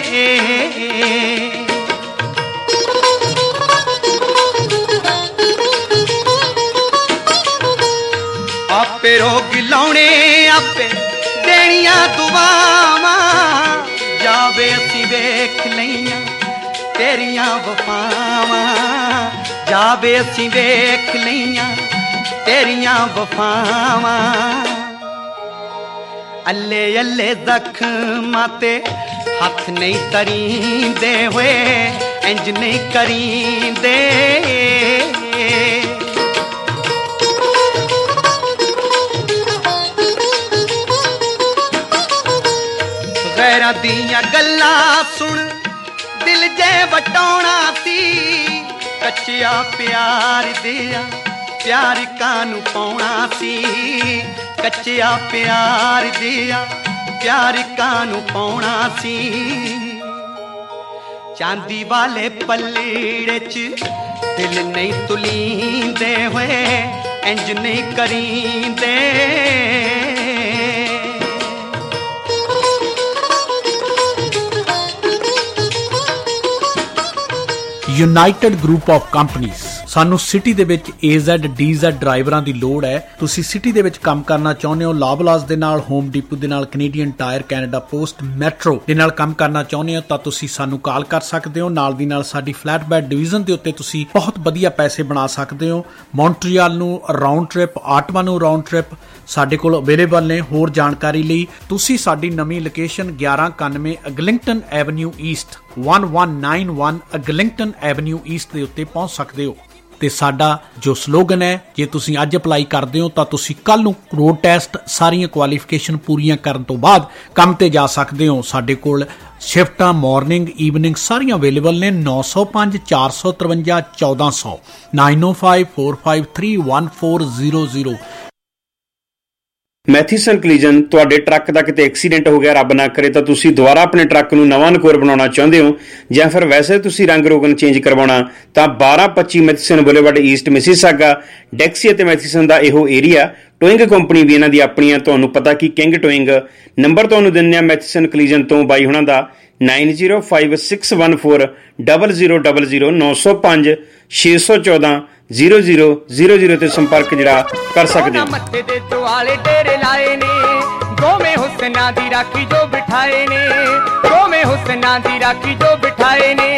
ਆਪੇ ਰੋਗ ਲਾਉਣੇ, ਆਪੇ ਦੇਣੀਆਂ ਦੁਆਵਾਂ, ਜਾਵੇ ਅਸੀਂ ਵੇਖ ਲਈਆਂ ਤੇਰੀਆਂ ਵਫਾਵਾਂ, ਜਾਵੇ ਅਸੀਂ ਵੇਖ ਲਈਆਂ ਤੇਰੀਆਂ ਵਫਾਵਾਂ। ਅੱਲੇ ਅੱਲੇ ਜ਼ਖਮਾਂ ਤੇ ਹੱਥ ਨਹੀਂ ਤਰੀਂਦੇ ਹੋਏ, ਇੰਜ ਨਹੀਂ ਕਰੀਂਦੇ। ਗੈਰਾਂ ਦੀਆਂ ਗੱਲਾਂ ਸੁਣ ਦਿਲ ਜੇ ਵਟਾਉਣਾ ਸੀ, ਕੱਚਿਆ ਪਿਆਰ ਦਿਆ ਪਿਆਰ ਕਾਨੂੰ ਪਾਉਣਾ ਸੀ, ਕੱਚਿਆ ਪਿਆਰ ਦਿਆ ਪਿਆਰ ਕਾਨੂੰ ਪਾਉਣਾ ਸੀ ਚਾਂਦੀ ਵਾਲੇ ਪੱਲੀੜੇ ਚ ਦਿਲ ਨਹੀਂ ਤੁਲੀਂਦੇ ਹੋਏ ਇੰਜ ਨਹੀਂ ਕਰੀਂਦੇ ਯੂਨਾਈਟਿਡ ਗਰੁੱਪ ਆਫ ਕੰਪਨੀਜ਼ ਸਾਨੂੰ ਸਿਟੀ ਦੇ ਵਿੱਚ AZ DZ ਡਰਾਈਵਰਾਂ ਦੀ ਲੋੜ ਹੈ। ਤੁਸੀਂ ਸਿਟੀ ਦੇ ਵਿੱਚ ਕੰਮ ਕਰਨਾ ਚਾਹੁੰਦੇ ਹੋ, ਲਾਬਲਾਸ ਦੇ ਨਾਲ, ਹੋਮ ਡਿਪੂ ਦੇ ਨਾਲ, Canadian Tire, Canada Post, Metro ਦੇ ਨਾਲ ਕੰਮ ਕਰਨਾ ਚਾਹੁੰਦੇ ਹੋ ਤਾਂ ਤੁਸੀਂ ਸਾਨੂੰ ਕਾਲ ਕਰ ਸਕਦੇ ਹੋ। ਨਾਲ ਦੀ ਨਾਲ ਸਾਡੀ ਫਲੈਟ ਬੈਡ ਡਿਵੀਜ਼ਨ ਦੇ ਉੱਤੇ ਤੁਸੀਂ ਬਹੁਤ ਵਧੀਆ ਪੈਸੇ ਬਣਾ ਸਕਦੇ ਹੋ। ਮੌਂਟਰੀਅਲ ਨੂੰ ਰਾਉਂਡ ਟ੍ਰਿਪ, ਆਟਵਾ ਨੂੰ ਰਾਉਂਡ ਟ੍ਰਿਪ ਸਾਡੇ ਕੋਲ ਅਵੇਲੇਬਲ ਨੇ। ਹੋਰ ਜਾਣਕਾਰੀ ਲਈ ਤੁਸੀਂ ਸਾਡੀ ਨਵੀਂ location 1191 Eglinton avenue east 1191 Eglinton avenue east ਦੇ ਉੱਤੇ ਪਹੁੰਚ ਸਕਦੇ ਹੋ। ਤੇ ਸਾਡਾ ਜੋ ਸਲੋਗਨ ਹੈ, ਜੇ ਤੁਸੀਂ ਅੱਜ ਅਪਲਾਈ ਕਰਦੇ ਹੋ ਤਾਂ ਤੁਸੀਂ ਕੱਲ ਨੂੰ ਰੋਡ ਟੈਸਟ ਸਾਰੀਆਂ ਕੁਆਲੀਫਿਕੇਸ਼ਨ ਪੂਰੀਆਂ ਕਰਨ ਤੋਂ ਬਾਅਦ ਕੰਮ ਤੇ ਜਾ ਸਕਦੇ ਹੋ। ਸਾਡੇ ਕੋਲ ਸ਼ਿਫਟਾਂ ਮਾਰਨਿੰਗ ਈਵਨਿੰਗ ਸਾਰੀਆਂ ਅਵੇਲੇਬਲ ਨੇ। 905 453 1400 905 453 1400। ਮੈਥੀਸਨ ਕਲੀਜਨ, ਤੁਹਾਡੇ ਟਰੱਕ ਦਾ ਕਿਤੇ ਐਕਸੀਡੈਂਟ ਹੋ ਗਿਆ, ਰੱਬ ਨਾ ਕਰੇ, ਤਾਂ ਤੁਸੀਂ ਦੁਬਾਰਾ ਆਪਣੇ ਟਰੱਕ ਨੂੰ ਨਵਾਂ ਨਕੋਰ ਬਣਾਉਣਾ ਚਾਹੁੰਦੇ ਹੋ ਜਾਂ ਫਿਰ ਵੈਸੇ ਤੁਸੀਂ ਰੰਗ ਰੋਗਨ ਚੇਂਜ ਕਰਵਾਉਣਾ, ਤਾਂ 1225 Matheson boulevard east Mississauga, Dixie ਅਤੇ ਮੈਥੀਸਨ ਦਾ ਇਹੋ ਏਰੀਆ। ਟੋਇੰਗ ਕੰਪਨੀ ਵੀ ਇਹਨਾਂ ਦੀ ਆਪਣੀ ਆ, ਤੁਹਾਨੂੰ ਪਤਾ ਕਿ ਕਿੰਗ ਟੋਇੰਗ। ਨੰਬਰ ਤੁਹਾਨੂੰ ਦਿੰਦੇ ਆ ਮੈਥੀਸਨ ਕਲੀਜਨ ਤੋਂ ਬਾਈ ਹੁਣਾਂ ਦਾ 905614 0000 905 614 0000 ਤੇ ਸੰਪਰਕ ਜਿਹੜਾ ਕਰ ਸਕਦੇ ਹੋ। ਮੱਥੇ ਦੇ ਦੁਆਲੇ ਡੇਰੇ ਲਾਏ ਨੇ, ਦੋਵੇਂ ਹੁਸਨਾਂ ਦੀ ਰਾਖੀ ਜੋ ਬਿਠਾਏ ਨੇ, ਦੋਵੇਂ ਹੁਸਨਾਂ ਦੀ ਰਾਖੀ ਜੋ ਬਿਠਾਏ ਨੇ।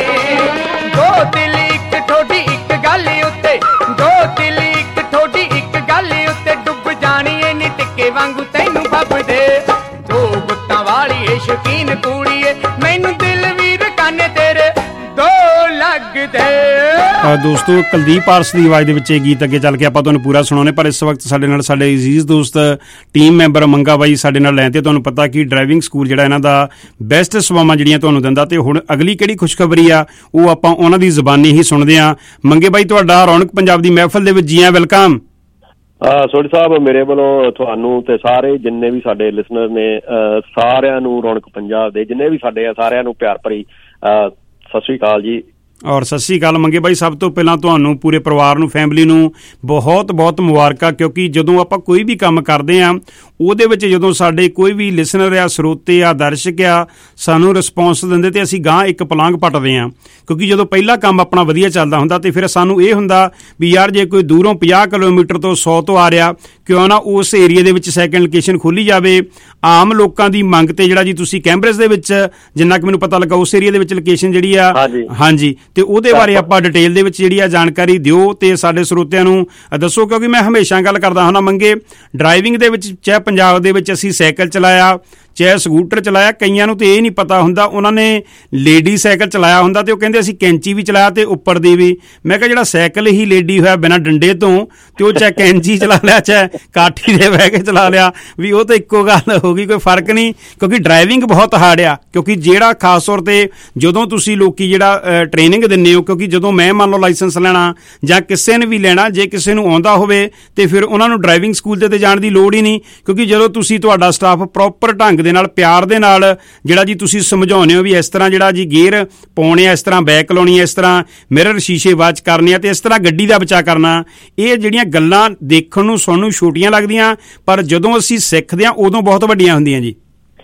ਦੋ ਦਿਲ ਇੱਕ ਠੋਡੀ ਇੱਕ ਗੱਲ ਉੱਤੇ, ਦੋ ਦਿਲ ਇੱਕ ਠੋਡੀ ਇੱਕ ਗੱਲ ਉੱਤੇ ਡੁੱਬ ਜਾਣੀ ਏ ਨੀ ਟਿੱਕੇ ਵਾਂਗੂ ਤੈਨੂੰ ਫੱਬਦੇ। ਦੋ ਗੁੱਤਾਂ ਵਾਲੀ ਏ ਸ਼ੌਕੀਨ ਕੁੜੀਏ, ਮੈਨੂੰ ਦਿਲ ਵੀਰ ਕੰਨ ਤੇਰੇ ਦੋ ਲੱਗਦੇ। ਦੋਸਤੋ, ਕੁਲਦੀਪ ਆਰਸ ਦੀ ਆਵਾਜ਼ ਦੇ ਵਿੱਚ ਇਹ ਗੀਤ ਅੱਗੇ ਚੱਲ ਕੇ ਆਪਾਂ ਤੁਹਾਨੂੰ ਪੂਰਾ ਸੁਣਾਉਣੇ, ਪਰ ਇਸ ਵਕਤ ਸਾਡੇ ਨਾਲ ਸਾਡੇ ਅਜ਼ੀਜ਼ ਦੋਸਤ ਟੀਮ ਮੈਂਬਰ ਮੰਗਾ ਬਾਈ ਸਾਡੇ ਨਾਲ ਲੈਣ ਤੇ। ਤੁਹਾਨੂੰ ਪਤਾ ਕਿ ਡਰਾਈਵਿੰਗ ਸਕੂਲ ਜਿਹੜਾ ਇਹਨਾਂ ਦਾ ਬੈਸਟ ਸੇਵਾਵਾਂ ਜਿਹੜੀਆਂ ਤੁਹਾਨੂੰ ਦਿੰਦਾ, ਤੇ ਹੁਣ ਅਗਲੀ ਕਿਹੜੀ ਖੁਸ਼ਖਬਰੀ ਆ ਉਹ ਆਪਾਂ ਉਹਨਾਂ ਦੀ ਜ਼ਬਾਨੀ ਹੀ ਸੁਣਦੇ ਹਾਂ। ਮੰਗੇ ਬਾਈ, ਤੁਹਾਡਾ ਰੌਣਕ ਪੰਜਾਬ ਦੀ ਮਹਿਫਲ ਦੇ ਵਿੱਚ ਜੀ ਆਇਆਂ, ਵੈਲਕਮ। ਸੋਢੀ ਸਾਹਿਬ, ਮੇਰੇ ਵੱਲੋਂ ਤੁਹਾਨੂੰ ਤੇ ਸਾਰੇ ਜਿੰਨੇ ਵੀ ਸਾਡੇ ਲਿਸਨਰ ਨੇ ਸਾਰਿਆਂ ਨੂੰ, ਰੌਣਕ ਪੰਜਾਬ ਦੇ ਜਿੰਨੇ ਵੀ ਸਾਡੇ ਆ ਸਾਰਿਆਂ ਨੂੰ ਪਿਆਰ ਭਰੀ ਸਤਿ ਸ੍ਰੀ ਅਕਾਲ ਜੀ। ਔਰ ਸਤਿ ਸ਼੍ਰੀ ਅਕਾਲ ਮੰਗੇ ਬਾਈ। ਸਭ ਤੋਂ ਪਹਿਲਾਂ ਤੁਹਾਨੂੰ, ਪੂਰੇ ਪਰਿਵਾਰ ਨੂੰ, ਫੈਮਿਲੀ ਨੂੰ ਬਹੁਤ ਬਹੁਤ ਮੁਬਾਰਕਾਂ, ਕਿਉਂਕਿ ਜਦੋਂ ਆਪਾਂ ਕੋਈ ਵੀ ਕੰਮ ਕਰਦੇ ਹਾਂ ਉਹਦੇ ਵਿੱਚ ਜਦੋਂ ਸਾਡੇ ਕੋਈ ਵੀ ਲਿਸਨਰ ਆ, ਸਰੋਤੇ ਆ, ਦਰਸ਼ਕ ਆ ਸਾਨੂੰ ਰਿਸਪੌਂਸ ਦਿੰਦੇ ਤੇ ਅਸੀਂ ਗਾਂਹ ਇੱਕ ਪਲਾਂਘ ਪੱਟਦੇ ਹਾਂ। ਕਿਉਂਕਿ ਜਦੋਂ ਪਹਿਲਾ ਕੰਮ ਆਪਣਾ ਵਧੀਆ ਚੱਲਦਾ ਹੁੰਦਾ ਤੇ ਫਿਰ ਸਾਨੂੰ ਇਹ ਹੁੰਦਾ ਵੀ ਯਾਰ ਜੇ ਕੋਈ ਦੂਰੋਂ 50 ਕਿਲੋਮੀਟਰ ਤੋਂ 100 ਤੋਂ ਆ ਰਿਹਾ, ਕਿਉਂ ਨਾ ਉਸ ਏਰੀਏ ਦੇ ਵਿੱਚ ਸੈਕਿੰਡ ਲੋਕੇਸ਼ਨ ਖੋਲੀ ਜਾਵੇ। ਆਮ ਲੋਕਾਂ ਦੀ ਮੰਗ ਤੇ ਜਿਹੜਾ ਜੀ ਤੁਸੀਂ ਕੈਂਬਰਿਜ ਦੇ ਵਿੱਚ, ਜਿੰਨਾ ਕਿ ਮੈਨੂੰ ਪਤਾ ਲੱਗਾ, ਉਸ ਏਰੀਏ ਦੇ ਵਿੱਚ ਲੋਕੇਸ਼ਨ ਜਿਹੜੀ ਆ, ਹਾਂਜੀ, ਤੇ ਉਹਦੇ ਬਾਰੇ ਆਪਾਂ ਡਿਟੇਲ ਦੇ ਵਿੱਚ ਜਿਹੜੀ ਆ ਜਾਣਕਾਰੀ ਦਿਓ ਤੇ ਸਾਡੇ ਸਰੋਤਿਆਂ ਨੂੰ ਦੱਸੋ। ਕਿਉਂਕਿ ਮੈਂ ਹਮੇਸ਼ਾ ਗੱਲ ਕਰਦਾ ਹੁੰਦਾ ਮੰਗੇ, ਡਰਾਈਵਿੰਗ ਦੇ ਵਿੱਚ ਚਾਹੇ ਪੰਜਾਬ ਦੇ ਵਿੱਚ ਅਸੀਂ ਸਾਈਕਲ ਚਲਾਇਆ ਚਾਹੇ ਸਕੂਟਰ ਚਲਾਇਆ, ਕਈਆਂ ਨੂੰ ਤੇ ਇਹ ਨਹੀਂ ਪਤਾ ਹੁੰਦਾ, ਉਹਨਾਂ ਨੇ ਲੇਡੀ ਸਾਈਕਲ ਚਲਾਇਆ ਹੁੰਦਾ ਤੇ ਉਹ ਕਹਿੰਦੇ ਅਸੀਂ ਕੈਂਚੀ ਵੀ ਚਲਾਇਆ ਤੇ ਉੱਪਰ ਦੀ ਵੀ। ਮੈਂ ਕਿਹਾ ਜਿਹੜਾ ਸਾਈਕਲ ਹੀ ਲੇਡੀ ਹੋਇਆ ਬਿਨਾਂ ਡੰਡੇ ਤੋਂ, ਤੇ ਉਹ ਚਾਹੇ ਕੈਂਚੀ ਚਲਾ ਲਿਆ ਚਾਹੇ ਕਾਠੀ ਦੇ ਬਹਿ ਕੇ ਚਲਾ ਲਿਆ, ਵੀ ਉਹ ਤਾਂ ਇੱਕੋ ਗੱਲ ਹੋ ਗਈ, ਕੋਈ ਫਰਕ ਨਹੀਂ। ਕਿਉਂਕਿ ਡਰਾਈਵਿੰਗ ਬਹੁਤ ਹਾਰਡ ਆ, ਕਿਉਂਕਿ ਜਿਹੜਾ ਖਾਸ ਤੌਰ ਤੇ ਜਦੋਂ ਤੁਸੀਂ ਲੋਕੀ ਜਿਹੜਾ ਟ੍ਰੇਨਿੰਗ ਦਿੰਦੇ ਹੋ, ਕਿਉਂਕਿ ਜਦੋਂ ਮੈਂ ਮੰਨ ਲਓ ਲਾਇਸੈਂਸ ਲੈਣਾ ਜਾਂ ਕਿਸੇ ਨੇ ਵੀ ਲੈਣਾ, ਜੇ ਕਿਸੇ ਨੂੰ ਆਉਂਦਾ ਹੋਵੇ ਤੇ ਫਿਰ ਉਹਨਾਂ ਨੂੰ ਡਰਾਈਵਿੰਗ ਸਕੂਲ ਤੇ ਜਾਣ ਦੀ ਲੋੜ ਹੀ ਨਹੀਂ। ਕਿਉਂਕਿ ਜਦੋਂ ਤੁਸੀਂ, ਤੁਹਾਡਾ ਸਟਾਫ ਪ੍ਰੋਪਰ ਢੰਗ ਦੇ ਨਾਲ, ਪਿਆਰ ਦੇ ਨਾਲ ਜਿਹੜਾ ਜੀ ਤੁਸੀਂ ਸਮਝਾਉਂਦੇ ਹੋ ਵੀ ਇਸ ਤਰ੍ਹਾਂ ਜਿਹੜਾ ਜੀ ਗੇਅਰ ਪਾਉਣੇ ਆ, ਇਸ ਤਰ੍ਹਾਂ ਬੈਕ ਲਾਉਣੀ ਆ, ਇਸ ਤਰ੍ਹਾਂ ਮਿਰਰ ਸ਼ੀਸ਼ੇ ਵਾਚ ਕਰਨੇ ਆ ਤੇ ਇਸ ਤਰ੍ਹਾਂ ਗੱਡੀ ਦਾ ਬਚਾਅ ਕਰਨਾ, ਇਹ ਜਿਹੜੀਆਂ ਗੱਲਾਂ ਦੇਖਣ ਨੂੰ ਸਾਨੂੰ ਛੋਟੀਆਂ ਲੱਗਦੀਆਂ, ਪਰ ਜਦੋਂ ਅਸੀਂ ਸਿੱਖਦੇ ਹਾਂ ਉਦੋਂ ਬਹੁਤ ਵੱਡੀਆਂ ਹੁੰਦੀਆਂ ਜੀ।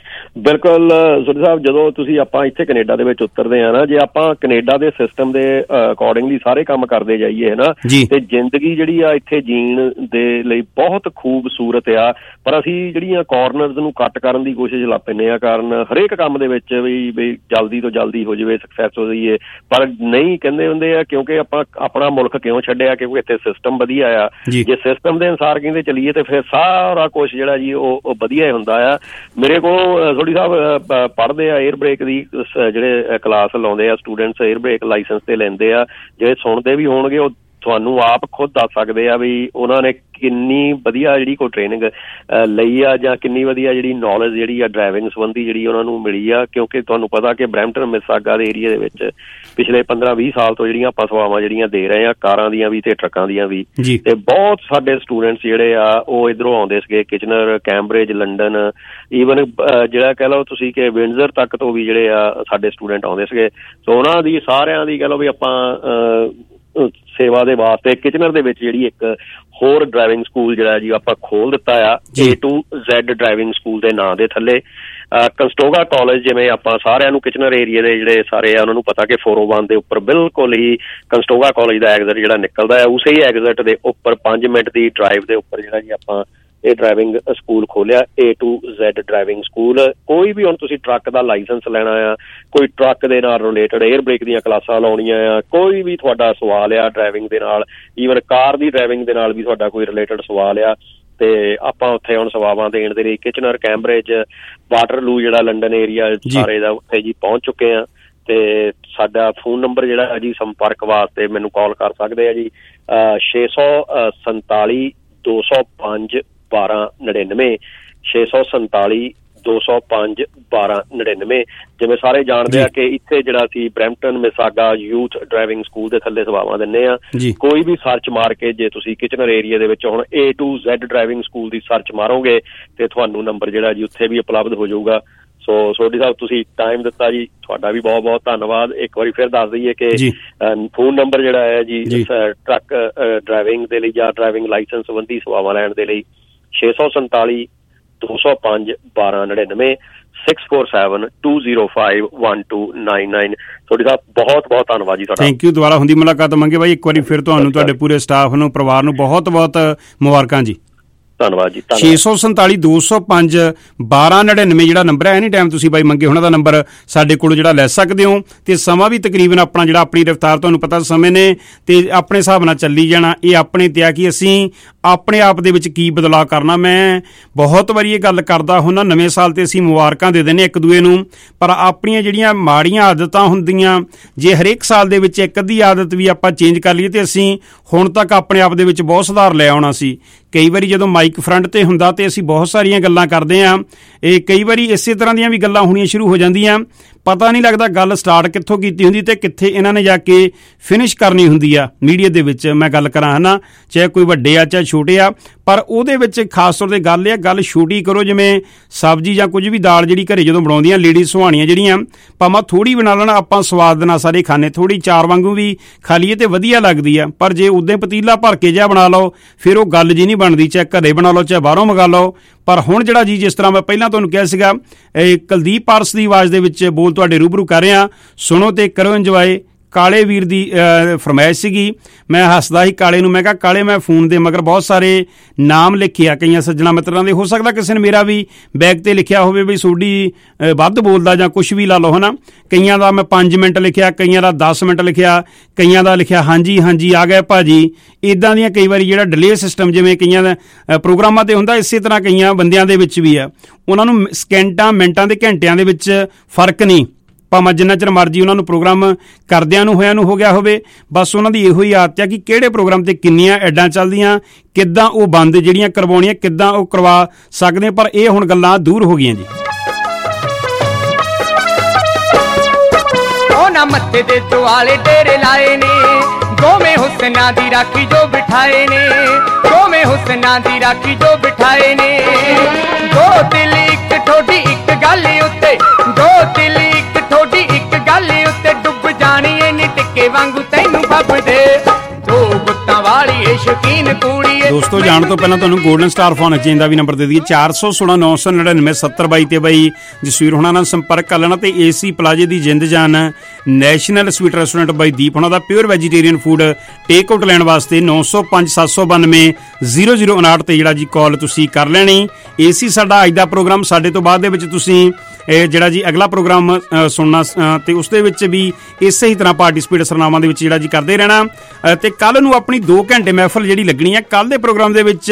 ਬਿਲਕੁਲ ਸੁਰਜੀ ਸਾਹਿਬ, ਜਦੋਂ ਤੁਸੀਂ ਆਪਾਂ ਇੱਥੇ ਕੈਨੇਡਾ ਦੇ ਵਿੱਚ ਉਤਰਦੇ ਆ ਨਾ, ਜੇ ਆਪਾਂ ਕੈਨੇਡਾ ਦੇ ਸਿਸਟਮ ਦੇ ਅਕੋਰਡਿੰਗਲੀ ਸਾਰੇ ਕੰਮ ਕਰਦੇ ਜਾਈਏ ਨਾ, ਤੇ ਜ਼ਿੰਦਗੀ ਜਿਹੜੀ ਆ ਇੱਥੇ ਜੀਣ ਦੇ ਲਈ ਬਹੁਤ ਖੂਬਸੂਰਤ ਆ। ਪਰ ਅਸੀਂ ਜਿਹੜੀਆਂ ਕਾਰਨਰਸ ਨੂੰ ਕੱਟ ਕਰਨ ਦੀ ਕੋਸ਼ਿਸ਼ ਲਾ ਪੈਂਦੇ ਆ, ਕਾਰਨ ਹਰੇਕ ਕੰਮ ਦੇ ਵਿੱਚ ਵੀ ਜਲਦੀ ਤੋਂ ਜਲਦੀ ਹੋ ਜਾਵੇ, ਸਕਸੈਸ ਹੋ ਜਾਈਏ, ਪਰ ਨਹੀਂ ਕਹਿੰਦੇ ਹੁੰਦੇ ਆ ਕਿਉਂਕਿ ਆਪਾਂ ਆਪਣਾ ਮੁਲਕ ਕਿਉਂ ਛੱਡਿਆ, ਕਿਉਂਕਿ ਇੱਥੇ ਸਿਸਟਮ ਵਧੀਆ ਆ। ਜੇ ਸਿਸਟਮ ਦੇ ਅਨੁਸਾਰ ਕਹਿੰਦੇ ਚੱਲੀਏ ਤੇ ਫਿਰ ਸਾਰਾ ਕੁਛ ਜਿਹੜਾ ਜੀ ਉਹ ਵਧੀਆ ਹੀ ਹੁੰਦਾ ਆ। ਮੇਰੇ ਕੋਲ ਸੋਢੀ ਸਾਹਿਬ ਪੜ੍ਹਦੇ ਆ 에ਅਰ ਬ੍ਰੇਕ ਦੀ ਜਿਹੜੇ ਕਲਾਸ ਲਾਉਂਦੇ ਆ ਸਟੂਡੈਂਟਸ, 에ਅਰ ਬ੍ਰੇਕ ਲਾਇਸੈਂਸ ਤੇ ਲੈਂਦੇ ਆ, ਜਿਹੜੇ ਸੁਣਦੇ ਵੀ ਹੋਣਗੇ ਉਹ ਤੁਹਾਨੂੰ ਆਪ ਖੁਦ ਦੱਸ ਸਕਦੇ ਆ ਵੀ ਉਹਨਾਂ ਨੇ ਕਿੰਨੀ ਵਧੀਆ ਜਿਹੜੀ ਕੋਈ ਟ੍ਰੇਨਿੰਗ ਲਈ ਆ ਜਾਂ ਕਿੰਨੀ ਵਧੀਆ ਜਿਹੜੀ ਨੌਲੇਜ ਜਿਹੜੀ ਆ ਡਰਾਈਵਿੰਗ ਸੰਬੰਧੀ ਜਿਹੜੀ ਉਹਨਾਂ ਨੂੰ ਮਿਲੀ ਆ। ਕਿਉਂਕਿ ਤੁਹਾਨੂੰ ਪਤਾ ਕਿ ਬਰੈਂਪਟਨ ਮਿਸਾਗਾ ਦੇ ਏਰੀਆ ਦੇ ਵਿੱਚ ਪਿਛਲੇ 15-20 ਸਾਲ ਤੋਂ ਜਿਹੜੀਆਂ ਆਪਾਂ ਸੇਵਾਵਾਂ ਜਿਹੜੀਆਂ ਦੇ ਰਹੇ ਆ, ਕਾਰਾਂ ਦੀਆਂ ਵੀ ਤੇ ਟਰੱਕਾਂ ਦੀਆਂ ਵੀ, ਤੇ ਬਹੁਤ ਸਾਡੇ ਸਟੂਡੈਂਟਸ ਜਿਹੜੇ ਆ ਉਹ ਇੱਧਰੋਂ ਆਉਂਦੇ ਸੀਗੇ, ਕਿਚਨਰ, ਕੈਂਬਰਿਜ, ਲੰਡਨ, ਈਵਨ ਜਿਹੜਾ ਕਹਿ ਲਓ ਤੁਸੀਂ ਕਿ ਵਿੰਡਜ਼ਰ ਤੱਕ ਤੋਂ ਵੀ ਜਿਹੜੇ ਆ ਸਾਡੇ ਸਟੂਡੈਂਟ ਆਉਂਦੇ ਸੀਗੇ। ਸੋ ਉਹਨਾਂ ਦੀ ਸਾਰਿਆਂ ਦੀ ਕਹਿ ਲਓ ਵੀ ਆਪਾਂ ਸੇਵਾ ਦੇ ਵਾਸਤੇ ਕਿਚਨਰ ਦੇ ਵਿੱਚ ਜਿਹੜੀ ਇੱਕ ਹੋਰ ਡਰਾਈਵਿੰਗ ਸਕੂਲ ਜਿਹੜਾ ਜੀ ਆਪਾਂ ਖੋਲ ਦਿੱਤਾ ਆ, A to Z driving school ਦੇ ਨਾਂ ਦੇ ਥੱਲੇ। ਕਨਸਟੋਗਾ ਕਾਲਜ, ਜਿਵੇਂ ਆਪਾਂ ਸਾਰਿਆਂ ਨੂੰ ਕਿਚਨਰ ਏਰੀਆ ਦੇ ਜਿਹੜੇ ਸਾਰੇ ਆ ਉਹਨਾਂ ਨੂੰ ਪਤਾ ਕਿ 401 ਦੇ ਉੱਪਰ ਬਿਲਕੁਲ ਹੀ ਕਨਸਟੋਗਾ ਕਾਲਜ ਦਾ ਐਗਜ਼ਿਟ ਜਿਹੜਾ ਨਿਕਲਦਾ ਹੈ, ਉਸੇ ਹੀ ਐਗਜ਼ਿਟ ਦੇ ਉੱਪਰ 5 ਮਿੰਟ ਦੀ ਡਰਾਈਵ ਦੇ ਉੱਪਰ ਜਿਹੜਾ ਜੀ ਆਪਾਂ ਇਹ ਡਰਾਈਵਿੰਗ ਸਕੂਲ ਖੋਲਿਆ, A to Z driving school. ਕੋਈ ਵੀ ਹੁਣ ਤੁਸੀਂ ਟਰੱਕ ਦਾ ਲਾਇਸੈਂਸ ਲੈਣਾ ਆ, ਕੋਈ ਟਰੱਕ ਦੇ ਨਾਲ ਰਿਲੇਟਡ 에ਅਰ ਬ੍ਰੇਕ ਦੀਆਂ ਕਲਾਸਾਂ ਲਾਉਣੀਆਂ ਆ, ਕੋਈ ਵੀ ਤੁਹਾਡਾ ਸਵਾਲ ਆ ਡਰਾਈਵਿੰਗ ਦੇ ਨਾਲ, ਈਵਨ ਕਾਰ ਦੀ ਡਰਾਈਵਿੰਗ ਦੇ ਨਾਲ ਵੀ ਤੁਹਾਡਾ ਕੋਈ ਰਿਲੇਟਡ ਸਵਾਲ ਆ, ਤੇ ਆਪਾਂ ਉੱਥੇ ਹੁਣ ਸੇਵਾਵਾਂ ਦੇਣ ਦੇ ਲਈ ਕਿਚਨਰ, ਕੈਂਬਰਿਜ, ਵਾਟਰਲੂ ਜਿਹੜਾ ਲੰਡਨ ਏਰੀਆ ਸਾਰੇ ਦਾ ਉੱਥੇ ਜੀ ਪਹੁੰਚ ਚੁੱਕੇ ਆ। ਤੇ ਸਾਡਾ ਫੋਨ ਨੰਬਰ ਜਿਹੜਾ ਜੀ ਸੰਪਰਕ ਵਾਸਤੇ ਮੈਨੂੰ ਕਾਲ ਕਰ ਸਕਦੇ ਆ ਜੀ 647 205 1299, 647 205 1299। ਜਿਵੇਂ ਸਾਰੇ ਜਾਣਦੇ ਆ ਕਿ ਇੱਥੇ ਜਿਹੜਾ ਅਸੀਂ Brampton Mississauga youth driving school ਦੇ ਥੱਲੇ ਸੇਵਾਵਾਂ ਦਿੰਦੇ ਆ। ਕੋਈ ਵੀ ਸਰਚ ਮਾਰ ਕੇ ਜੇ ਤੁਸੀਂ ਕਿਚਨਰ ਏਰੀਆ ਦੇ ਵਿੱਚ ਹੁਣ A to Z driving school ਦੀ ਸਰਚ ਮਾਰੋਗੇ ਤੇ ਤੁਹਾਨੂੰ ਨੰਬਰ ਜਿਹੜਾ ਜੀ ਉੱਥੇ ਵੀ ਉਪਲਬਧ ਹੋ ਜਾਊਗਾ। ਸੋ ਸੋਢੀ ਸਾਹਿਬ, ਤੁਸੀਂ ਟਾਈਮ ਦਿੱਤਾ ਜੀ, ਤੁਹਾਡਾ ਵੀ ਬਹੁਤ ਬਹੁਤ ਧੰਨਵਾਦ। ਇੱਕ ਵਾਰੀ ਫਿਰ ਦੱਸ ਦਈਏ ਕਿ ਫੋਨ ਨੰਬਰ ਜਿਹੜਾ ਹੈ ਜੀ ਟਰੱਕ ਡਰਾਈਵਿੰਗ ਦੇ ਲਈ ਜਾਂ ਡਰਾਈਵਿੰਗ ਲਾਇਸੈਂਸ ਸੰਬੰਧੀ ਸੇਵਾਵਾਂ ਲੈਣ ਦੇ ਲਈ 647 205 1299, 647 205 1299। ਤੁਹਾਡੀ ਸਾਹਿਬ ਬਹੁਤ ਬਹੁਤ ਧੰਨਵਾਦ ਜੀ ਤੁਹਾਡਾ। Thank you. ਦੁਬਾਰਾ ਹੁੰਦੀ ਮੁਲਾਕਾਤ ਮੰਗੇ ਬਾਈ, ਇੱਕ ਵਾਰੀ ਫਿਰ ਤੁਹਾਨੂੰ, ਤੁਹਾਡੇ ਪੂਰੇ ਸਟਾਫ ਨੂੰ, ਪਰਿਵਾਰ ਨੂੰ ਬਹੁਤ ਬਹੁਤ ਮੁਬਾਰਕਾਂ ਜੀ। ਧੰਨਵਾਦ ਜੀ। 647 205 1299 ਜਿਹੜਾ ਨੰਬਰ ਹੈ, ਐਨੀ ਟਾਈਮ ਤੁਸੀਂ ਬਾਈ ਮੰਗੇ ਉਹਨਾਂ ਦਾ ਨੰਬਰ ਸਾਡੇ ਕੋਲੋਂ ਜਿਹੜਾ ਲੈ ਸਕਦੇ ਹੋ। ਤੇ ਸਮਾਂ ਵੀ ਤਕਰੀਬਨ ਆਪਣਾ ਜਿਹੜਾ ਆਪਣੀ ਰਫ਼ਤਾਰ, ਤੁਹਾਨੂੰ ਪਤਾ ਸਮੇਂ ਨੇ ਤੇ ਆਪਣੇ ਹਿਸਾਬ ਨਾਲ ਚੱਲੀ ਜਾਣਾ। ਇਹ ਆਪਣੇ ਤੇ ਆ ਕਿ ਅਸੀਂ ਆਪਣੇ ਆਪ ਦੇ ਵਿੱਚ ਕੀ ਬਦਲਾਅ ਕਰਨਾ। ਮੈਂ ਬਹੁਤ ਵਾਰੀ ਇਹ ਗੱਲ ਕਰਦਾ ਹੁੰਦਾ, ਨਵੇਂ ਸਾਲ ਤੇ ਅਸੀਂ ਮੁਬਾਰਕਾਂ ਦੇ ਦਿੰਦੇ ਇੱਕ ਦੂਏ ਨੂੰ, ਪਰ ਆਪਣੀਆਂ ਜਿਹੜੀਆਂ ਮਾੜੀਆਂ ਆਦਤਾਂ ਹੁੰਦੀਆਂ, ਜੇ ਹਰੇਕ ਸਾਲ ਦੇ ਵਿੱਚ ਇੱਕ ਅੱਧੀ ਆਦਤ ਵੀ ਆਪਾਂ ਚੇਂਜ ਕਰ ਲਈਏ ਤੇ ਅਸੀਂ ਹੁਣ ਤੱਕ ਆਪਣੇ ਆਪ ਦੇ ਵਿੱਚ ਬਹੁਤ ਸੁਧਾਰ ਲੈ ਆਉਣਾ ਸੀ। ਕਈ ਵਾਰੀ ਜਦੋਂ ਮਾਈਕ ਫਰੰਟ ਤੇ ਹੁੰਦਾ ਤੇ ਅਸੀਂ ਬਹੁਤ ਸਾਰੀਆਂ ਗੱਲਾਂ ਕਰਦੇ ਹਾਂ, ਇਹ ਕਈ ਵਾਰੀ ਇਸੇ ਤਰ੍ਹਾਂ ਦੀਆਂ ਵੀ ਗੱਲਾਂ ਹੋਣੀਆਂ ਸ਼ੁਰੂ ਹੋ ਜਾਂਦੀਆਂ, ਪਤਾ ਨਹੀਂ ਲੱਗਦਾ ਗੱਲ ਸਟਾਰਟ ਕਿੱਥੋਂ ਕੀਤੀ ਹੁੰਦੀ ਤੇ ਕਿੱਥੇ ਇਹਨਾਂ ਨੇ ਜਾ ਕੇ ਫਿਨਿਸ਼ ਕਰਨੀ ਹੁੰਦੀ ਆ। ਮੀਡੀਆ ਦੇ ਵਿੱਚ ਮੈਂ ਗੱਲ ਕਰਾਂ ਹੈ ਨਾ, ਚਾਹੇ ਕੋਈ ਵੱਡੇ ਆ ਚਾਹੇ ਛੋਟੇ ਆ, ਪਰ ਉਹਦੇ ਵਿੱਚ ਖਾਸ ਤੌਰ 'ਤੇ ਗੱਲ ਇਹ, ਗੱਲ ਛੋਟੀ ਕਰੋ। ਜਿਵੇਂ ਸਬਜ਼ੀ ਜਾਂ ਕੁਝ ਵੀ ਦਾਲ ਜਿਹੜੀ ਘਰੇ ਜਦੋਂ ਬਣਾਉਂਦੀਆਂ ਲੇਡੀਜ਼ ਸੁਹਾਣੀਆਂ ਜਿਹੜੀਆਂ, ਭਾਵੇਂ ਥੋੜ੍ਹੀ ਬਣਾ ਲੈਣ, ਆਪਾਂ ਸਵਾਦ ਦੇ ਨਾਲ ਸਾਰੇ ਖਾਣੇ, ਥੋੜ੍ਹੀ ਚਾਰ ਵਾਂਗੂ ਵੀ ਖਾ ਲਈਏ ਤੇ ਵਧੀਆ ਲੱਗਦੀ ਆ। ਪਰ ਜੇ ਉਦੋਂ ਪਤੀਲਾ ਭਰ ਕੇ ਜਿਹਾ ਬਣਾ ਲਓ ਫਿਰ ਉਹ ਗੱਲ ਜੀ ਨਹੀਂ ਬਣਦੀ, ਚਾਹੇ ਘਰੇ ਬਣਾ ਲਓ ਚਾਹੇ ਬਾਹਰੋਂ ਮੰਗਾ ਲਓ। ਪਰ ਹੁਣ ਜਿਹੜਾ ਜੀ, ਜਿਸ ਤਰ੍ਹਾਂ ਮੈਂ ਪਹਿਲਾਂ ਤੁਹਾਨੂੰ ਕਿਹਾ ਸੀਗਾ, ਕੁਲਦੀਪ ਪਾਰਸ ਦੀ ਆਵਾਜ਼ ਦੇ ਵਿੱਚ ਬੋਲ ਤੁਹਾਡੇ ਰੂਬਰੂ ਕਰ ਰਿਹਾ, ਸੁਣੋ ਤੇ ਕਰੋ ਇੰਜੋਏ। ਕਾਲੇ ਵੀਰ ਦੀ ਫਰਮਾਇਸ਼ ਸੀਗੀ, ਮੈਂ ਹੱਸਦਾ ਸੀ ਕਾਲੇ ਨੂੰ, ਮੈਂ ਕਿਹਾ ਕਾਲੇ ਮੈਂ ਫੋਨ ਦੇ ਮਗਰ ਬਹੁਤ ਸਾਰੇ ਨਾਮ ਲਿਖੇ ਆ ਕਈਆਂ ਸੱਜਣਾ ਮਿੱਤਰਾਂ ਦੇ, ਹੋ ਸਕਦਾ ਕਿਸੇ ਨੇ ਮੇਰਾ ਵੀ ਬੈਗ ਤੇ ਲਿਖਿਆ ਹੋਵੇ ਵੀ ਸੋਢੀ ਵੱਧ ਬੋਲਦਾ ਜਾਂ ਕੁਛ ਵੀ ਲਾ ਲਓ ਹੈ ਨਾ। ਕਈਆਂ ਦਾ ਮੈਂ 5 ਮਿੰਟ ਲਿਖਿਆ, ਕਈਆਂ ਦਾ 10 ਮਿੰਟ ਲਿਖਿਆ, ਕਈਆਂ ਦਾ ਲਿਖਿਆ ਹਾਂਜੀ ਹਾਂਜੀ ਆ ਗਏ ਭਾਜੀ। ਇੱਦਾਂ ਦੀਆਂ ਕਈ ਵਾਰੀ ਜਿਹੜਾ ਡਿਲੇ ਸਿਸਟਮ ਜਿਵੇਂ ਕਈਆਂ ਦਾ ਪ੍ਰੋਗਰਾਮਾਂ ਤੇ ਹੁੰਦਾ, ਇਸੇ ਤਰ੍ਹਾਂ ਕਈਆਂ ਬੰਦਿਆਂ ਦੇ ਵਿੱਚ ਵੀ ਆ, ਉਹਨਾਂ ਨੂੰ ਸਕਿੰਟਾਂ ਮਿੰਟਾਂ ਦੇ ਘੰਟਿਆਂ ਦੇ ਵਿੱਚ ਫਰਕ ਨਹੀਂ, ਭਾਵੇਂ ਜਿੰਨਾ ਚਿਰ ਮਰਜ਼ੀ ਉਹਨਾਂ ਨੂੰ ਪ੍ਰੋਗਰਾਮ ਕਰਦਿਆਂ ਨੂੰ ਹੋਇਆਂ ਨੂੰ ਹੋ ਗਿਆ ਹੋਵੇ। ਬਸ ਉਹਨਾਂ ਦੀ ਇਹੋ ਹੀ ਆਦਤ ਆ ਕਿ ਕਿਹੜੇ ਪ੍ਰੋਗਰਾਮ ਤੇ ਕਿੰਨੀਆਂ ਐਡਾਂ ਚੱਲਦੀਆਂ, ਕਿੱਦਾਂ ਉਹ ਬੰਦ ਜਿਹੜੀਆਂ ਕਰਵਾਉਣੀਆਂ ਕਿੱਦਾਂ ਉਹ ਕਰਵਾ ਸਕਦੇ। ਪਰ ਇਹ ਹੁਣ ਗੱਲਾਂ ਦੂਰ ਹੋ ਗਈਆਂ ਜੀ। ਉਹਨਾਂ ਮੱਥੇ ਦੇ ਦੁਆਲੇ ਡੇਰੇ ਲਾਏ ਨੇ, ਦੋਵੇਂ ਹੁਸਨਾਂ ਦੀ ਰਾਖੀ ਜੋ ਬਿਠਾਏ ਨੇ, ਦੋਵੇਂ ਹੁਸਨਾਂ ਦੀ ਰਾਖੀ ਜੋ ਬਿਠਾਏ ਨੇ। ਦੋ ਦਿਲ ਇੱਕ ਠੋਡੀ ਇੱਕ ਗੱਲ ਉੱਤੇ, ਦੋ ਦਿਲ ਇੱਕ ਠੋਡੀ ਇੱਕ ਗੱਲ ਉੱਤੇ, ਡੁੱਬ ਜਾਣੀ ਏ ਨੀ ਟਿੱਕੇ ਵਾਂਗੂ ਤੈਨੂੰ ਫੱਬਦੇ, ਦੋ ਗੁੱਤਾਂ ਵਾਲੀ ਏ ਸ਼ੌਕੀਨ ਕੁੜੀ ਏ। ਦੋਸਤੋ, ਜਾਣ ਤੋਂ ਪਹਿਲਾਂ ਤੁਹਾਨੂੰ ਗੋਲਡਨ ਸਟਾਰ ਫੋਨ ਐਕਸਚੇਂਜ ਦਾ ਵੀ ਨੰਬਰ ਦੇ ਦਈਏ, 416 999 7022 ਤੇ ਬਾਈ ਜਸਵੀਰ ਹੋਣਾ ਨਾਲ ਸੰਪਰਕ ਕਰ ਲੈਣਾ। ਤੇ AC ਪਲਾਜ਼ੇ ਦੀ ਜਿੰਦ ਜਾਨ ਨੈਸ਼ਨਲ ਸਵੀਟ ਰੈਸਟੋਰੈਂਟ ਬਾਈ ਦੀਪ ਹੋਣਾ ਦਾ pure vegetarian food take out ਲੈਣ ਵਾਸਤੇ 905 792 0059 ਤੇ ਜਿਹੜਾ ਜੀ ਕਾਲ ਤੁਸੀਂ ਕਰ ਲੈਣੀ। AC ਸਾਡਾ ਅੱਜ ਦਾ ਪ੍ਰੋਗਰਾਮ, ਸਾਡੇ ਤੋਂ ਬਾਅਦ ਦੇ ਵਿੱਚ ਤੁਸੀਂ ਇਹ ਜਿਹੜਾ ਜੀ ਅਗਲਾ ਪ੍ਰੋਗਰਾਮ ਸੁਣਨਾ ਤੇ ਉਸ ਦੇ ਵਿੱਚ ਵੀ ਇਸੇ ਹੀ ਤਰ੍ਹਾਂ ਪਾਰਟੀਸਪੇਟ ਸਰਨਾਵਾਂ ਦੇ ਵਿੱਚ ਜਿਹੜਾ ਜੀ ਕਰਦੇ ਰਹਿਣਾ। ਤੇ ਕੱਲ ਨੂੰ ਆਪਣੀ 2 ਘੰਟੇ ਮਹਿਫਲ ਜਿਹੜੀ ਲੱਗਣੀ ਹੈ, ਕੱਲ ਦੇ ਪ੍ਰੋਗਰਾਮ ਦੇ ਵਿੱਚ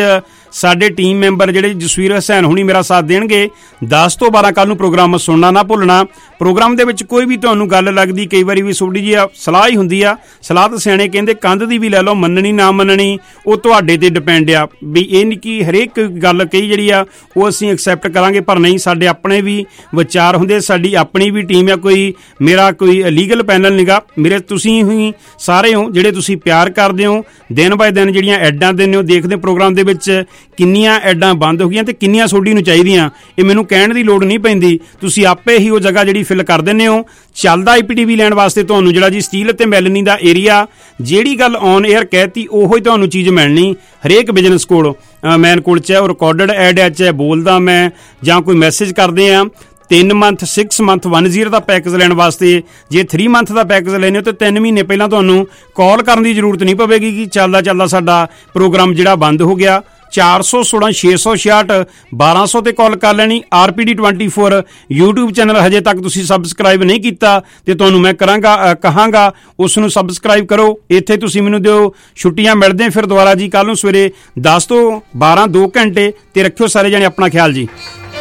ਸਾਡੇ ਟੀਮ ਮੈਂਬਰ ਜਿਹੜੇ ਜਸਵੀਰ ਹੁਸੈਨ ਹੁਣੀ ਮੇਰਾ ਸਾਥ ਦੇਣਗੇ। 10 ਤੋਂ 12 ਕੱਲ ਨੂੰ ਪ੍ਰੋਗਰਾਮ ਸੁਣਨਾ ਨਾ ਭੁੱਲਣਾ। ਪ੍ਰੋਗਰਾਮ ਦੇ ਵਿੱਚ ਕੋਈ ਵੀ ਤੁਹਾਨੂੰ ਗੱਲ ਲੱਗਦੀ, ਕਈ ਵਾਰੀ ਵੀ ਛੋਟੀ ਜਿਹੀ ਸਲਾਹ ਹੀ ਹੁੰਦੀ ਆ, ਸਲਾਹ ਤਾਂ ਸਿਆਣੇ ਕਹਿੰਦੇ ਕੰਧ ਦੀ ਵੀ ਲੈ ਲਓ, ਮੰਨਣੀ ਨਾ ਮੰਨਣੀ ਉਹ ਤੁਹਾਡੇ ਤੇ ਡਿਪੈਂਡ ਆ। ਵੀ ਇਹ ਨਹੀਂ ਕਿ ਹਰੇਕ ਗੱਲ ਕਹੀ ਜਿਹੜੀ ਆ ਉਹ ਅਸੀਂ ਐਕਸੈਪਟ ਕਰਾਂਗੇ, ਪਰ ਨਹੀਂ, ਸਾਡੇ ਆਪਣੇ ਵੀ ਵਿਚਾਰ ਹੁੰਦੇ, ਸਾਡੀ ਆਪਣੀ ਵੀ ਟੀਮ ਆ। ਕੋਈ ਮੇਰਾ ਕੋਈ ਲੀਗਲ ਪੈਨਲ ਨੀਗਾ, ਮੇਰੇ ਤੁਸੀਂ ਹੀ ਸਾਰੇ ਹੋ ਜਿਹੜੇ ਤੁਸੀਂ ਪਿਆਰ ਕਰਦੇ ਹੋ। ਦਿਨ ਬਾਏ ਦਿਨ ਜਿਹੜੀਆਂ ਐਡਾਂ ਦਿੰਦੇ ਹੋ, ਦੇਖਦੇ ਪ੍ਰੋਗਰਾਮ ਦੇ ਵਿੱਚ ਕਿੰਨੀਆਂ ਐਡਾਂ ਬੰਦ ਹੋ ਗਈਆਂ ਤੇ ਕਿੰਨੀਆਂ ਤੁਹਾਡੀ ਨੂੰ ਚਾਹੀਦੀਆਂ, ਇਹ ਮੈਨੂੰ ਕਹਿਣ ਦੀ ਲੋੜ ਨਹੀਂ ਪੈਂਦੀ। ਤੁਸੀਂ ਆਪੇ ਹੀ ਉਹ ਜਗ੍ਹਾ ਜਿਹੜੀ ਫਿਲ ਕਰ ਦਿੰਦੇ ਹੋ। ਚੱਲਦਾ IPTV ਲੈਣ ਵਾਸਤੇ ਤੁਹਾਨੂੰ ਜਿਹੜਾ ਜੀ ਸਟੀਲ ਅਤੇ ਮੈਲਨੀ ਦਾ ਏਰੀਆ, ਜਿਹੜੀ ਗੱਲ ਔਨ 에ਅਰ ਕਹਿਤੀ ਉਹੋ ਹੀ ਤੁਹਾਨੂੰ ਚੀਜ਼ ਮਿਲਣੀ ਹਰੇਕ ਬਿਜ਼ਨਸ ਕੋਲ, ਮੈਨ ਕੋਲ, ਚਾਹੇ ਉਹ ਰਿਕਾਰਡਡ ਐਡ ਹੈ, ਚਾਹੇ ਬੋਲਦਾ ਮੈਂ ਜਾਂ ਕੋਈ ਮੈਸੇਜ ਕਰਦੇ ਆ। 3 ਮੰਥ 6 ਮੰਥ 1 year ਦਾ ਪੈਕੇਜ ਲੈਣ ਵਾਸਤੇ ਜੇ 3 ਮੰਥ ਦਾ ਪੈਕੇਜ ਲੈਣੇ ਹੋ ਤਾਂ 3 ਮਹੀਨੇ ਪਹਿਲਾਂ ਤੁਹਾਨੂੰ ਕਾਲ ਕਰਨ ਦੀ ਜ਼ਰੂਰਤ ਨਹੀਂ ਪਵੇਗੀ ਕਿ ਚੱਲਦਾ ਸਾਡਾ ਪ੍ਰੋਗਰਾਮ ਜਿਹੜਾ ਬੰਦ ਹੋ ਗਿਆ। 416 666 1200 ਤੇ ਕਾਲ ਕਰ ਲੈਣੀ। RPD 24 YouTube ਚੈਨਲ ਹਜੇ ਤੱਕ ਤੁਸੀਂ ਸਬਸਕ੍ਰਾਈਬ ਨਹੀਂ ਕੀਤਾ ਤੇ ਤੁਹਾਨੂੰ ਮੈਂ ਕਹਾਂਗਾ ਉਸ ਨੂੰ ਸਬਸਕ੍ਰਾਈਬ ਕਰੋ। ਇੱਥੇ ਤੁਸੀਂ ਮੈਨੂੰ ਦਿਓ ਛੁੱਟੀਆਂ ਮਿਲਦੇ ਫਿਰ ਦੁਬਾਰਾ ਜੀ ਕੱਲ ਨੂੰ ਸਵੇਰੇ 10 ਤੋਂ 12 2 ਘੰਟੇ ਤੇ ਰੱਖਿਓ ਸਾਰੇ ਜਣੇ ਆਪਣਾ ਖਿਆਲ ਜੀ।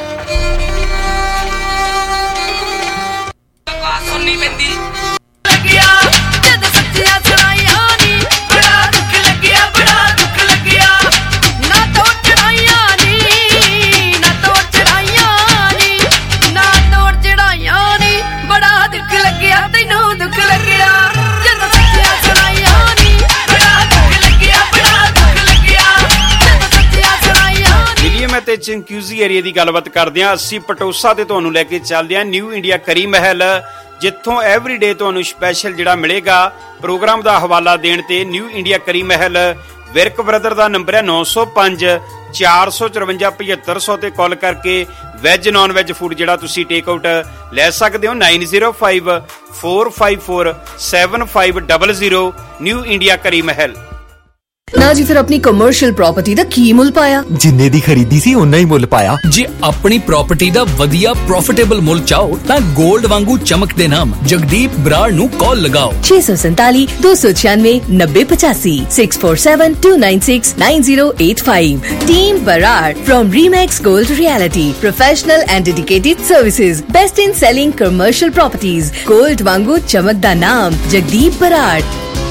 ਤੇ ਚਿੰਕਿਊਜ਼ੀ ਏਰੀਆ ਦੀ ਗੱਲਬਾਤ ਕਰਦੇ ਹਾਂ। ਅਸੀਂ ਪਟੋਸਾ ਤੇ ਤੁਹਾਨੂੰ ਲੈ ਕੇ ਚੱਲਦੇ ਹਾਂ ਨਿਊ ਇੰਡੀਆ ਕਰੀ ਮਹਿਲ, ਜਿੱਥੋਂ ਐਵਰੀਡੇ ਤੁਹਾਨੂੰ ਸਪੈਸ਼ਲ ਜਿਹੜਾ ਮਿਲੇਗਾ ਪ੍ਰੋਗਰਾਮ ਦਾ ਹਵਾਲਾ ਦੇਣ ਤੇ। New India curry Mahal, Virk brother ਦਾ ਨੰਬਰ ਹੈ 905 454 7500 ਤੇ ਕਾਲ ਕਰਕੇ ਵੈਜ ਨੌਨ ਵੈਜ ਫੂਡ ਜਿਹੜਾ ਤੁਸੀਂ ਟੇਕ ਆਊਟ ਲੈ ਸਕਦੇ ਹੋ। 905 454 7500 ਨਿਊ ਇੰਡੀਆ ਕਰੀ ਮਹਿਲ। ਨਾ ਜੀ ਫਿਰ ਆਪਣੀ ਕਮਰਸ਼ੀਅਲ ਪ੍ਰਾਪਰਟੀ ਦਾ ਕੀ ਮੁੱਲ ਪਾਇਆ? ਜਿੰਨੇ ਦੀ ਖਰੀਦੀ ਸੀ ਉਨਾ ਹੀ ਮੁੱਲ ਪਾਇਆ। ਜੇ ਆਪਣੀ ਪ੍ਰਾਪਰਟੀ ਦਾ ਵਧੀਆ ਪ੍ਰੋਫਿਟੇਬਲ ਮੁੱਲ ਚਾਹੋ ਤਾਂ 골ਡ ਵਾਂਗੂ ਚਮਕਦੇ ਨਾਮ ਜਗਦੀਪ ਬਰਾੜ ਨੂੰ ਕਾਲ ਲਗਾਓ। 647 296 9085 647 296 9085। Team Barad from Remax Gold Realty, professional and dedicated services, best in selling commercial properties। 골ਡ ਵਾਂਗੂ ਚਮਕਦਾ ਨਾਮ Jagdeep Brar.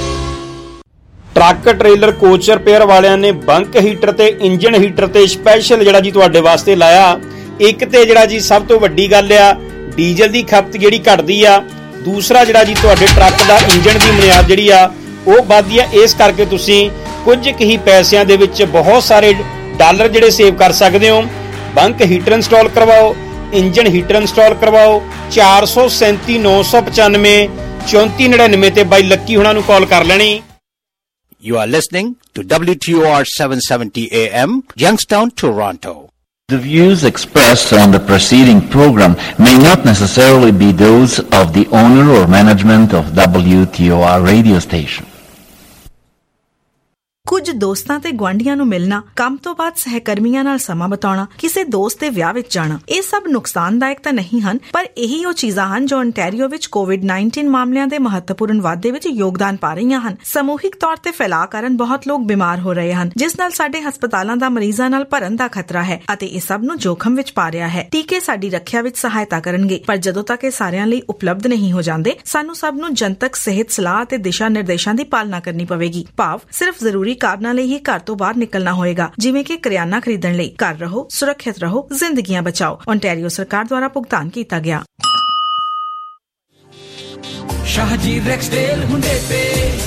Truck trailer coach repair ਵਾਲਿਆਂ ਨੇ ਬੰਕ ਹੀਟਰ ਤੇ ਇੰਜਨ ਹੀਟਰ ਤੇ ਸਪੈਸ਼ਲ ਜਿਹੜਾ ਜੀ ਤੁਹਾਡੇ ਵਾਸਤੇ ਲਾਇਆ। ਇੱਕ ਤੇ ਜਿਹੜਾ ਜੀ ਸਭ ਤੋਂ ਵੱਡੀ ਗੱਲ ਆ, ਡੀਜ਼ਲ ਦੀ ਖਪਤ ਜਿਹੜੀ ਘਟਦੀ ਆ। ਦੂਸਰਾ ਜਿਹੜਾ ਜੀ ਤੁਹਾਡੇ ਟਰੱਕ ਦਾ ਇੰਜਨ ਦੀ ਬੁਨਿਆਦ ਜਿਹੜੀ ਆ ਉਹ ਵੱਧਦੀ ਆ। ਇਸ ਕਰਕੇ ਤੁਸੀਂ ਕੁਝ ਕੁ ਹੀ ਪੈਸਿਆਂ ਦੇ ਵਿੱਚ ਬਹੁਤ ਸਾਰੇ ਡਾਲਰ ਜਿਹੜੇ ਸੇਵ ਕਰ ਸਕਦੇ ਹੋ। ਬੰਕ ਹੀਟਰ ਇੰਸਟਾਲ ਕਰਵਾਓ, ਇੰਜਨ ਹੀਟਰ ਇੰਸਟਾਲ ਕਰਵਾਓ। 437 995 3499 ਤੇ ਬਾਈ ਲੱਕੀ ਹੁਣਾਂ ਨੂੰ ਕਾਲ ਕਰ ਲੈਣੀ। You are listening to WTOR 770 AM, Youngstown, Toronto. The views expressed on the preceding program may not necessarily be those of the owner or management of WTOR radio station. ਕੁਝ ਦੋਸਤਾਂ ਤੇ ਗੁਆਂਢੀਆਂ ਨੂੰ ਮਿਲਣਾ, ਕੰਮ ਤੋਂ ਬਾਅਦ ਸਹਿਕਰਮੀਆਂ ਨਾਲ ਸਮਾਂ ਬਿਤਾਉਣਾ, ਕਿਸੇ ਦੋਸਤ ਦੇ ਵਿਆਹ ਵਿੱਚ ਜਾਣਾ, ਇਹ ਸਭ ਨੁਕਸਾਨਦਾਇਕ ਤਾਂ ਨਹੀਂ ਹਨ, ਪਰ ਇਹੀ ਉਹ ਚੀਜ਼ਾਂ ਹਨ ਜੋ ontario ਵਿੱਚ COVID-19 ਮਾਮਲਿਆਂ ਦੇ ਮਹੱਤਵਪੂਰਨ ਵਾਧੇ ਵਿੱਚ ਯੋਗਦਾਨ ਪਾ ਰਹੀਆਂ ਹਨ। ਸਮੂਹਿਕ ਤੌਰ ਤੇ ਫੈਲਾਅ ਕਾਰਨ ਬਹੁਤ ਲੋਕ ਬਿਮਾਰ ਹੋ ਰਹੇ ਹਨ, ਜਿਸ ਨਾਲ ਸਾਡੇ ਹਸਪਤਾਲਾਂ ਦਾ ਮਰੀਜ਼ਾਂ ਨਾਲ ਭਰਨ ਦਾ ਖਤਰਾ ਹੈ ਅਤੇ ਇਹ ਸਭ ਨੂੰ ਜੋਖਮ ਵਿੱਚ ਪਾ ਰਿਹਾ ਹੈ। ਟੀਕੇ ਸਾਡੀ ਰੱਖਿਆ ਵਿੱਚ ਸਹਾਇਤਾ ਕਰਨਗੇ, ਪਰ ਜਦੋਂ ਤੱਕ ਇਹ ਸਾਰਿਆਂ ਲਈ ਉਪਲਬਧ ਨਹੀਂ ਹੋ ਜਾਂਦੇ, ਸਾਨੂੰ ਸਭ ਨੂੰ ਜਨਤਕ ਸਿਹਤ ਸਲਾਹ ਅਤੇ ਦਿਸ਼ਾ ਨਿਰਦੇਸ਼ਾਂ ਦੀ ਪਾਲਣਾ ਕਰਨੀ ਪਵੇਗੀ। ਭਾਵ ਸਿਰਫ ਜ਼ਰੂਰੀ ਕਾਰਨਾਂ ਲਈ ਹੀ ਘਰ ਤੋਂ ਬਾਹਰ ਨਿਕਲਣਾ ਹੋਏਗਾ, ਜਿਵੇਂ ਕਿ ਕਰਿਆਨਾ ਖਰੀਦਣ ਲਈ। ਘਰ ਰਹੋ, ਸੁਰੱਖਿਅਤ ਰਹੋ, ਜ਼ਿੰਦਗੀਆਂ ਬਚਾਓ। ontario ਸਰਕਾਰ ਦੁਆਰਾ ਭੁਗਤਾਨ ਕੀਤਾ ਗਿਆ। शाहजी रेक्सडेल हुंडे पे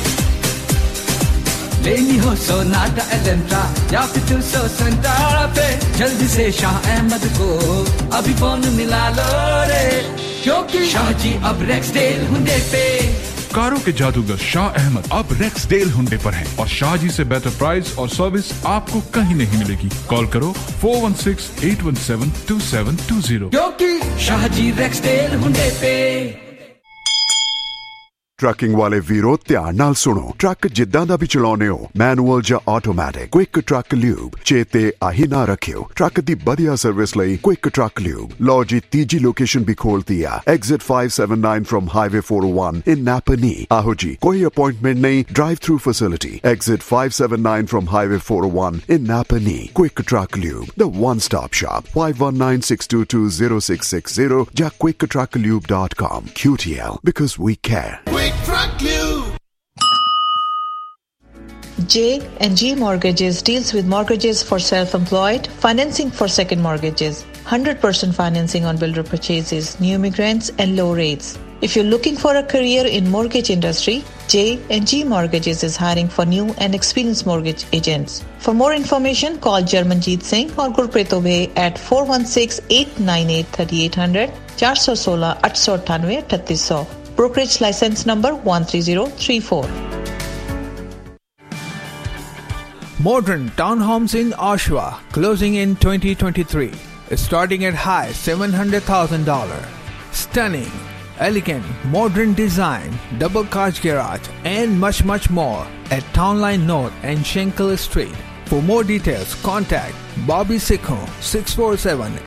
लेनी हो सोनाटा एलेंट्रा या फिर 270 पे, जल्दी से शाह अहमद को अभी फोन मिला लो रे, क्योंकि शाहजी अब रेक्सडेल हुंडे पे। कारों के जादूगर शाह अहमद अब रेक्सडेल हुंडे पर हैं और शाहजी से बेहतर प्राइस और सर्विस आपको कहीं नहीं मिलेगी। कॉल करो 416-817-2720, क्योंकि शाहजी रेक्सडेल हुंडे पे। ट्रकिंग वाले वीरो ध्यान नाल सुनो। ट्रक जिद्दां दा भी चलाउने हो, मैनुअल या ऑटोमैटिक, क्विक ट्रक ल्यूब चेते आही ना रखियो। ट्रक दी बढ़िया सर्विस लई क्विक ट्रक ल्यूब। लो जी तीजी लोकेशन भी खोलती है, exit 579 from highway 401 in Napanee. आहो जी कोई अपॉइंटमेंट नहीं, drive through facility, exit 579 from highway 401 in Napanee. Quick truck lube, the one stop shop. 5196220660 या quicktrucklube.com। QTL, because we care. J&G Mortgages deals with mortgages for self-employed, financing for second mortgages, 100% financing on builder purchases, new immigrants and low rates. If you're looking for a career in mortgage industry, J&G Mortgages is hiring for new and experienced mortgage agents. For more information, call Jarmanjeet Singh or Gurpreet Obey at 416-898-3800, 416-898-3800. Brokerage license number 13034. Modern townhomes in Oshawa closing in 2023, starting at high $700,000. Stunning, elegant, modern design, double car's garage, and much more at Townline North and Schenkel Street. For more details, contact Bobby Sikho 647